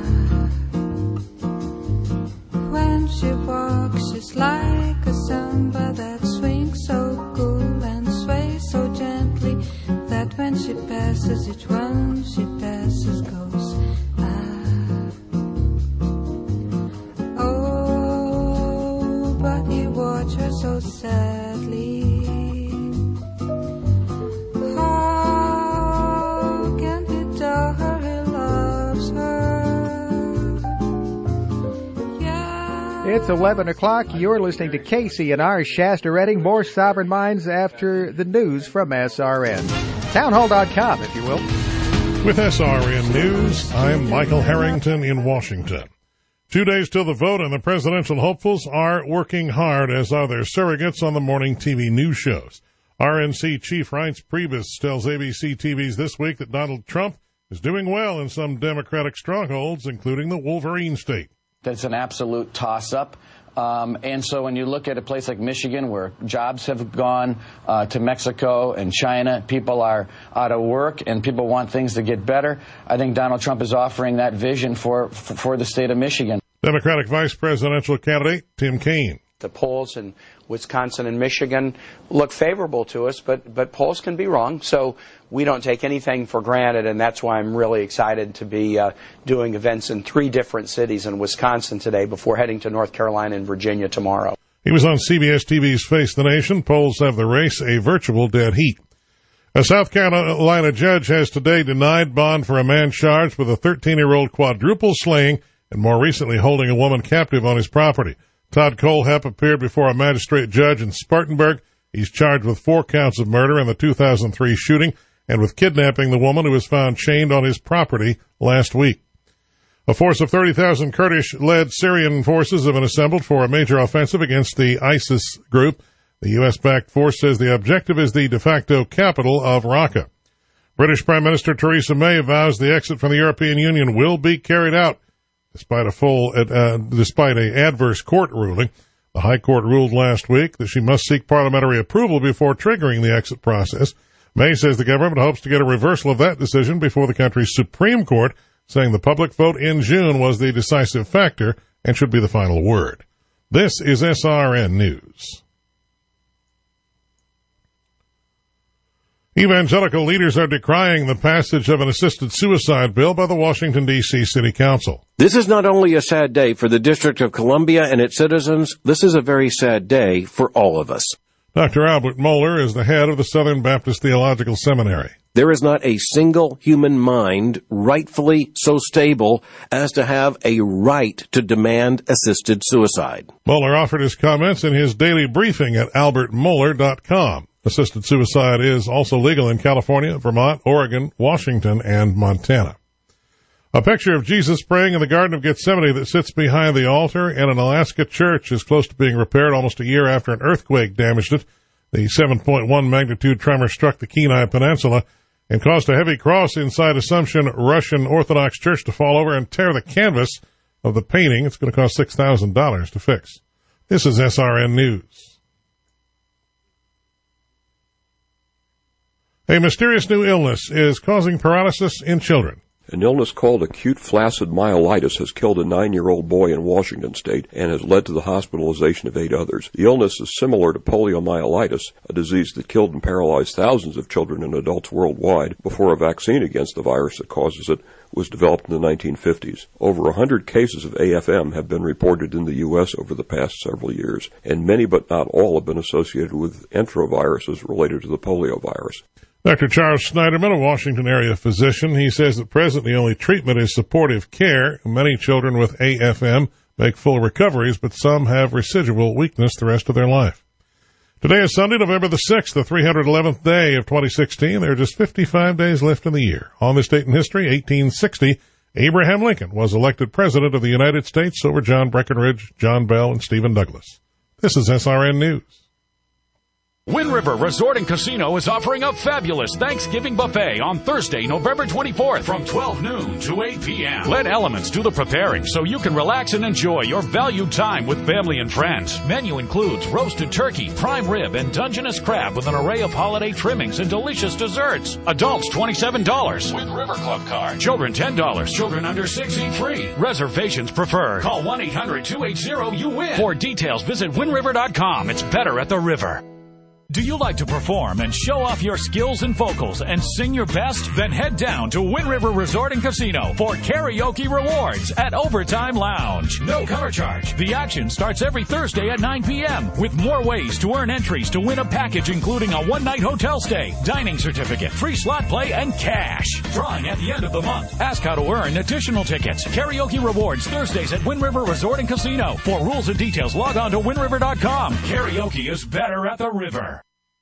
Speaker 15: When she walks, she's like a samba that swings so cool and sways so gently, that when she passes, each one she passes goes, ah. Oh, but he watched her so sadly. How can he tell her he loves her? Yeah.
Speaker 24: It's eleven o'clock. You're listening to K C N R Shasta Redding. More Sovereign Minds after the news from S R N. Townhall dot com, if you will.
Speaker 16: With S R N News, I'm Michael Harrington in Washington. Two days till the vote, and the presidential hopefuls are working hard, as are their surrogates on the morning T V news shows. R N C Chief Reince Priebus tells A B C T V's This Week that Donald Trump is doing well in some Democratic strongholds, including the Wolverine State.
Speaker 17: That's an absolute toss-up. Um, and so when you look at a place like Michigan, where jobs have gone uh, to Mexico and China, people are out of work and people want things to get better, I think Donald Trump is offering that vision for, for, for the state of Michigan.
Speaker 16: Democratic vice presidential candidate Tim Kaine.
Speaker 18: The polls in Wisconsin and Michigan look favorable to us, but, but polls can be wrong, so we don't take anything for granted, and that's why I'm really excited to be uh, doing events in three different cities in Wisconsin today before heading to North Carolina and Virginia tomorrow.
Speaker 16: He was on C B S T V's Face the Nation. Polls have the race a virtual dead heat. A South Carolina judge has today denied bond for a man charged with a thirteen-year-old quadruple slaying and more recently holding a woman captive on his property. Todd Colehep appeared before a magistrate judge in Spartanburg. He's charged with four counts of murder in the two thousand three shooting and with kidnapping the woman who was found chained on his property last week. A force of thirty thousand Kurdish-led Syrian forces have been assembled for a major offensive against the ISIS group. The U S-backed force says the objective is the de facto capital of Raqqa. British Prime Minister Theresa May vows the exit from the European Union will be carried out despite a full, uh, despite a adverse court ruling. The High Court ruled last week that she must seek parliamentary approval before triggering the exit process. May says the government hopes to get a reversal of that decision before the country's Supreme Court, saying the public vote in June was the decisive factor and should be the final word. This is S R N News. Evangelical leaders are decrying the passage of an assisted suicide bill by the Washington, D C City Council.
Speaker 19: This is not only a sad day for the District of Columbia and its citizens, this is a very sad day for all of us.
Speaker 16: Doctor Albert Mohler is the head of the Southern Baptist Theological Seminary.
Speaker 19: There is not a single human mind rightfully so stable as to have a right to demand assisted suicide.
Speaker 16: Mohler offered his comments in his daily briefing at albert mohler dot com. Assisted suicide is also legal in California, Vermont, Oregon, Washington, and Montana. A picture of Jesus praying in the Garden of Gethsemane that sits behind the altar in an Alaska church is close to being repaired almost a year after an earthquake damaged it. The seven point one magnitude tremor struck the Kenai Peninsula and caused a heavy cross inside Assumption Russian Orthodox Church to fall over and tear the canvas. of the painting. It's going to cost six thousand dollars to fix. This is S R N News. A mysterious new illness is causing paralysis in children.
Speaker 14: An illness called acute flaccid myelitis has killed a nine-year-old boy in Washington state and has led to the hospitalization of eight others. The illness is similar to poliomyelitis, a disease that killed and paralyzed thousands of children and adults worldwide before a vaccine against the virus that causes it was developed in the nineteen fifties. Over one hundred cases of A F M have been reported in the U S over the past several years, and many but not all have been associated with enteroviruses related to the polio virus.
Speaker 16: Doctor Charles Schneiderman, a Washington area physician, he says that presently the only treatment is supportive care. Many children with A F M make full recoveries, but some have residual weakness the rest of their life. Today is Sunday, November the sixth, the three hundred eleventh day of twenty sixteen. There are just fifty-five days left in the year. On this date in history, eighteen sixty, Abraham Lincoln was elected President of the United States over John Breckinridge, John Bell, and Stephen Douglas. This is S R N News.
Speaker 20: Wind River Resort and Casino is offering a fabulous Thanksgiving buffet on Thursday, November twenty-fourth from twelve noon to eight p.m. Let Elements do the preparing so you can relax and enjoy your valued time with family and friends. Menu includes roasted turkey, prime rib, and Dungeness crab with an array of holiday trimmings and delicious desserts. Adults twenty-seven dollars with River Club card. Children ten dollars. Children under six eat free. Reservations preferred. Call one eight hundred two eight zero you win. For details, visit wind river dot com. It's better at the river. Do you like to perform and show off your skills and vocals and sing your best? Then head down to Wind River Resort and Casino for karaoke rewards at Overtime Lounge. No cover charge. The action starts every Thursday at nine p.m. with more ways to earn entries to win a package including a one-night hotel stay, dining certificate, free slot play, and cash. Drawing at the end of the month. Ask how to earn additional tickets. Karaoke rewards Thursdays at Wind River Resort and Casino. For rules and details, log on to wind river dot com. Karaoke is better at the river.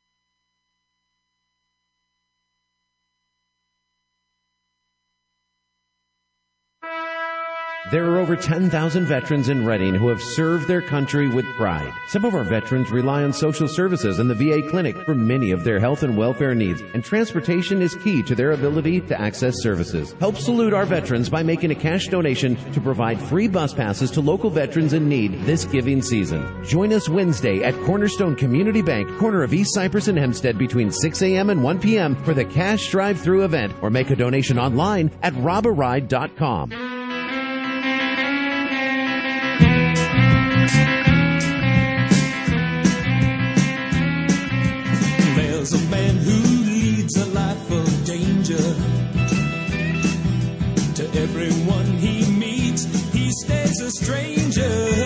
Speaker 22: There are over ten thousand veterans in Reading who have served their country with pride. Some of our veterans rely on social services and the V A clinic for many of their health and welfare needs, and transportation is key to their ability to access services. Help salute our veterans by making a cash donation to provide free bus passes to local veterans in need this giving season. Join us Wednesday at Cornerstone Community Bank, corner of East Cypress and Hempstead between six a.m. and one p.m. for the cash drive-through event, or make a donation online at rob a ride dot com.
Speaker 23: There's a man who leads a life of danger. To everyone he meets, he stays a stranger.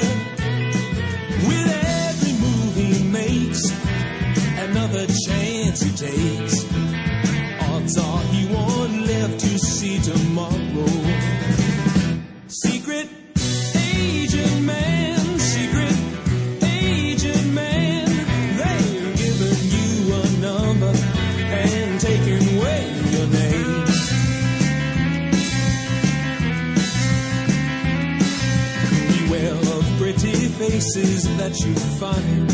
Speaker 23: With every move he makes, another chance he takes, odds are he won't live to see tomorrow. Secret agent man, secret agent man, they've given you a number and taken away your name. Beware of pretty faces that you find.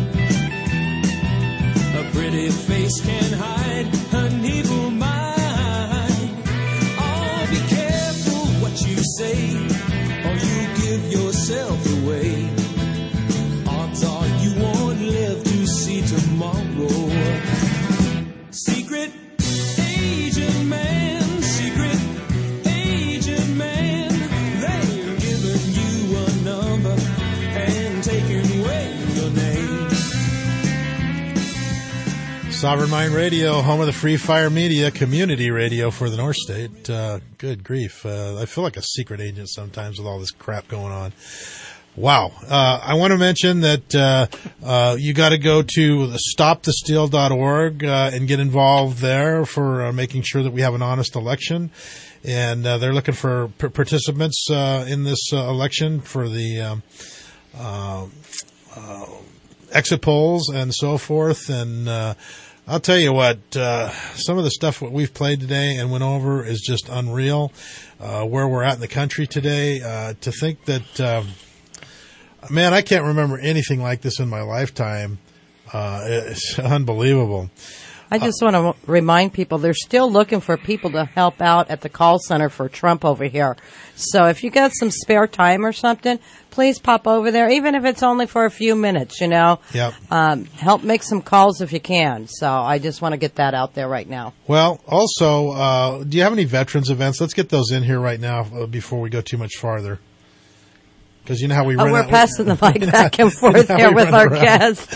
Speaker 23: A pretty face can hide an evil mind. Oh, be careful what you say, or you give yourself away. Odds are you won't live to see tomorrow. Secret agent man, secret agent man, they've given you a number and taken away your name.
Speaker 5: Sovereign Mind Radio, home of the Free Fire Media, community radio for the North State. Uh, good grief. Uh, I feel like a secret agent sometimes with all this crap going on. Wow. Uh, I want to mention that uh, uh, you got to go to stop the steal dot org uh, and get involved there for uh, making sure that we have an honest election. And uh, they're looking for p- participants uh, in this uh, election for the um, uh, uh, exit polls and so forth. And uh, I'll tell you what, uh, some of the stuff what we've played today and went over is just unreal. Uh, where we're at in the country today, uh, to think that, uh, man, I can't remember anything like this in my lifetime. Uh, it's unbelievable.
Speaker 4: I just want to remind people they're still looking for people to help out at the call center for Trump over here. So if you got some spare time or something, please pop over there, even if it's only for a few minutes, you know.
Speaker 5: Yep.
Speaker 4: Um, help make some calls if you can. So I just want to get that out there right now.
Speaker 5: Well, also, uh, do you have any veterans events? Let's get those in here right now uh, before we go too much farther. Because you know how we
Speaker 4: oh,
Speaker 5: run
Speaker 4: we're
Speaker 5: out,
Speaker 4: passing the mic back and forth
Speaker 5: you know
Speaker 4: here with our
Speaker 5: around.
Speaker 4: guests.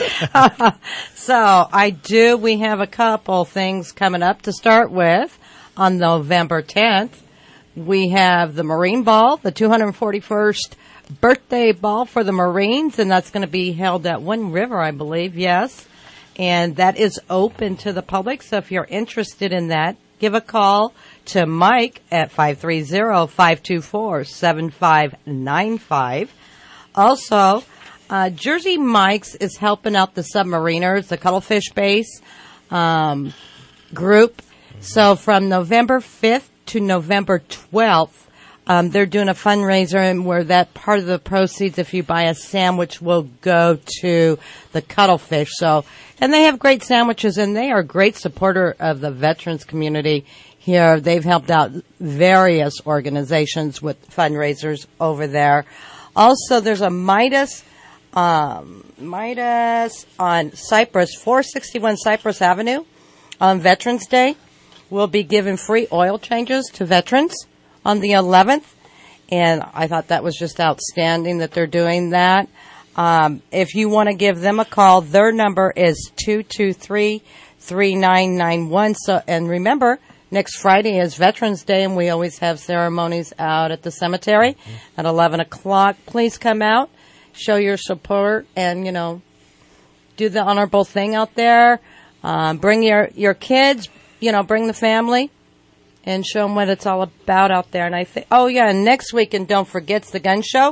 Speaker 4: So I do. We have a couple things coming up to start with. On November tenth, we have the Marine Ball, the two hundred forty-first birthday ball for the Marines, and that's going to be held at Wind River, I believe. Yes, and that is open to the public. So if you're interested in that, give a call to Mike at five three zero, five two four, seven five nine five. Also, uh, Jersey Mike's is helping out the submariners, the Cuttlefish Base um, group. So from November fifth to November twelfth, um, they're doing a fundraiser, and where that part of the proceeds, if you buy a sandwich, will go to the Cuttlefish. So, and they have great sandwiches, and they are a great supporter of the veterans community here. They've helped out various organizations with fundraisers over there. Also, there's a Midas, um, Midas on Cypress, four sixty-one Cypress Avenue on Veterans Day. We'll be giving free oil changes to veterans on the eleventh, and I thought that was just outstanding that they're doing that. Um, if you want to give them a call, their number is two two three, three nine nine one. So, and remember, next Friday is Veterans Day, and we always have ceremonies out at the cemetery at eleven o'clock. Please come out, show your support, and, you know, do the honorable thing out there. Um, bring your, your kids, you know, bring the family, and show them what it's all about out there. And I think, oh, yeah, and next weekend, don't forget, it's the gun show.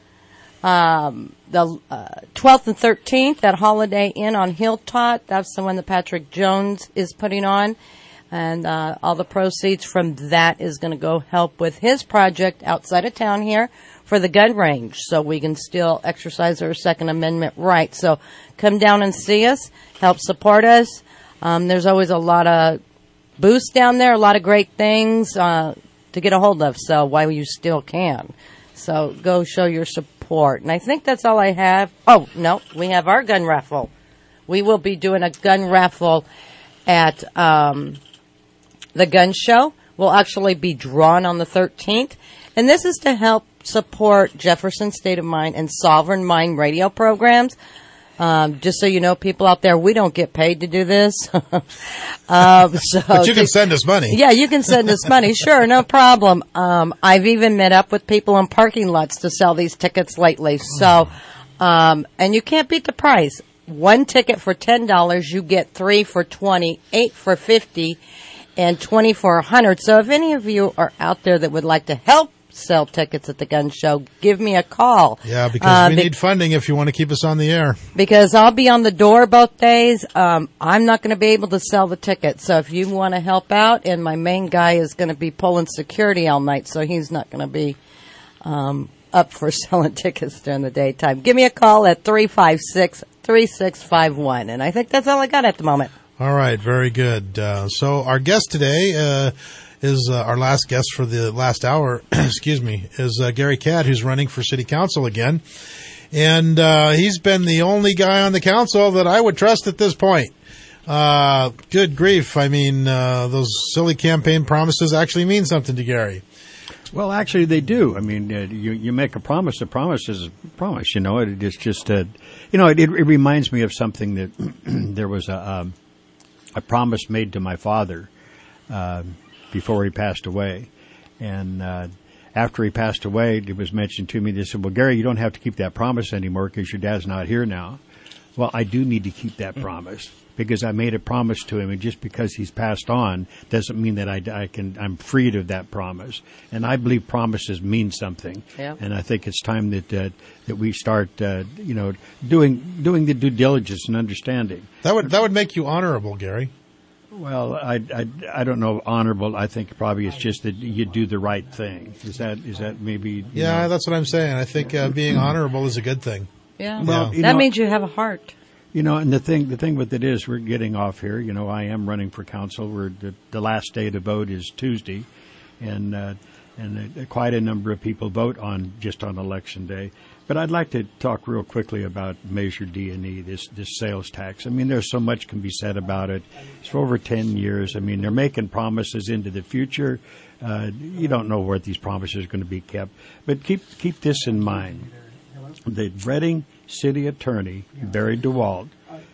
Speaker 4: Um, the uh, twelfth and thirteenth at Holiday Inn on Hilltop. That's the one that Patrick Jones is putting on. And uh, all the proceeds from that is going to go help with his project outside of town here for the gun range, so we can still exercise our Second Amendment rights. So come down and see us, help support us. Um, there's always a lot of booths down there, a lot of great things uh, to get a hold of, so while you still can. So go show your support. And I think that's all I have. Oh, no, we have our gun raffle. We will be doing a gun raffle at um, the gun show. We'll actually be drawn on the thirteenth. And this is to help support Jefferson State of Mind and Sovereign Mind radio programs. Um, just so you know, people out there, we don't get paid to do this. um, so
Speaker 5: but you can send us money.
Speaker 4: Yeah, you can send us money. Sure, no problem. Um, I've even met up with people in parking lots to sell these tickets lately. So, um, and you can't beat the price. One ticket for ten dollars, you get three for twenty, eight for fifty, and twenty for a hundred. So if any of you are out there that would like to help sell tickets at the gun show, give me a call.
Speaker 5: Yeah, because
Speaker 4: uh,
Speaker 5: we
Speaker 4: be-
Speaker 5: need funding if you want to keep us on the air.
Speaker 4: Because I'll be on the door both days. Um, I'm not going to be able to sell the tickets. So if you want to help out, and my main guy is going to be pulling security all night, so he's not going to be um, up for selling tickets during the daytime. Give me a call at three five six, three six five one. And I think that's all I got at the moment.
Speaker 5: All right, very good. Uh, so our guest today uh, is uh, our last guest for the last hour, excuse me, is uh, Gary Catt, who's running for city council again. And uh, he's been the only guy on the council that I would trust at this point. Uh, good grief. I mean, uh, those silly campaign promises actually mean something to Gary.
Speaker 1: Well, actually, they do. I mean, uh, you you make a promise. A promise is a promise. You know, it, it's just, uh, you know, it, it reminds me of something that there was a, um, a promise made to my father uh, before he passed away. And uh, after he passed away, it was mentioned to me, they said, well, Gary, you don't have to keep that promise anymore because your dad's not here now. Well, I do need to keep that promise because I made a promise to him, and just because he's passed on doesn't mean that I, I can, I'm freed of that promise. And I believe promises mean something.
Speaker 4: Yeah.
Speaker 1: And I think it's time that uh, that we start, uh, you know, doing doing the due diligence and understanding.
Speaker 5: That would that would make you honorable, Gary.
Speaker 1: Well, I, I, I don't know honorable. I think probably it's just that you do the right thing. Is that is that maybe?
Speaker 5: Yeah,
Speaker 1: know?
Speaker 5: That's what I'm saying. I think uh, being honorable is a good thing.
Speaker 4: Yeah.
Speaker 1: Well,
Speaker 4: that
Speaker 1: you know,
Speaker 4: means you have a heart.
Speaker 1: You know, and the thing, the thing with it is, we're getting off here. You know, I am running for council. We're the, the last day to vote is Tuesday, and uh, and uh, quite a number of people vote on just on election day. But I'd like to talk real quickly about Measure D and E, this this sales tax. I mean, there's so much can be said about it. It's for over ten years. I mean, they're making promises into the future. Uh, you don't know where these promises are going to be kept. But keep keep this in mind. The Reading City Attorney, Barry DeWalt,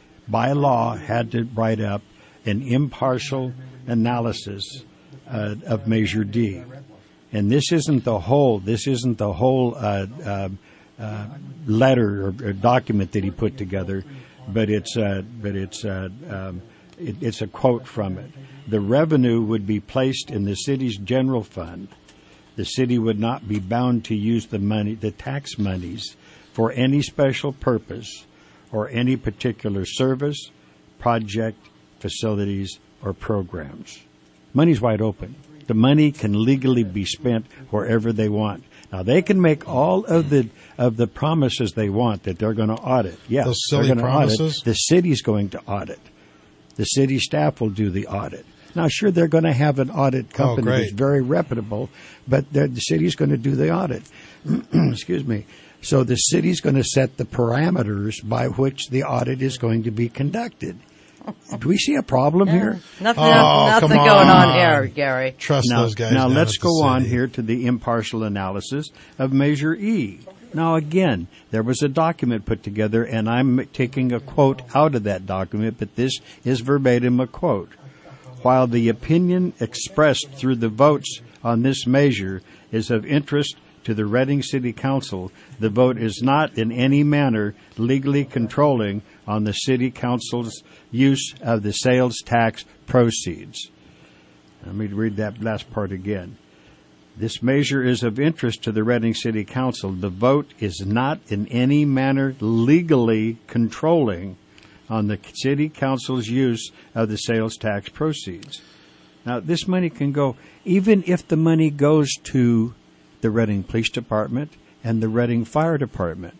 Speaker 1: by law had to write up an impartial analysis uh, of Measure D. And this isn't the whole, this isn't the whole uh, uh, uh, letter or, or document that he put together, but it's, uh, but it's, uh, um, it, it's a quote from it. The revenue would be placed in the city's general fund. The city would not be bound to use the money, the tax monies, for any special purpose or any particular service, project, facilities, or programs. Money's wide open. The money can legally be spent wherever they want. Now, they can make all of the of the promises they want that they're going to audit. Yes,
Speaker 5: Those silly
Speaker 1: they're going to audit.
Speaker 5: promises?
Speaker 1: The city's going to audit. The city staff will do the audit. Now, sure, they're going to have an audit company
Speaker 5: great.
Speaker 1: that's very reputable, but the city's going to do the audit. Excuse me. So the city's going to set the parameters by which the audit is going to be conducted. Do we see a problem
Speaker 4: Yeah.
Speaker 1: here?
Speaker 4: Nothing, nothing going on here, Gary.
Speaker 5: Trust
Speaker 1: now,
Speaker 5: those guys.
Speaker 1: Now
Speaker 5: down
Speaker 1: let's
Speaker 5: at the
Speaker 1: go on
Speaker 5: city.
Speaker 1: here to the impartial analysis of Measure E. Now again, there was a document put together, and I'm taking a quote out of that document, but this is verbatim a quote. While the opinion expressed through the votes on this measure is of interest to the Reading City Council, the vote is not in any manner legally controlling on the City Council's use of the sales tax proceeds. Let me read that last part again. This measure is of interest to the Reading City Council. The vote is not in any manner legally controlling on the City Council's use of the sales tax proceeds. Now, this money can go, even if the money goes to the Reading Police Department and the Reading Fire Department.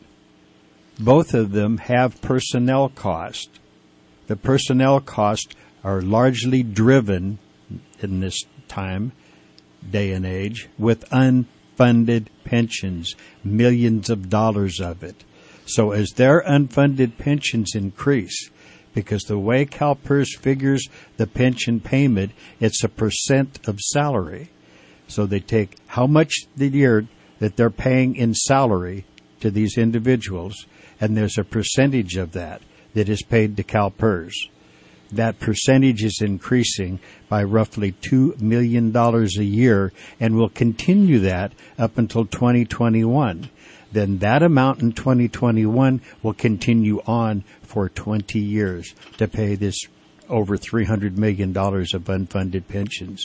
Speaker 1: Both of them have personnel costs. The personnel costs are largely driven in this time, day and age, with unfunded pensions, millions of dollars of it. So as their unfunded pensions increase, because the way CalPERS figures the pension payment, it's a percent of salary. So they take how much the year that they're paying in salary to these individuals, and there's a percentage of that that is paid to CalPERS. That percentage is increasing by roughly two million dollars a year and will continue that up until twenty twenty-one. Then that amount in twenty twenty-one will continue on for twenty years to pay this over three hundred million dollars of unfunded pensions.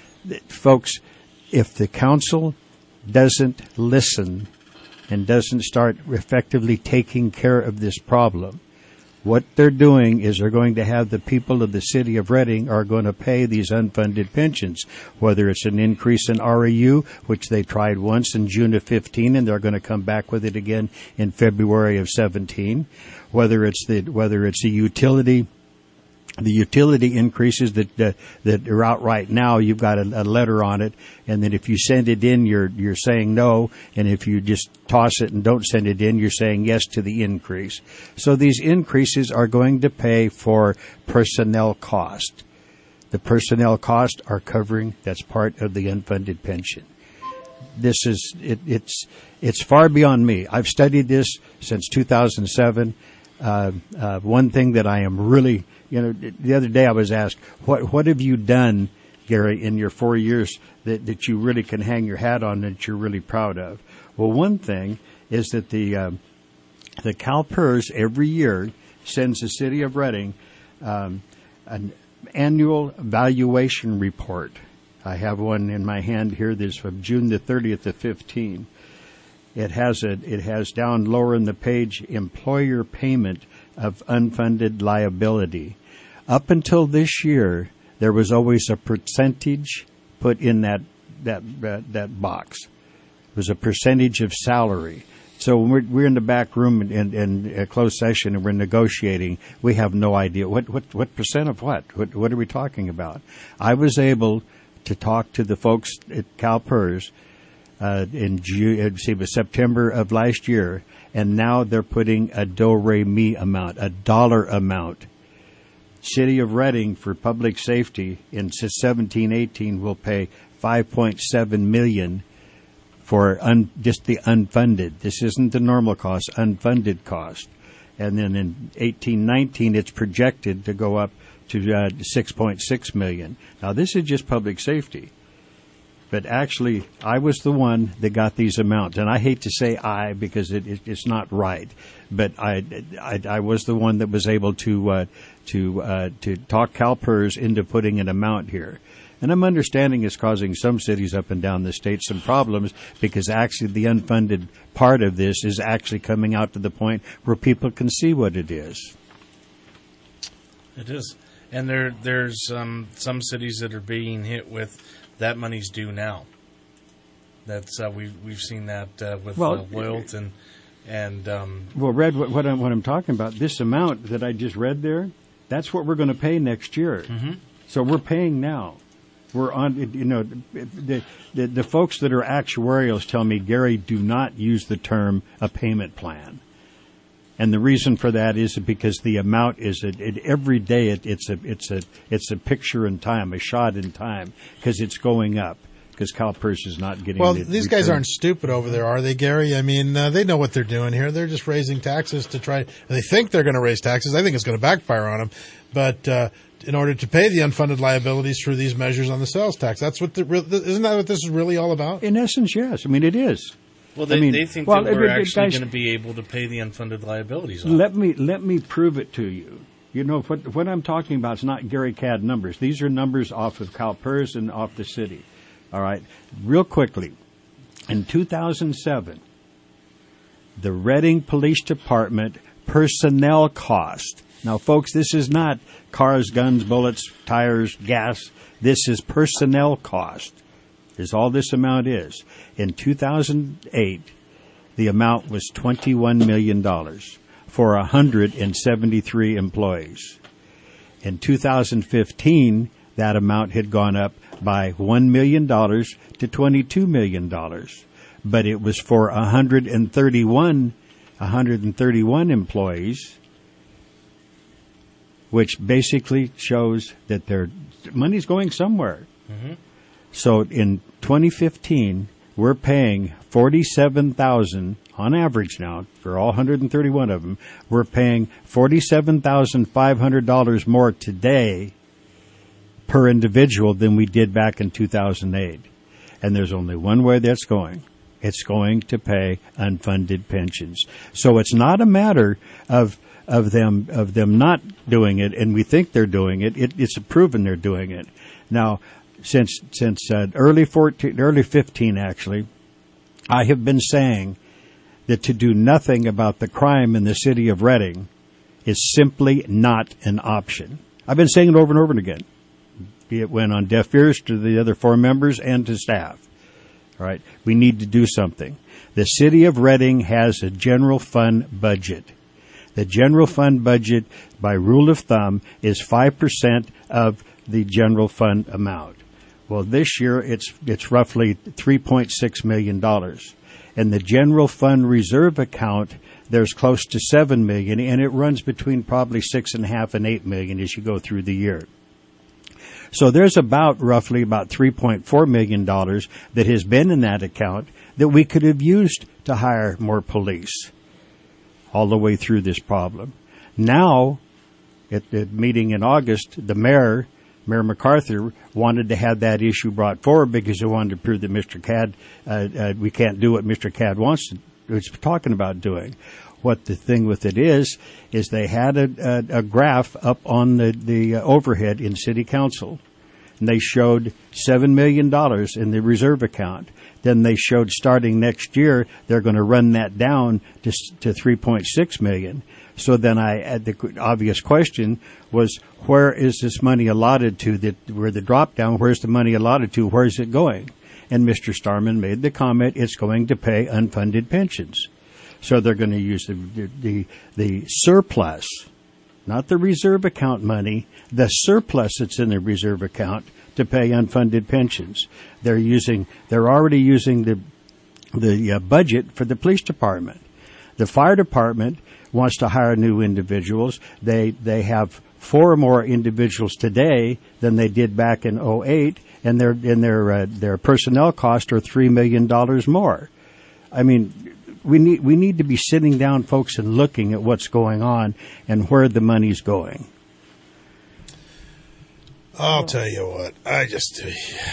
Speaker 1: Folks, if the council doesn't listen and doesn't start effectively taking care of this problem, what they're doing is they're going to have the people of the city of Reading are going to pay these unfunded pensions, whether it's an increase in R E U, which they tried once in June of fifteen, and they're going to come back with it again in February of seventeen, whether it's the whether it's a utility. The utility increases that uh, that are out right now, you've got a, a letter on it, and then if you send it in, you're you're saying no, and if you just toss it and don't send it in, you're saying yes to the increase. So these increases are going to pay for personnel cost. The personnel costs are covering, that's part of the unfunded pension. This is it, it's it's far beyond me. I've studied this since two thousand seven. Uh, uh, one thing that I am really You know, the other day I was asked, what what have you done, Gary, in your four years that, that you really can hang your hat on that you're really proud of? Well, one thing is that the um, the CalPERS every year sends the city of Reading um, an annual valuation report. I have one in my hand here. This is from June the thirtieth to fifteen. It has a it has down lower in the page employer payment of unfunded liability. Up until this year, there was always a percentage put in that that uh, that box. It was a percentage of salary. So when we're, we're in the back room in, in, in a closed session and we're negotiating, we have no idea what, what, what percent of what? what. What are we talking about? I was able to talk to the folks at CalPERS uh, in June, see, it was September of last year, and now they're putting a do-re-mi amount, a dollar amount. City of Reading for public safety in seventeen eighteen will pay five point seven million dollars for un, just the unfunded. This isn't the normal cost, unfunded cost. And then in eighteen nineteen, it's projected to go up to uh, six point six million dollars. Now, this is just public safety. But actually, I was the one that got these amounts. And I hate to say I because it, it, it's not right. But I, I, I was the one that was able to uh, to uh, to talk CalPERS into putting an amount here. And I'm understanding it's causing some cities up and down the state some problems because actually the unfunded part of this is actually coming out to the point where people can see what it is.
Speaker 7: It is. And there, there's um, some cities that are being hit with that money's due now. That's uh, we've we've seen that uh, with
Speaker 1: well,
Speaker 7: uh, Loyalt and and um,
Speaker 1: well, Red, what, what I'm what I'm talking about, this amount that I just read there, that's what we're going to pay next year.
Speaker 7: Mm-hmm.
Speaker 1: So we're paying now. We're on, you know, the, the the folks that are actuarials tell me, Gary, do not use the term a payment plan. And the reason for that is because the amount is it, it, every day it, it's a it's a it's a picture in time, a shot in time, because it's going up. Because CalPERS is not getting.
Speaker 5: Well,
Speaker 1: the
Speaker 5: these
Speaker 1: return.
Speaker 5: guys aren't stupid over there, are they, Gary? I mean, uh, they know what they're doing here. They're just raising taxes to try. They think they're going to raise taxes. I think it's going to backfire on them, but. Uh, in order to pay the unfunded liabilities through these measures on the sales tax. That's what the, isn't that what this is really all about?
Speaker 1: In essence, yes. I mean, it is.
Speaker 7: Well, they,
Speaker 1: I mean,
Speaker 7: they think
Speaker 1: well,
Speaker 7: that we're
Speaker 1: it, it,
Speaker 7: actually
Speaker 1: guys,
Speaker 7: going to be able to pay the unfunded liabilities on.
Speaker 1: Let me let me prove it to you. You know, what what I'm talking about is not Gary C A D numbers. These are numbers off of CalPERS and off the city. All right. Real quickly, in two thousand seven, the Reading Police Department personnel cost. Now, folks, this is not cars, guns, bullets, tires, gas. This is personnel cost, is all this amount is. In two thousand eight, the amount was twenty-one million dollars for one hundred seventy-three employees. In two thousand fifteen, that amount had gone up by one million dollars to twenty-two million dollars. But it was for one hundred thirty-one, one hundred thirty-one employees, which basically shows that their money's going somewhere.
Speaker 7: Mm-hmm.
Speaker 1: So in twenty fifteen, we're paying forty-seven thousand dollars on average now for all one hundred thirty-one of them. We're paying forty-seven thousand five hundred dollars more today per individual than we did back in two thousand eight. And there's only one way that's going. It's going to pay unfunded pensions. So it's not a matter of of them of them not doing it, and we think they're doing it. it it's proven they're doing it. Now, since since uh, early fourteen, early fifteen, actually, I have been saying that to do nothing about the crime in the city of Reading is simply not an option. I've been saying it over and over and again. It went on deaf ears to the other four members and to staff. All right, we need to do something. The city of Reading has a general fund budget. The general fund budget, by rule of thumb, is five percent of the general fund amount. Well, this year it's it's roughly three point six million dollars. In the general fund reserve account, there's close to seven million dollars, and it runs between probably six and a half and eight million dollars as you go through the year. So there's about roughly about three point four million dollars that has been in that account that we could have used to hire more police all the way through this problem. Now, at the meeting in August, the mayor, Mayor MacArthur, wanted to have that issue brought forward because he wanted to prove that Mister Cad, uh, uh, we can't do what Mister Cad wants to, was talking about doing. What the thing with it is, is they had a, a, a graph up on the, the uh, overhead in City Council, and they showed seven million dollars in the reserve account. Then they showed starting next year, they're going to run that down to, to three point six million dollars. So then I, the obvious question was, where is this money allotted to? That where the drop down, where's the money allotted to? Where is it going? And Mister Starman made the comment, it's going to pay unfunded pensions. So they're going to use the, the, the surplus, not the reserve account money, the surplus that's in the reserve account to pay unfunded pensions. They're using, they're already using the, the uh, budget for the police department. The fire department wants to hire new individuals. They, they have four more individuals today than they did back in oh eight, and their, and their, uh, their personnel costs are three million dollars more. I mean, we need, we need to be sitting down, folks, and looking at what's going on and where the money's going.
Speaker 5: I'll tell you what, I just,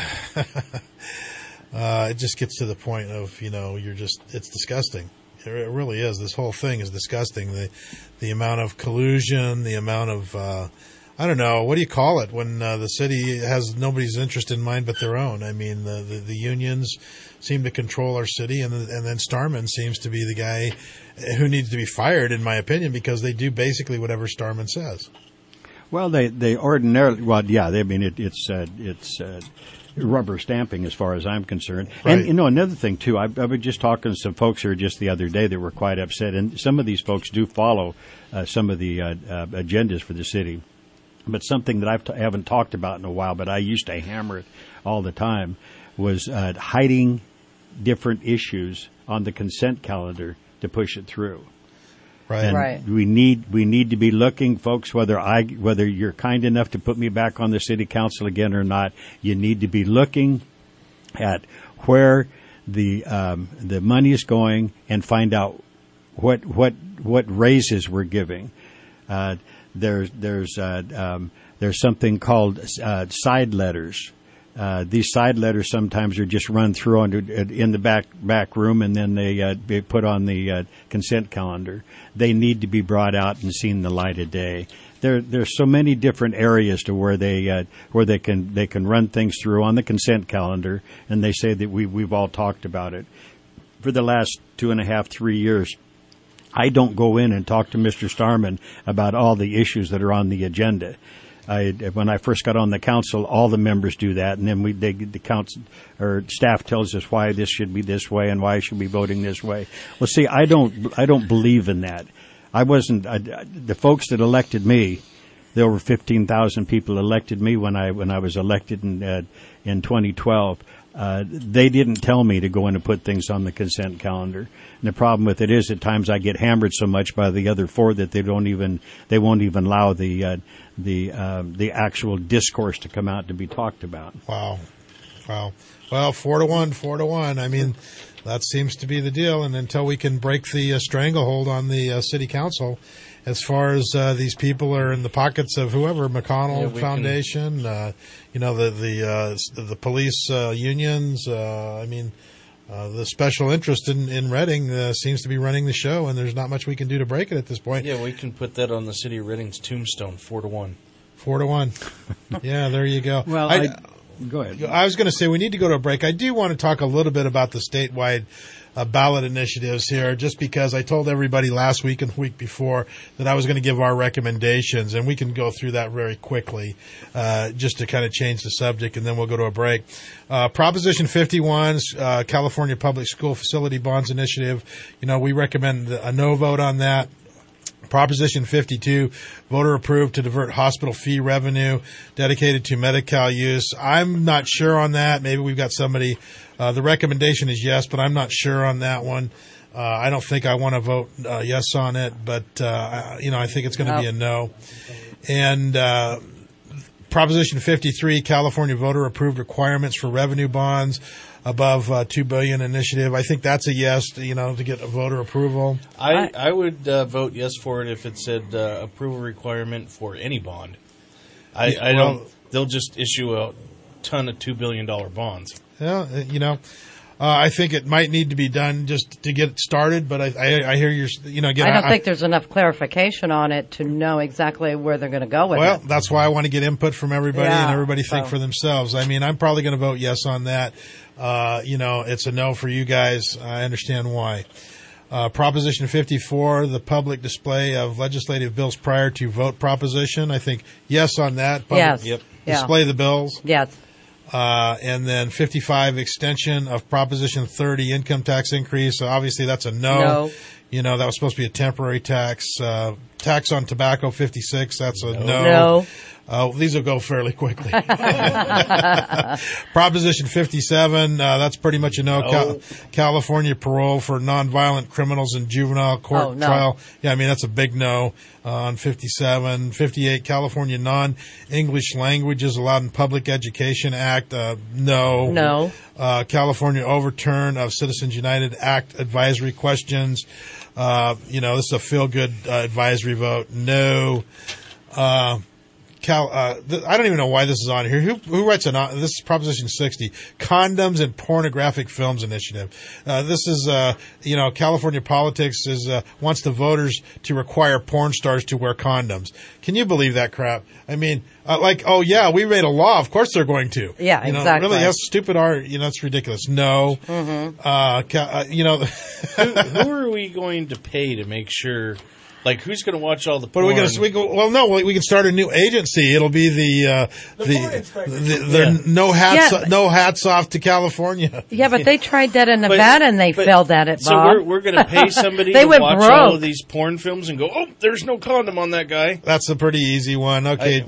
Speaker 5: uh, it just gets to the point of, you know, you're just, it's disgusting. It really is. This whole thing is disgusting. The, the amount of collusion, the amount of, uh, I don't know, what do you call it when uh, the city has nobody's interest in mind but their own? I mean, the, the, the unions seem to control our city, and, and then Starman seems to be the guy who needs to be fired, in my opinion, because they do basically whatever Starman says.
Speaker 1: Well, they, they ordinarily, well, yeah, they, I mean, it, it's, uh, it's, uh, rubber stamping as far as I'm concerned.
Speaker 5: Right.
Speaker 1: And, you know, another thing, too, I, I was just talking to some folks here just the other day that were quite upset, and some of these folks do follow uh, some of the uh, uh, agendas for the city. But something that I've t- I haven't talked about in a while, but I used to hammer it all the time, was uh, hiding different issues on the consent calendar to push it through.
Speaker 5: Right.
Speaker 1: And
Speaker 4: Right.
Speaker 1: we need we need to be looking, folks, whether I whether you're kind enough to put me back on the city council again or not, you need to be looking at where the um, the money is going and find out what what what raises we're giving. Uh, there's there's uh, um, there's something called uh, side letters. Uh, these side letters sometimes are just run through under, in the back back room, and then they uh, be put on the uh, consent calendar. They need to be brought out and seen the light of day. There, there's so many different areas to where they uh, where they can they can run things through on the consent calendar, and they say that we we've all talked about it for the last two and a half, three years. I don't go in and talk to Mister Starman about all the issues that are on the agenda. I, when I first got on the council, all the members do that, and then we, they, the council or staff tells us why this should be this way and why I should be voting this way. Well, see, I don't, I don't believe in that. I wasn't I, the folks that elected me. There were fifteen thousand people elected me when I when I was elected in uh, in twenty twelve. Uh, they didn't tell me to go in and put things on the consent calendar. And the problem with it is at times I get hammered so much by the other four that they don't even, they won't even allow the, uh, the, uh, the actual discourse to come out to be talked about.
Speaker 5: Wow. Wow. Well, four to one, four to one. I mean, that seems to be the deal. And until we can break the uh, stranglehold on the uh, city council, as far as uh, these people are in the pockets of whoever, McConnell
Speaker 7: Yeah,
Speaker 5: Foundation, uh, you know, the the uh, the police uh, unions. Uh, I mean, uh, the special interest in in Reading uh, seems to be running the show, and there's not much we can do to break it at this point.
Speaker 7: Yeah, we can put that on the city of Reading's tombstone, four to one.
Speaker 5: Four to one. Yeah, there you go.
Speaker 1: Well,
Speaker 5: I,
Speaker 1: I, go ahead.
Speaker 5: I was going to say we need to go to a break. I do want to talk a little bit about the statewide uh, ballot initiatives here, just because I told everybody last week and the week before that I was going to give our recommendations, and we can go through that very quickly, uh, just to kind of change the subject, and then we'll go to a break. Uh, Proposition fifty-one, uh, California Public School Facility Bonds Initiative. You know, we recommend a no vote on that. Proposition fifty-two, voter approved to divert hospital fee revenue dedicated to Medi-Cal use. I'm not sure on that. Maybe we've got somebody. Uh, the recommendation is yes, but I'm not sure on that one. Uh, I don't think I want to vote uh, yes on it, but, uh, you know, I think it's going to
Speaker 4: No.
Speaker 5: be a no. And uh, Proposition fifty-three, California voter approved requirements for revenue bonds above uh, two billion dollars initiative. I think that's a yes, you know, to get a voter approval.
Speaker 7: I, I would uh, vote yes for it if it said uh, approval requirement for any bond. I,
Speaker 5: Yeah,
Speaker 7: I
Speaker 5: well-
Speaker 7: don't. They'll just issue a ton of two billion dollar bonds.
Speaker 5: Yeah, uh, you know, uh, I think it might need to be done just to get it started. But I, I, I hear you're, you know, again,
Speaker 4: I don't
Speaker 5: I,
Speaker 4: think there's enough clarification on it to know exactly where they're going to go with
Speaker 5: well,
Speaker 4: it.
Speaker 5: that's why I want to get input from everybody
Speaker 4: Yeah,
Speaker 5: and everybody think
Speaker 4: so-
Speaker 5: for themselves. I mean, I'm probably going to vote yes on that. Uh, you know, it's a no for you guys. I understand why. Uh, Proposition fifty-four, the public display of legislative bills prior to vote proposition. I think yes on that. Public
Speaker 4: Yes. Yep. Yeah.
Speaker 5: Display the bills.
Speaker 4: Yes.
Speaker 5: Uh, and then fifty-five, extension of Proposition thirty, income tax increase. So obviously that's a no.
Speaker 4: No.
Speaker 5: You know, that was supposed to be a temporary tax. Uh, tax on tobacco, fifty-six. That's a no.
Speaker 4: No.
Speaker 5: Uh, these will go fairly quickly. Proposition fifty-seven, uh, that's pretty much a no.
Speaker 4: No.
Speaker 5: Cal- California parole for nonviolent criminals in juvenile court
Speaker 4: Oh, no.
Speaker 5: trial. Yeah, I mean, that's a big no uh, on fifty-seven. fifty-eight, California non-English languages allowed in public education act. Uh, no.
Speaker 4: No.
Speaker 5: Uh, California overturn of Citizens United Act advisory questions. Uh, you know, this is a feel-good uh, advisory vote. No. Uh, Cal, uh, th- I don't even know why this is on here. Who, who writes an, uh, this is Proposition sixty, Condoms and Pornographic Films Initiative. Uh, this is, uh, you know, California politics is, uh, wants the voters to require porn stars to wear condoms. Can you believe that crap? I mean, uh, like, oh yeah, we made a law. Of course they're going to.
Speaker 4: Yeah,
Speaker 5: you know,
Speaker 4: exactly.
Speaker 5: Really, how stupid are, you know, it's ridiculous. No.
Speaker 4: Mm-hmm.
Speaker 5: Uh, ca- uh, you know,
Speaker 7: who, who are we going to pay to make sure? Like, who's going to watch all the
Speaker 5: But
Speaker 7: porn?
Speaker 5: we can, we go, well, no, we we can start a new agency. It'll be the, uh, the, the, the
Speaker 7: Yeah.
Speaker 5: no hats,
Speaker 4: Yeah.
Speaker 5: no hats off to California.
Speaker 4: Yeah, but they tried that in Nevada and they
Speaker 7: but-
Speaker 4: failed at it,
Speaker 7: So
Speaker 4: Bob.
Speaker 7: we're, we're going to pay somebody
Speaker 4: They
Speaker 7: to
Speaker 4: went
Speaker 7: watch
Speaker 4: broke.
Speaker 7: all of these porn films and go, oh, there's no condom on that guy.
Speaker 5: That's a pretty easy one. Okay.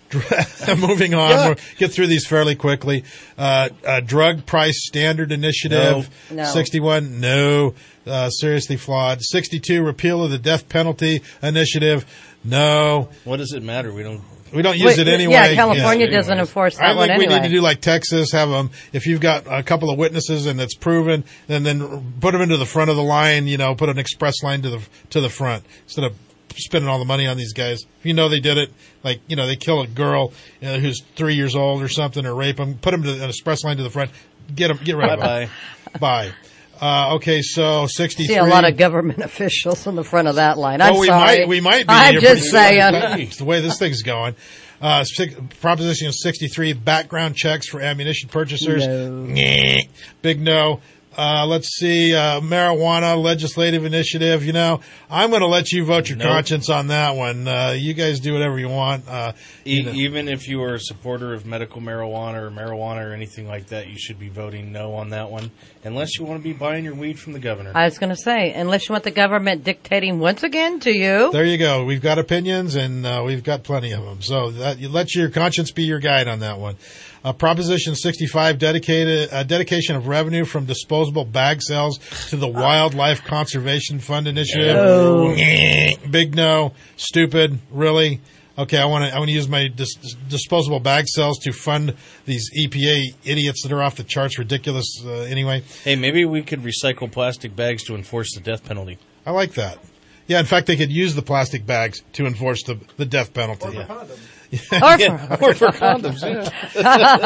Speaker 5: Moving on,
Speaker 7: Yeah.
Speaker 5: we'll get through these fairly quickly. Uh, uh, Drug Price Standard Initiative,
Speaker 7: No. No.
Speaker 5: sixty-one, no, uh, seriously flawed. sixty-two, repeal of the death penalty initiative, no.
Speaker 7: What does it matter? We don't.
Speaker 5: We don't use
Speaker 4: Wait,
Speaker 5: it anyway.
Speaker 4: yeah, California doesn't enforce that
Speaker 5: I
Speaker 4: one
Speaker 5: think we
Speaker 4: anyway.
Speaker 5: need to do like Texas, have them, if you've got a couple of witnesses and it's proven, then then put them into the front of the line, you know, put an express line to the to the front instead of spending all the money on these guys. If you know they did it, like, you know, they kill a girl you know, who's three years old or something, or rape them, put them to an express line to the front, get them, get rid of them.
Speaker 7: Bye.
Speaker 5: Bye. Uh, okay, so sixty-three.
Speaker 4: See a lot of government officials in the front of that line. I'm
Speaker 5: oh, we
Speaker 4: sorry.
Speaker 5: might, we might be.
Speaker 4: I'm
Speaker 5: here
Speaker 4: just
Speaker 5: pretty soon.
Speaker 4: saying.
Speaker 5: It's the way this thing's going. Uh, six, Proposition sixty-three, background checks for ammunition purchasers.
Speaker 4: No.
Speaker 5: Nyeh. Big no. Uh, let's see, uh, marijuana legislative initiative. You know, I'm going to let you vote your
Speaker 7: Nope.
Speaker 5: conscience on that one. Uh, you guys do whatever you want. Uh,
Speaker 7: E-
Speaker 5: you know.
Speaker 7: Even if you are a supporter of medical marijuana or marijuana or anything like that, you should be voting no on that one, unless you want to be buying your weed from the governor.
Speaker 4: I was going to say, unless you want the government dictating once again to you.
Speaker 5: There you go. We've got opinions, and uh, we've got plenty of them. So that, you let your conscience be your guide on that one. Uh, Proposition sixty-five, dedicated uh, dedication of revenue from disposable bag sales to the Wildlife Conservation Fund Initiative.
Speaker 4: No.
Speaker 5: Nyeh. Big no. Stupid. Really. Okay, I want to. I want to use my dis- disposable bag sales to fund these E P A idiots that are off the charts. Ridiculous. Uh, anyway,
Speaker 7: Hey, maybe we could recycle plastic bags to enforce the death penalty.
Speaker 5: I like that. Yeah, in fact, they could use the plastic bags to enforce the the death penalty.
Speaker 7: Yeah.
Speaker 4: Or
Speaker 5: Yeah,
Speaker 4: for,
Speaker 5: or for condoms. Yeah.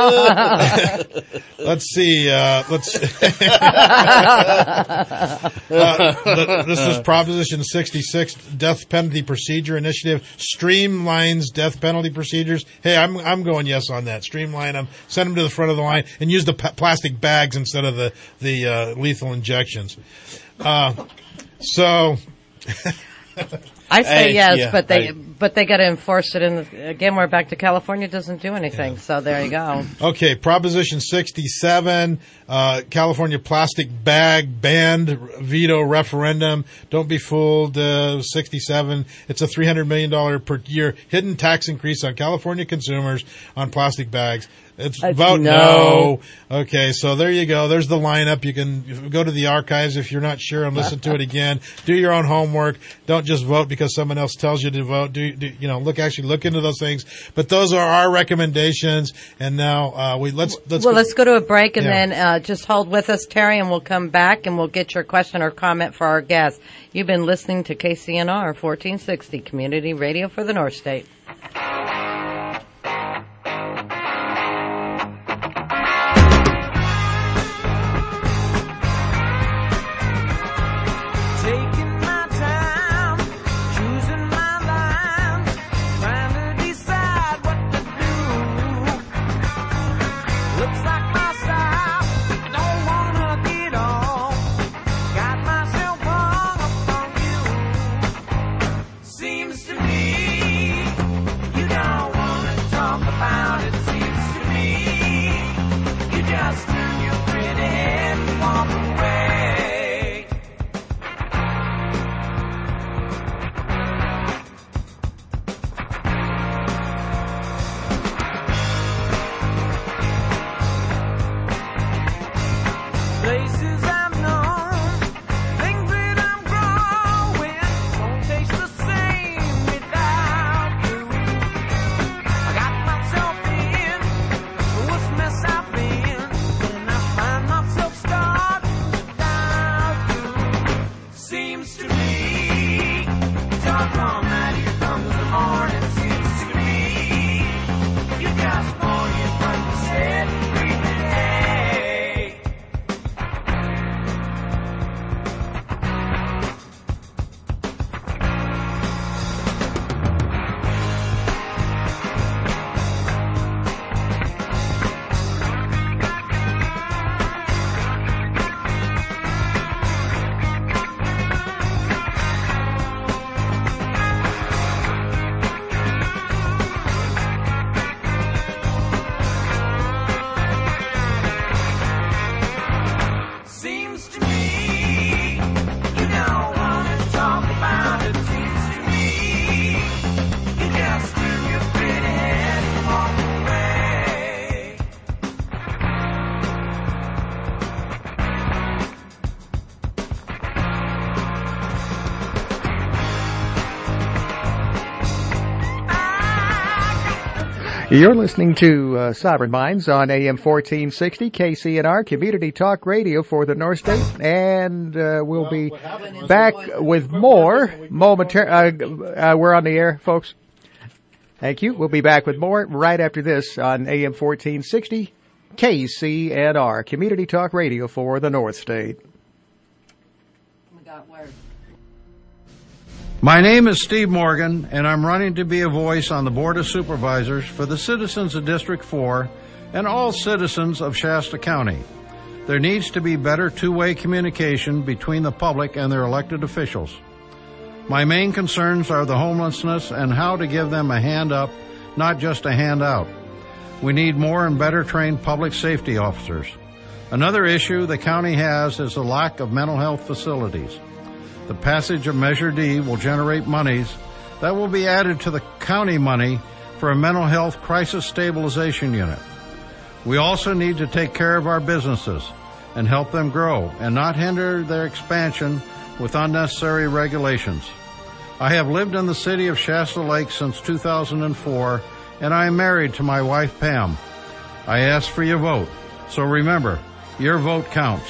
Speaker 5: Let's see. Uh, let's. uh, the, this is Proposition sixty-six, Death Penalty Procedure Initiative, streamlines death penalty procedures. Hey, I'm I'm going yes on that. Streamline them, send them to the front of the line, and use the p- plastic bags instead of the the uh, lethal injections. Uh, so.
Speaker 4: I say
Speaker 7: Hey,
Speaker 4: yes,
Speaker 7: yeah,
Speaker 4: but they
Speaker 7: I-
Speaker 4: but they got to enforce it. And again, we're back to California doesn't do anything. So there you go.
Speaker 5: Okay, Proposition sixty-seven, uh, California plastic bag banned veto referendum. Don't be fooled. Uh, sixty-seven, it's a three hundred million dollars per year hidden tax increase on California consumers on plastic bags. It's
Speaker 4: Uh,
Speaker 5: vote
Speaker 4: no.
Speaker 5: no. Okay, so there you go. There's the lineup. You can go to the archives if you're not sure and listen to it again. Do your own homework. Don't just vote because someone else tells you to vote. Do, do you know? Look, actually look into those things. But those are our recommendations. And now uh, we let's let's.
Speaker 4: well,
Speaker 5: go-
Speaker 4: let's go to a break and
Speaker 5: Yeah.
Speaker 4: then uh, just hold with us, Terry, and we'll come back and we'll get your question or comment for our guest. You've been listening to K C N R fourteen sixty Community Radio for the North State.
Speaker 23: Taking my time, choosing my lines, trying to decide what to do. Looks like my style, don't wanna get off. Got myself hung up on you. Seems to me Seems to me, talk all night, here comes the morning. Seems to me, you just want it from the set, breathing hay. Seems to me, you don't want to talk about it. Seems to me, you just turn your pretty head and walk away.
Speaker 24: You're listening to uh, Sovereign Minds on A M fourteen sixty, K C N R, Community Talk Radio for the North State, and uh, we'll be back with more momentarily. Uh, uh, we're on the air, folks. Thank you. We'll be back with more right after this on A M fourteen sixty, K C N R, Community Talk Radio for the North State.
Speaker 12: My name is Steve Morgan, and I'm running to be a voice on the Board of Supervisors for the citizens of District four and all citizens of Shasta County. There needs to be better two-way communication between the public and their elected officials. My main concerns are the homelessness and how to give them a hand up, not just a handout. We need more and better trained public safety officers. Another issue the county has is the lack of mental health facilities. The passage of Measure D will generate monies that will be added to the county money for a mental health crisis stabilization unit. We also need to take care of our businesses and help them grow and not hinder their expansion with unnecessary regulations. I have lived in the city of Shasta Lake since two thousand four, and I am married to my wife Pam. I ask for your vote, so remember, your vote counts.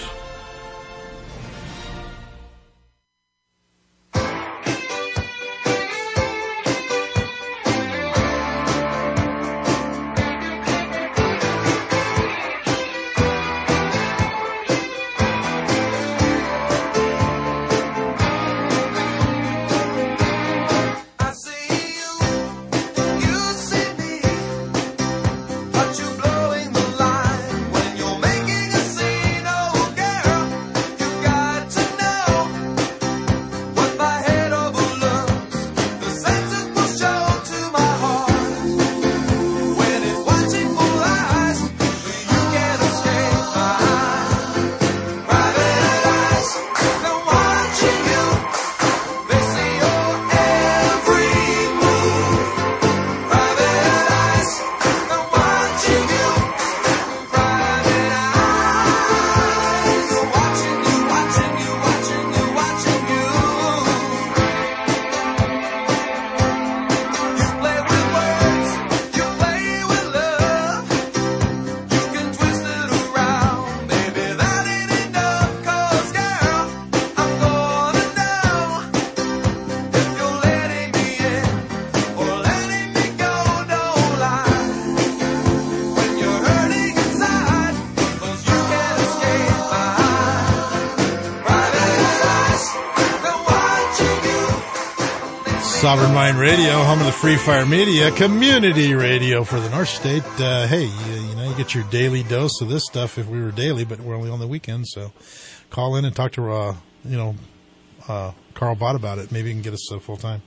Speaker 5: Sovereign Mind Radio, home of the Free Fire Media, community radio for the North State. Uh, hey, you, you know, you get your daily dose of this stuff if we were daily, but we're only on the weekends, so call in and talk to, uh, you know, uh, Carl Bott about it. Maybe he can get us uh, full time.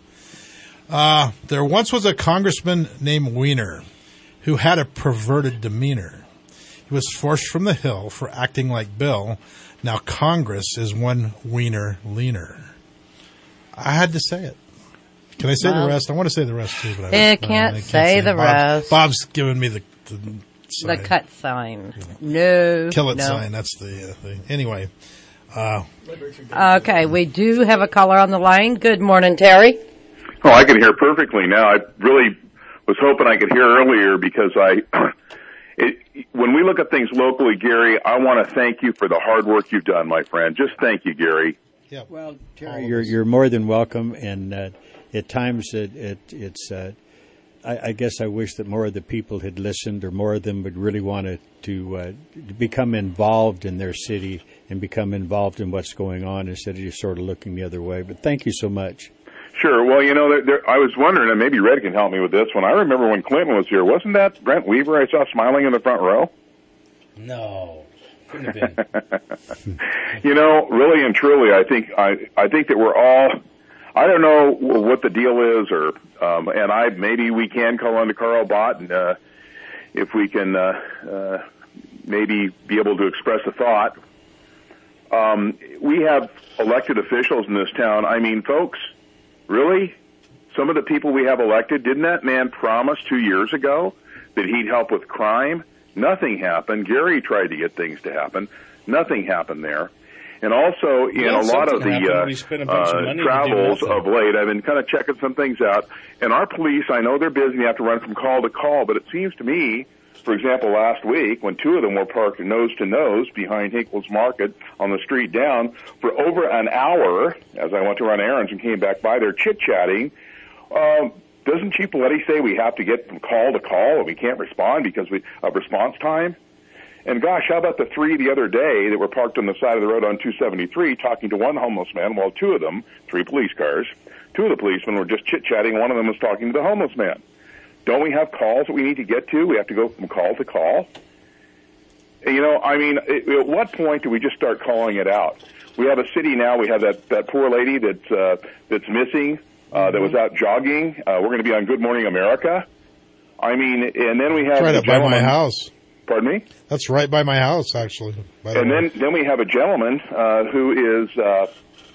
Speaker 5: Uh, there once was a congressman named Wiener who had a perverted demeanor. He was forced from the Hill for acting like Bill. Now Congress is one Wiener leaner. I had to say it. Can I say
Speaker 4: Bob.
Speaker 5: the rest? I want to say the rest too, but I,
Speaker 4: It can't
Speaker 5: I can't
Speaker 4: say
Speaker 5: it.
Speaker 4: the
Speaker 5: Bob's,
Speaker 4: rest.
Speaker 5: Bob's giving me the the,
Speaker 4: The cut sign. No.
Speaker 5: kill it
Speaker 4: no.
Speaker 5: sign. That's the uh, thing. Anyway. Uh,
Speaker 4: Okay, we do have a caller on the line. Good morning, Terry.
Speaker 8: Oh, I can hear perfectly now. I really was hoping I could hear earlier because I, it, when we look at things locally, Gary, I want to thank you for the hard work you've done, my friend. Just thank you, Gary.
Speaker 5: Yeah.
Speaker 1: Well, Terry, you're you're more than welcome, and uh, at times it, it it's. Uh, I, I guess I wish that more of the people had listened, or more of them would really want to to, uh, to become involved in their city and become involved in what's going on instead of just sort of looking the other way. But thank you so much.
Speaker 8: Sure. Well, you know, there, there, I was wondering, and maybe Red can help me with this one. I remember when Clinton was here, wasn't that Brent Weaver I saw smiling in the front row?
Speaker 7: No, couldn't have been.
Speaker 8: You know, really and truly, I think I I think that we're all. I don't know what the deal is, or um, and I maybe we can call on to Carl Bott, and uh, if we can uh, uh, maybe be able to express a thought. Um, we have elected officials in this town. I mean, folks, really, some of the people we have elected, didn't that man promise two years ago that he'd help with crime? Nothing happened. Gary tried to get things to happen. Nothing happened there. And also, in
Speaker 7: Well,
Speaker 8: a lot of
Speaker 7: something
Speaker 8: the
Speaker 7: happened.
Speaker 8: uh,
Speaker 7: We spent a bunch of
Speaker 8: uh,
Speaker 7: money to do
Speaker 8: travels
Speaker 7: nothing.
Speaker 8: of late, I've been kind of checking some things out. And our police, I know they're busy, they have to run from call to call, but it seems to me, for example, last week, when two of them were parked nose to nose behind Hinkle's Market on the street down for over an hour, as I went to run errands and came back by there chit-chatting, um, doesn't Chief Paletti say we have to get from call to call and we can't respond because we, of response time? And gosh, how about the three the other day that were parked on the side of the road on two seventy-three talking to one homeless man while two of them, three police cars, two of the policemen were just chit-chatting, one of them was talking to the homeless man. Don't we have calls that we need to get to? We have to go from call to call? You know, I mean, at what point do we just start calling it out? We have a city now, we have that, that poor lady that's, uh, that's missing, uh, that was out jogging. Uh, we're going to be on Good Morning America. I mean, and then we have...
Speaker 5: That's right
Speaker 8: the
Speaker 5: up by my
Speaker 8: gentleman-
Speaker 5: house.
Speaker 8: Pardon me?
Speaker 5: That's right by my house, actually. By the
Speaker 8: And
Speaker 5: way.
Speaker 8: then, then we have a gentleman uh, who is uh,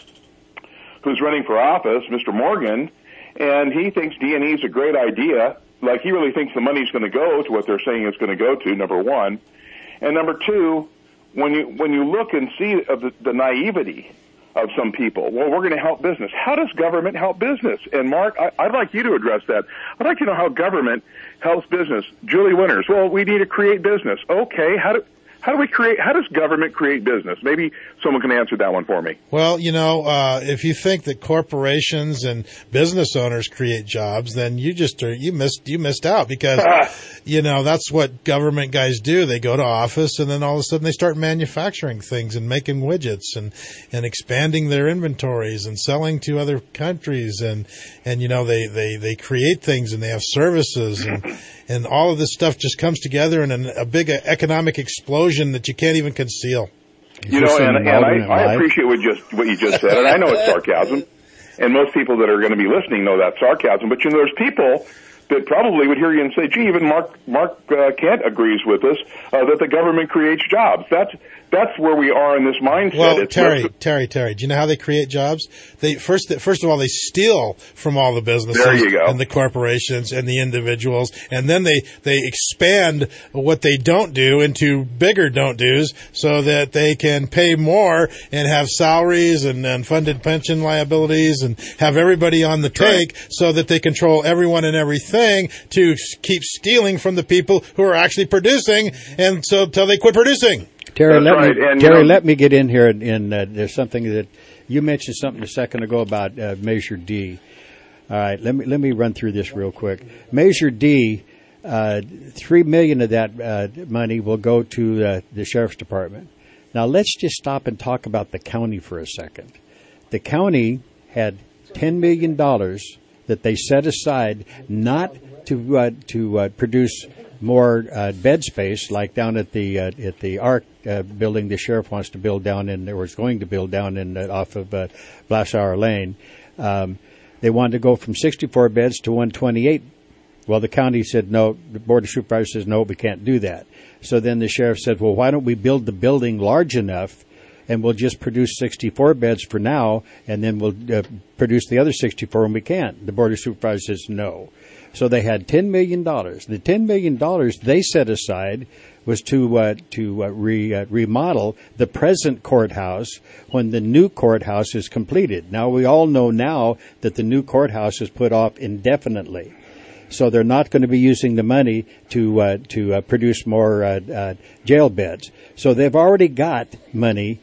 Speaker 8: who's running for office, Mister Morgan, and he thinks D and E is a great idea. Like, he really thinks the money's going to go to what they're saying it's going to go to, number one. And number two, when you when you look and see of the, the naivety of some people, well, we're going to help business. How does government help business? And, Mark, I, I'd like you to address that. I'd like to know how government helps business. Julie Winters, well, we need to create business. Okay, how do how do we create? How does government create business? Maybe someone can answer that one for me.
Speaker 5: Well, you know, uh, if you think that corporations and business owners create jobs, then you just are, you missed you missed out because you know that's what government guys do. They go to office and then all of a sudden they start manufacturing things and making widgets and and expanding their inventories and selling to other countries and and you know they they they create things and they have services and and all of this stuff just comes together in an, a big economic explosion that you can't even conceal.
Speaker 8: You know, and, and I, I appreciate what just what you just said, and I know it's sarcasm, and most people that are going to be listening know that's sarcasm. But you know, there's people that probably would hear you and say, "Gee, even Mark Mark uh, Kent agrees with us uh, that the government creates jobs." That's that's where we are in this mindset.
Speaker 5: Well,
Speaker 8: It's
Speaker 5: Terry,
Speaker 8: what's-
Speaker 5: Terry, Terry, do you know how they create jobs? They first, first of all, they steal from all the businesses
Speaker 8: There you go.
Speaker 5: and the corporations and the individuals, and then they they expand what they don't do into bigger don't do's, so that they can pay more and have salaries and, and funded pension liabilities and have everybody on the take, so that they control everyone and everything to s- keep stealing from the people who are actually producing, and so till they quit producing.
Speaker 1: Terry,
Speaker 8: That's
Speaker 1: let
Speaker 8: right,
Speaker 1: me,
Speaker 8: and, you
Speaker 1: Terry,
Speaker 8: know-
Speaker 1: let me get in here, and, and uh, there's something that you mentioned something a second ago about uh, Measure D. All right, let me let me run through this real quick. Measure D, uh, three million of that uh, money will go to uh, the sheriff's department. Now let's just stop and talk about the county for a second. The county had ten million dollars that they set aside not to uh, to uh, produce more uh, bed space, like down at the uh, at the ARC uh, building the sheriff wants to build down in, or is going to build down in uh, off of uh, Blassauer Lane. Um, they wanted to go from sixty-four beds to one twenty-eight. Well, the county said no. The board of supervisors says no, we can't do that. So then the sheriff said, well, why don't we build the building large enough, and we'll just produce sixty-four beds for now, and then we'll uh, produce the other sixty-four when we can. The board of supervisors says no. So they had ten million dollars. The ten million dollars they set aside was to uh, to uh, re, uh, remodel the present courthouse when the new courthouse is completed. Now, we all know now that the new courthouse is put off indefinitely. So they're not going to be using the money to uh, to uh, produce more uh, uh, jail beds. So they've already got money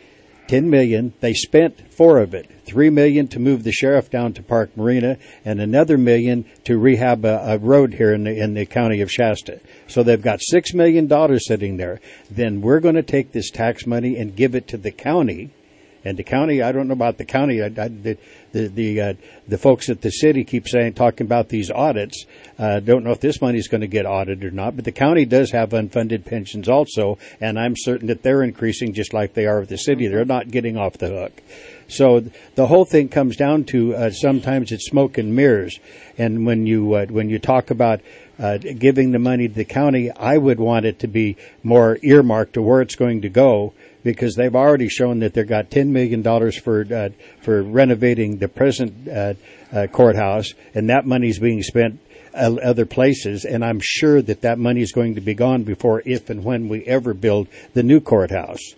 Speaker 1: ten million. They spent four of it. Three million to move the sheriff down to Park Marina, and another million to rehab a, a road here in the in the county of Shasta. So they've got six million dollars sitting there. Then we're going to take this tax money and give it to the county. And the county, I don't know about the county. I, I, the the the, uh, the folks at the city keep saying, talking about these audits. Uh, don't know if this money is going to get audited or not. But the county does have unfunded pensions also, and I'm certain that they're increasing just like they are with the city. They're not getting off the hook. So the whole thing comes down to uh, sometimes it's smoke and mirrors. And when you uh, when you talk about uh, giving the money to the county, I would want it to be more earmarked to where it's going to go, because they've already shown that they've got ten million dollars for uh, for renovating the present uh, uh, courthouse, and that money's being spent uh, other places. And I'm sure that that money is going to be gone before, if and when we ever build the new courthouse.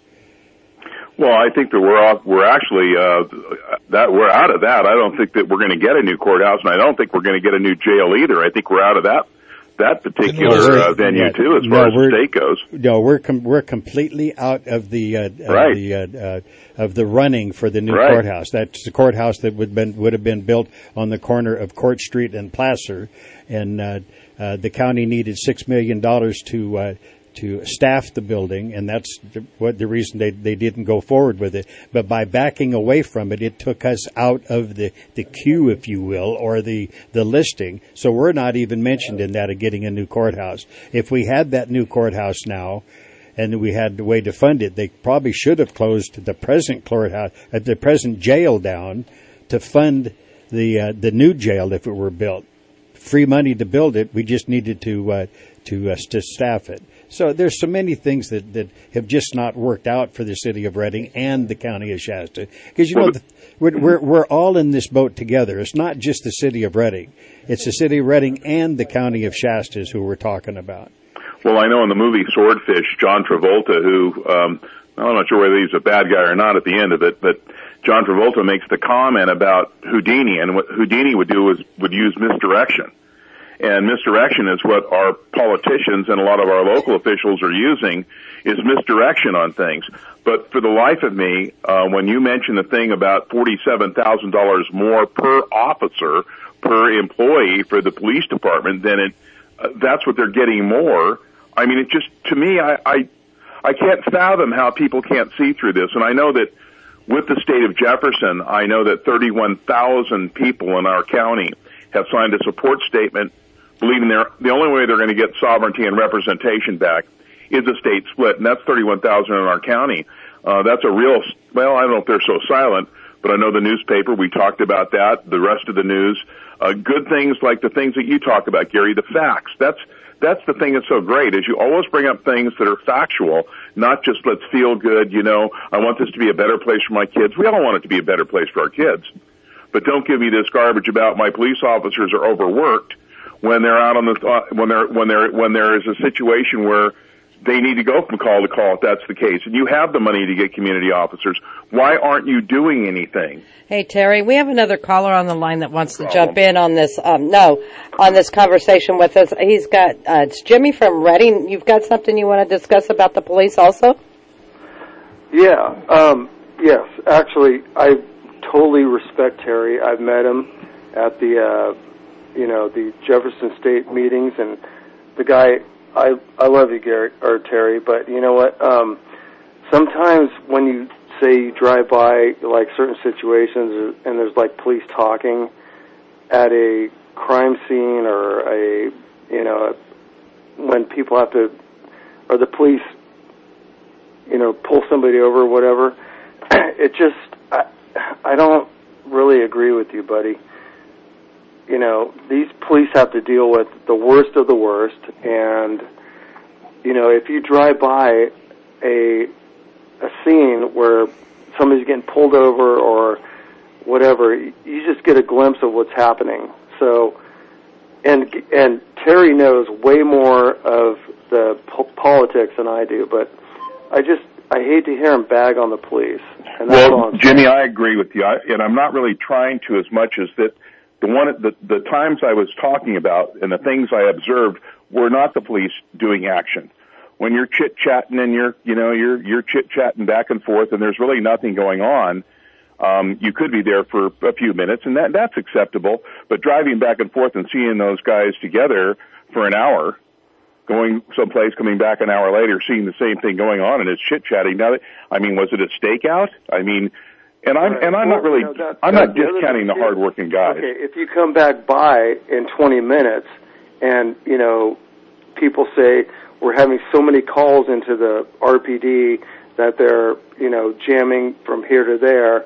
Speaker 8: Well, I think that we're off, we're actually uh, that we're out of that. I don't think that we're going to get a new courthouse, and I don't think we're going to get a new jail either. I think we're out of that that particular
Speaker 1: no,
Speaker 8: uh, venue
Speaker 1: yeah,
Speaker 8: too, as
Speaker 1: no,
Speaker 8: far as the state goes.
Speaker 1: No, we're com- we're completely out of the uh,
Speaker 8: right.
Speaker 1: of the uh, uh, of the running for the new
Speaker 8: right.
Speaker 1: courthouse. That's the courthouse that would been would have been built on the corner of Court Street and Placer, and uh, uh, the county needed six million dollars to. Uh, to staff the building, and that's the, what the reason they, they didn't go forward with it. But by backing away from it, it took us out of the, the queue, if you will, or the, the listing. So we're not even mentioned in that of getting a new courthouse. If we had that new courthouse now, and we had the way to fund it, they probably should have closed the present courthouse, uh, the present jail down to fund the uh, the new jail if it were built. Free money to build it. We just needed to uh, to uh, to staff it. So there's so many things that, that have just not worked out for the city of Reading and the county of Shasta. Because, you know, the, we're, we're, we're all in this boat together. It's not just the city of Reading. It's the city of Reading and the county of Shasta is who we're talking about.
Speaker 8: Well, I know in the movie Swordfish, John Travolta, who, um, I'm not sure whether he's a bad guy or not at the end of it, but John Travolta makes the comment about Houdini, and what Houdini would do is would use misdirection. And misdirection is what our politicians and a lot of our local officials are using, is misdirection on things. But for the life of me, uh, when you mention the thing about forty-seven thousand dollars more per officer, per employee for the police department, then it, uh, that's what they're getting more. I mean, it just, to me, I, I, I can't fathom how people can't see through this. And I know that with the state of Jefferson, I know that thirty-one thousand people in our county have signed a support statement believing they're, the only way they're going to get sovereignty and representation back is a state split, and that's thirty-one thousand in our county. Uh, that's a real, well, I don't know if they're so silent, but I know the newspaper, we talked about that, the rest of the news. Uh, good things like the things that you talk about, Gary, the facts. That's, that's the thing that's so great, is you always bring up things that are factual, not just let's feel good, you know, I want this to be a better place for my kids. We all want it to be a better place for our kids. But don't give me this garbage about my police officers are overworked when they're out on the, uh, when they're, when they're, when there is a situation where they need to go from call to call if that's the case. And you have the money to get community officers. Why aren't you doing anything?
Speaker 4: Hey, Terry, we have another caller on the line that wants to Problem. jump in on this, um, no, on this conversation with us. He's got, uh, it's Jimmy from Reading. You've got something you want to discuss about the police also?
Speaker 2: Yeah, um, yes. Actually, I totally respect Terry. I've met him at the, uh, you know, the Jefferson State meetings, and the guy, I I love you, Gary, or Terry, but you know what? Um, sometimes when you say you drive by like certain situations and there's like police talking at a crime scene or a, you know, when people have to, or the police, you know, pull somebody over or whatever, it just, I, I don't really agree with you, buddy. You know, these police have to deal with the worst of the worst, and, you know, if you drive by a a scene where somebody's getting pulled over or whatever, you just get a glimpse of what's happening. So, and and Terry knows way more of the po- politics than I do, but I just, I hate to hear him bag on the police. And that's all
Speaker 8: Well,
Speaker 2: I'm
Speaker 8: Jimmy,
Speaker 2: saying.
Speaker 8: I agree with you, I, and I'm not really trying to as much as that. The one, the, the times I was talking about and the things I observed were not the police doing action. when you're chit-chatting and you're, you know, you're, you're chit-chatting back and forth and there's really nothing going on, um, you could be there for a few minutes, and that, that's acceptable. But driving back and forth and seeing those guys together for an hour, going someplace, coming back an hour later, seeing the same thing going on, and it's chit-chatting. Now, I mean, was it a stakeout? I mean, and I'm, and I'm not really,
Speaker 2: you know, that,
Speaker 8: I'm
Speaker 2: that,
Speaker 8: not discounting the hard-working guys.
Speaker 2: Okay, if you come back by in twenty minutes and, you know, people say, we're having so many calls into the R P D that they're, you know, jamming from here to there,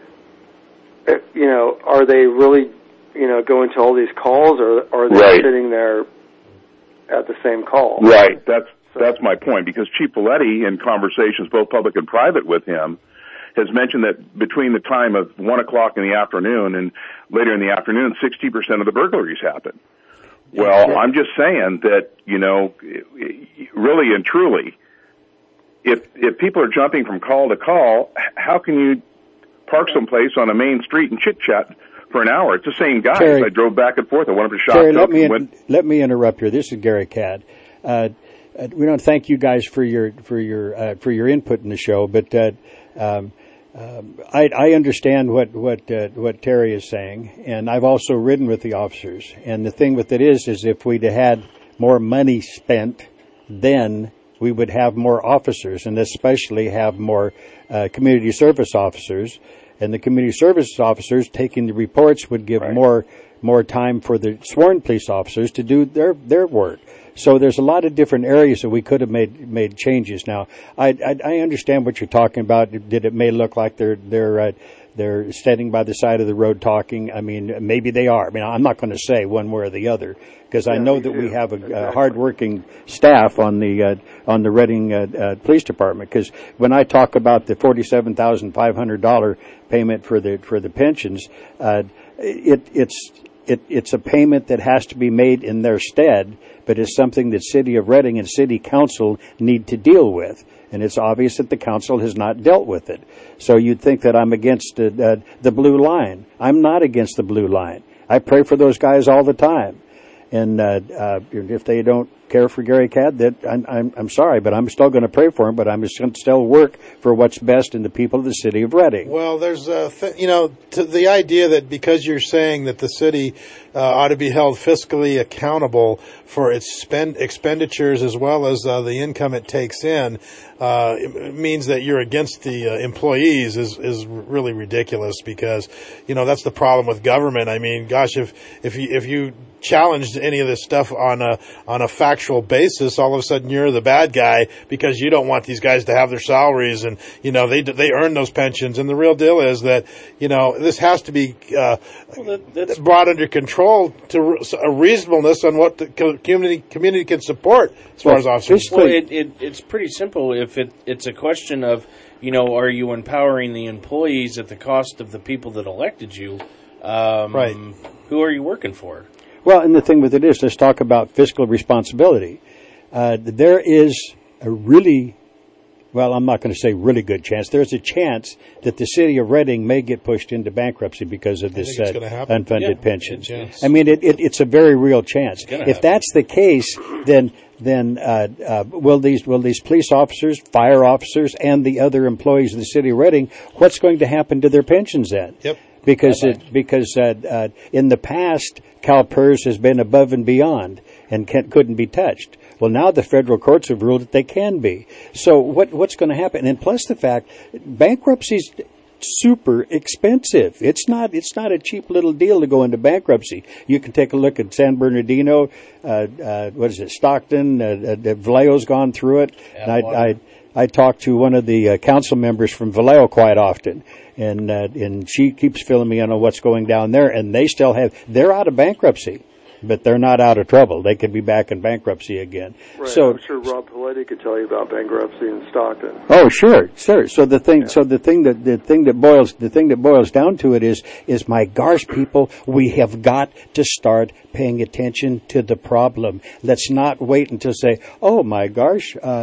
Speaker 2: you know, are they really, you know, going to all these calls, or are they
Speaker 8: Right.
Speaker 2: sitting there at the same call?
Speaker 8: Right. That's that's my point, because Chief Belletti, in conversations both public and private with him, has mentioned that between the time of one o'clock in the afternoon and later in the afternoon, sixty percent of the burglaries happen. Well, I'm just saying that, you know, really and truly, if if people are jumping from call to call, how can you park someplace on a main street and chit chat for an hour? It's the same guys.
Speaker 1: Terry,
Speaker 8: I drove back and forth. I went up to Shop
Speaker 1: Terry,
Speaker 8: Talk
Speaker 1: let me
Speaker 8: and went.
Speaker 1: let me interrupt here. This is Gary Cadd. Uh, uh, we want to thank you guys for your for your uh, for your input in the show, but uh, um, um, I, I understand what what uh, what Terry is saying, and I've also ridden with the officers. And the thing with it is, is if we'd had more money spent, then we would have more officers, and especially have more uh, community service officers. And the community service officers taking the reports would give right. more more time for the sworn police officers to do their their work. So there's a lot of different areas that we could have made made changes. Now, I I, I understand what you're talking about. That it may look like they're they're uh, they're standing by the side of the road talking. I mean, maybe they are. I mean, I'm not going to say one way or the other, because yeah, I know that too. we have a, exactly. a hardworking staff on the uh, on the Reading uh, uh, Police Department. Because when I talk about the forty-seven thousand five hundred dollar payment for the for the pensions, uh, it it's it it's a payment that has to be made in their stead, but it's something that City of Reading and City Council need to deal with. And it's obvious that the council has not dealt with it. So you'd think that I'm against uh, uh, the blue line. I'm not against the blue line. I pray for those guys all the time. And uh, uh, if they don't care for Gary Cadd, that I'm, I'm, I'm sorry, but I'm still going to pray for him. But I'm just going to still work for what's best in the people of the city of Reading.
Speaker 5: Well, there's a th- you know to the idea that because you're saying that the city uh, ought to be held fiscally accountable for its spend expenditures as well as uh, the income it takes in, uh, it means that you're against the uh, employees is is really ridiculous, because you know that's the problem with government. I mean, gosh, if if you if you challenged any of this stuff on a on a factual basis, all of a sudden you're the bad guy because you don't want these guys to have their salaries, and you know they they earn those pensions. And the real deal is that you know this has to be uh, well, that, brought under control to a reasonableness on what the community community can support as far well, as officers.
Speaker 7: Well, it, it, it's pretty simple. If it it's a question of you know are you empowering the employees at the cost of the people that elected you? Um,
Speaker 5: right.
Speaker 7: Who are you working for?
Speaker 1: Well, and the thing with it is, let's talk about fiscal responsibility. Uh, there is a really, well, I'm not going to say really good chance. There's a chance that the city of Reading may get pushed into bankruptcy because of this uh, unfunded
Speaker 5: yeah,
Speaker 1: pensions.
Speaker 5: Yes.
Speaker 1: I mean, it, it, it's a very real chance. If
Speaker 7: happen.
Speaker 1: that's the case, then then uh, uh, will these will these police officers, fire officers, and the other employees of the city of Reading, what's going to happen to their pensions then?
Speaker 5: Yep.
Speaker 1: Because it, because uh, uh, in the past, CalPERS has been above and beyond and can't, couldn't be touched. Well, now the federal courts have ruled that they can be. So what what's going to happen? And plus the fact, bankruptcy's super expensive. It's not it's not a cheap little deal to go into bankruptcy. You can take a look at San Bernardino. Uh, uh, what is it? Stockton. Uh, uh, Vallejo's gone through it. And I, I I talk to one of the uh, council members from Vallejo quite often. And uh, and she keeps filling me in on what's going down there, and they still have they're out of bankruptcy, but they're not out of trouble. They could be back in bankruptcy again.
Speaker 2: Right.
Speaker 1: So
Speaker 2: I'm sure Rob Paletti could tell you about bankruptcy in Stockton.
Speaker 1: Oh, sure, sure. So the thing, yeah. so the thing that the thing that boils the thing that boils down to it is is my gosh, people, we have got to start paying attention to the problem. Let's not wait until say, oh my gosh. Uh,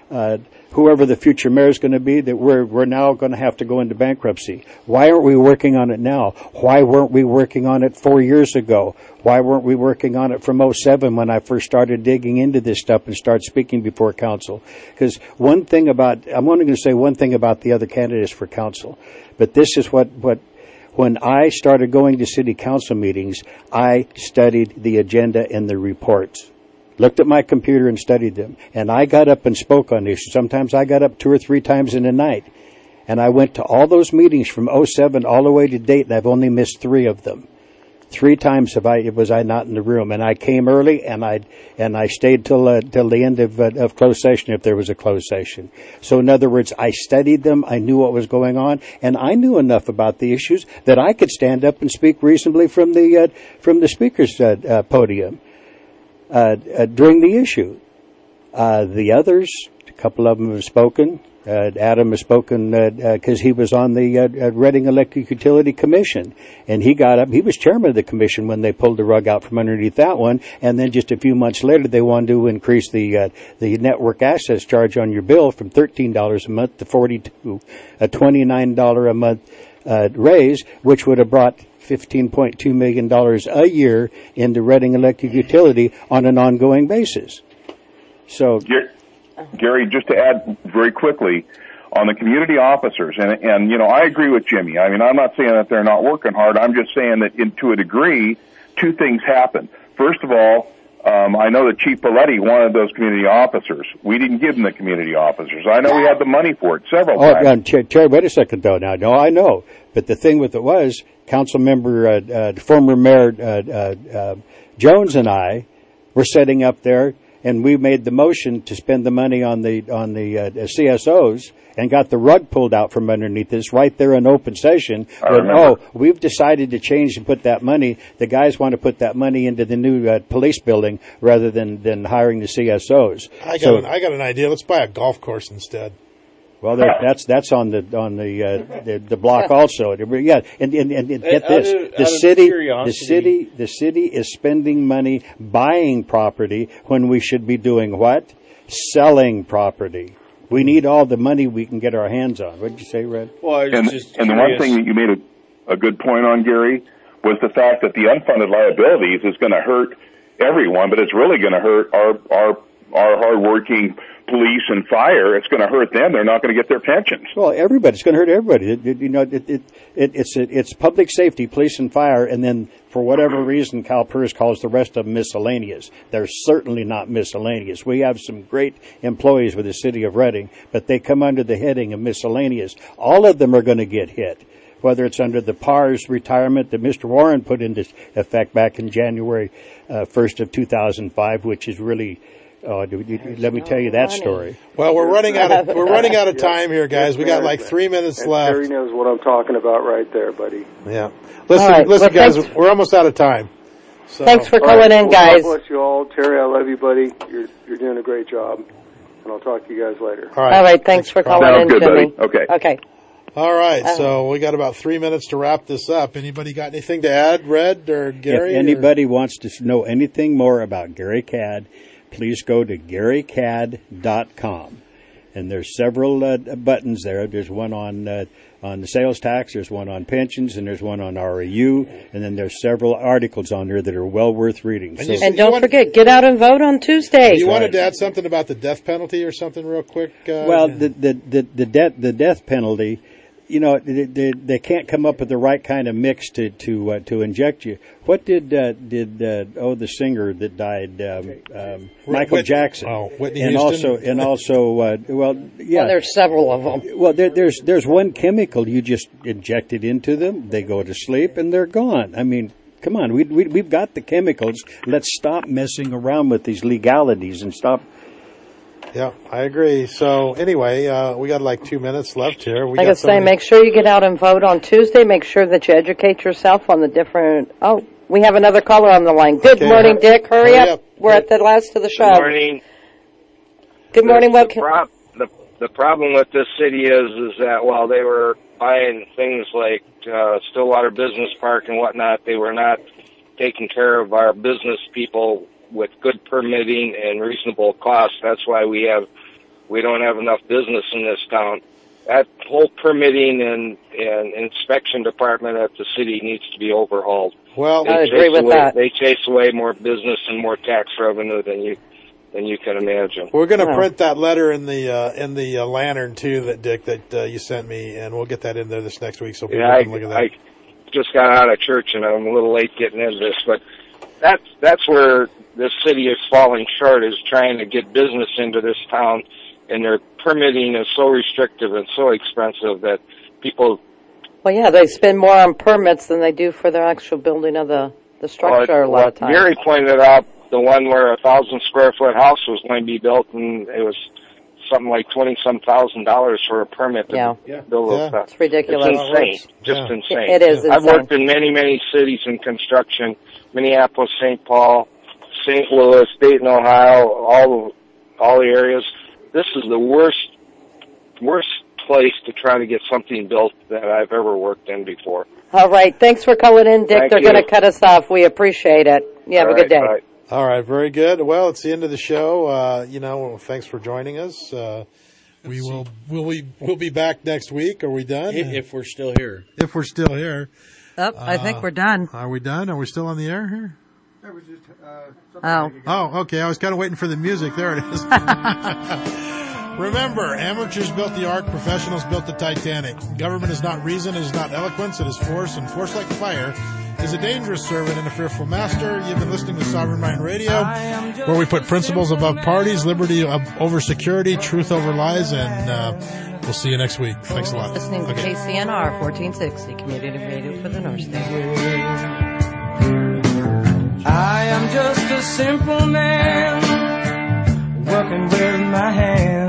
Speaker 1: uh, whoever the future mayor is going to be, that we're we're now going to have to go into bankruptcy. Why aren't we working on it now? Why weren't we working on it four years ago? Why weren't we working on it from oh seven when I first started digging into this stuff and started speaking before council? Because one thing about, I'm only going to say one thing about the other candidates for council, but this is what, what when I started going to city council meetings, I studied the agenda and the reports. Looked at my computer and studied them. And I got up and spoke on issues. Sometimes I got up two or three times in a night. And I went to all those meetings from oh seven all the way to date, and I've only missed three of them. Three times have I was I not in the room, and I came early, and I and I stayed till uh, till the end of uh, of closed session if there was a closed session. So in other words, I studied them, I knew what was going on, and I knew enough about the issues that I could stand up and speak reasonably from the uh, from the speaker's uh, uh, podium uh, uh, during the issue. Uh, the others, a couple of them have spoken. Uh, Adam has spoken because uh, uh, he was on the uh, uh, Reading Electric Utility Commission, and he got up. He was chairman of the commission when they pulled the rug out from underneath that one, and then just a few months later, they wanted to increase the uh, the network access charge on your bill from thirteen dollars a month to forty-two, a twenty-nine dollars a month uh, raise, which would have brought fifteen point two million dollars a year into Reading Electric Utility on an ongoing basis. So.
Speaker 8: Gary, just to add very quickly on the community officers, and, and, you know, I agree with Jimmy. I mean, I'm not saying that they're not working hard. I'm just saying that in, to a degree, two things happen. First of all, um, I know that Chief Paletti wanted those community officers. We didn't give them the community officers. I know we had the money for it several
Speaker 1: oh,
Speaker 8: times.
Speaker 1: Um, Terry, Terry, wait a second, though. Now, no, I know. But the thing with it was, council member, uh, uh, former Mayor uh, uh, uh, Jones and I were sitting up there, and we made the motion to spend the money on the on the uh, C S Os and got the rug pulled out from underneath us right there in open session. When, oh, we've decided to change and put that money. The guys want to put that money into the new uh, police building rather than, than hiring the C S Os.
Speaker 5: I got
Speaker 1: so,
Speaker 5: an, I got an idea. Let's buy a golf course instead.
Speaker 1: Well, that, that's that's on the on the uh, the, the block also. Yeah, and, and, and get this:
Speaker 7: Out of-
Speaker 1: the
Speaker 7: out of
Speaker 1: city, the
Speaker 7: curiosity-
Speaker 1: city, the city is spending money buying property when we should be doing what? Selling property. We need all the money we can get our hands on. What did you say, Red?
Speaker 7: Well, I was
Speaker 8: And,
Speaker 7: just
Speaker 8: and the one
Speaker 7: curious.
Speaker 8: thing that you made a, a good point on, Gary, was the fact that the unfunded liabilities is going to hurt everyone, but it's really going to hurt our our our hardworking police and fire. It's going to hurt them. They're not going to get their pensions.
Speaker 1: Well, everybody. It's going to hurt everybody. It, it, you know, it, it, it, it's it's public safety, police and fire, and then for whatever reason, CalPERS calls the rest of them miscellaneous. They're certainly not miscellaneous. We have some great employees with the city of Reading, but they come under the heading of miscellaneous. All of them are going to get hit, whether it's under the P A R S retirement that Mister Warren put into effect back in January uh, first of two thousand five, which is really. Oh, do you, let me tell you that story.
Speaker 5: Well, we're running out of we're running out of time here, guys. We got like three minutes
Speaker 2: and
Speaker 5: left.
Speaker 2: Terry knows what I'm talking about right there, buddy.
Speaker 5: Yeah. Listen,
Speaker 4: right.
Speaker 5: listen,
Speaker 4: Well,
Speaker 5: guys.
Speaker 4: thanks-
Speaker 5: We're almost out of time. So.
Speaker 4: Thanks for
Speaker 2: All
Speaker 4: calling
Speaker 2: right.
Speaker 4: in,
Speaker 2: Well,
Speaker 4: guys.
Speaker 2: God bless you all. Terry, I love you, buddy. You're you're doing a great job, and I'll talk to you guys later.
Speaker 5: All right.
Speaker 4: All right, thanks for calling
Speaker 8: Sounds
Speaker 4: in,
Speaker 8: good,
Speaker 4: Jimmy.
Speaker 8: buddy. Okay.
Speaker 4: Okay.
Speaker 5: All right.
Speaker 4: Uh,
Speaker 5: So we got about three minutes to wrap this up. Anybody got anything to add, Red or Gary?
Speaker 1: If anybody wants to know anything more about Gary Cadd, please go to gary cadd dot com. And there's several uh, buttons there. There's one on uh, on the sales tax, there's one on pensions, and there's one on R E U, and then there's several articles on there that are well worth reading.
Speaker 5: And
Speaker 1: So,
Speaker 5: you-
Speaker 4: And don't forget, get out and vote on Tuesday.
Speaker 5: You wanted to add something about the death penalty or something real quick? Uh,
Speaker 1: well, the the the the death the death penalty, you know, they, they, they can't come up with the right kind of mix to to uh, to inject you. What did uh, did uh, oh the singer that died, um, um, Michael
Speaker 5: Whit-
Speaker 1: Jackson,
Speaker 5: oh, Whitney
Speaker 1: and
Speaker 5: Houston?
Speaker 1: also and also uh, well yeah,
Speaker 4: Well, there's several of them.
Speaker 1: well there, there's there's one chemical you just inject it into them, they go to sleep and they're gone. I mean, come on, we, we we've got the chemicals. Let's stop messing around with these legalities and stop.
Speaker 5: Yeah, I agree. So anyway, uh, we got like two minutes left here. We
Speaker 4: Like I
Speaker 5: got
Speaker 4: say,
Speaker 5: somebody-
Speaker 4: make sure you get out and vote on Tuesday. Make sure that you educate yourself on the different. Oh, we have another caller on the line. Good
Speaker 5: Okay,
Speaker 4: morning,
Speaker 5: hurry-
Speaker 4: Dick. Hurry,
Speaker 5: hurry
Speaker 4: up.
Speaker 5: up.
Speaker 4: We're at the last of the show.
Speaker 10: Good morning.
Speaker 4: Good morning.
Speaker 10: The,
Speaker 4: What
Speaker 10: the,
Speaker 4: can,
Speaker 10: prob- the, the problem with this city is is that while they were buying things like uh, Stillwater Business Park and whatnot, they were not taking care of our business people with good permitting and reasonable costs. That's why we have we don't have enough business in this town. That whole permitting and, and inspection department at the city needs to be overhauled.
Speaker 24: Well,
Speaker 10: they
Speaker 24: I agree with
Speaker 10: away,
Speaker 24: that.
Speaker 10: They chase away more business and more tax revenue than you than you can imagine.
Speaker 5: We're going to
Speaker 10: Yeah.
Speaker 5: print that letter in the uh, in the uh, lantern too, that Dick that uh, you sent me, and we'll get that in there this next week so people
Speaker 10: Yeah, I,
Speaker 5: can look at that.
Speaker 10: I just got out of church and I'm a little late getting into this, but that's that's where this city is falling short, is trying to get business into this town, and their permitting is so restrictive and so expensive that people.
Speaker 4: Well, yeah, they spend more on permits than they do for the actual building of the, the structure
Speaker 10: uh,
Speaker 4: a lot of times.
Speaker 10: Gary pointed out the one where a thousand square foot house was going to be built, and it was something like twenty some thousand dollars for a permit to
Speaker 4: Yeah.
Speaker 10: yeah. build
Speaker 4: Yeah.
Speaker 10: those.
Speaker 4: It's ridiculous.
Speaker 10: It's insane, just
Speaker 4: Yeah.
Speaker 10: insane.
Speaker 4: It is
Speaker 10: I've
Speaker 4: insane.
Speaker 10: worked in many, many cities in construction: Minneapolis, Saint Paul, Saint Louis, Dayton, Ohio, all all the areas. This is the worst, worst place to try to get something built that I've ever worked in before.
Speaker 4: All right. Thanks for calling in, Dick.
Speaker 10: Thank
Speaker 4: They're
Speaker 10: you.
Speaker 4: going to cut us off. We appreciate it. You have
Speaker 5: All
Speaker 4: a good day.
Speaker 5: right, All right, very good. Well, it's the end of the show. Uh, you know, thanks for joining us. Uh, we will will we we'll be back next week. Are we done?
Speaker 7: If, if we're still here.
Speaker 5: If we're still here.
Speaker 4: Oh, I think
Speaker 5: Uh,
Speaker 4: we're done.
Speaker 5: Are we done? Are we still on the air here?
Speaker 4: Oh.
Speaker 5: Oh, okay. I was kind of waiting for the music. There it is. Remember, amateurs built the Ark, professionals built the Titanic. Government is not reason, it is not eloquence, it is force, and force like fire is a dangerous servant and a fearful master. You've been listening to Sovereign Mind Radio, where we put principles above parties, liberty over security, truth over lies, and uh, we'll see you next week. Thanks a lot.
Speaker 4: Listening to
Speaker 5: Okay.
Speaker 4: K C N R fourteen sixty, Community Radio for the North State.
Speaker 23: I am just a simple man working with my hands.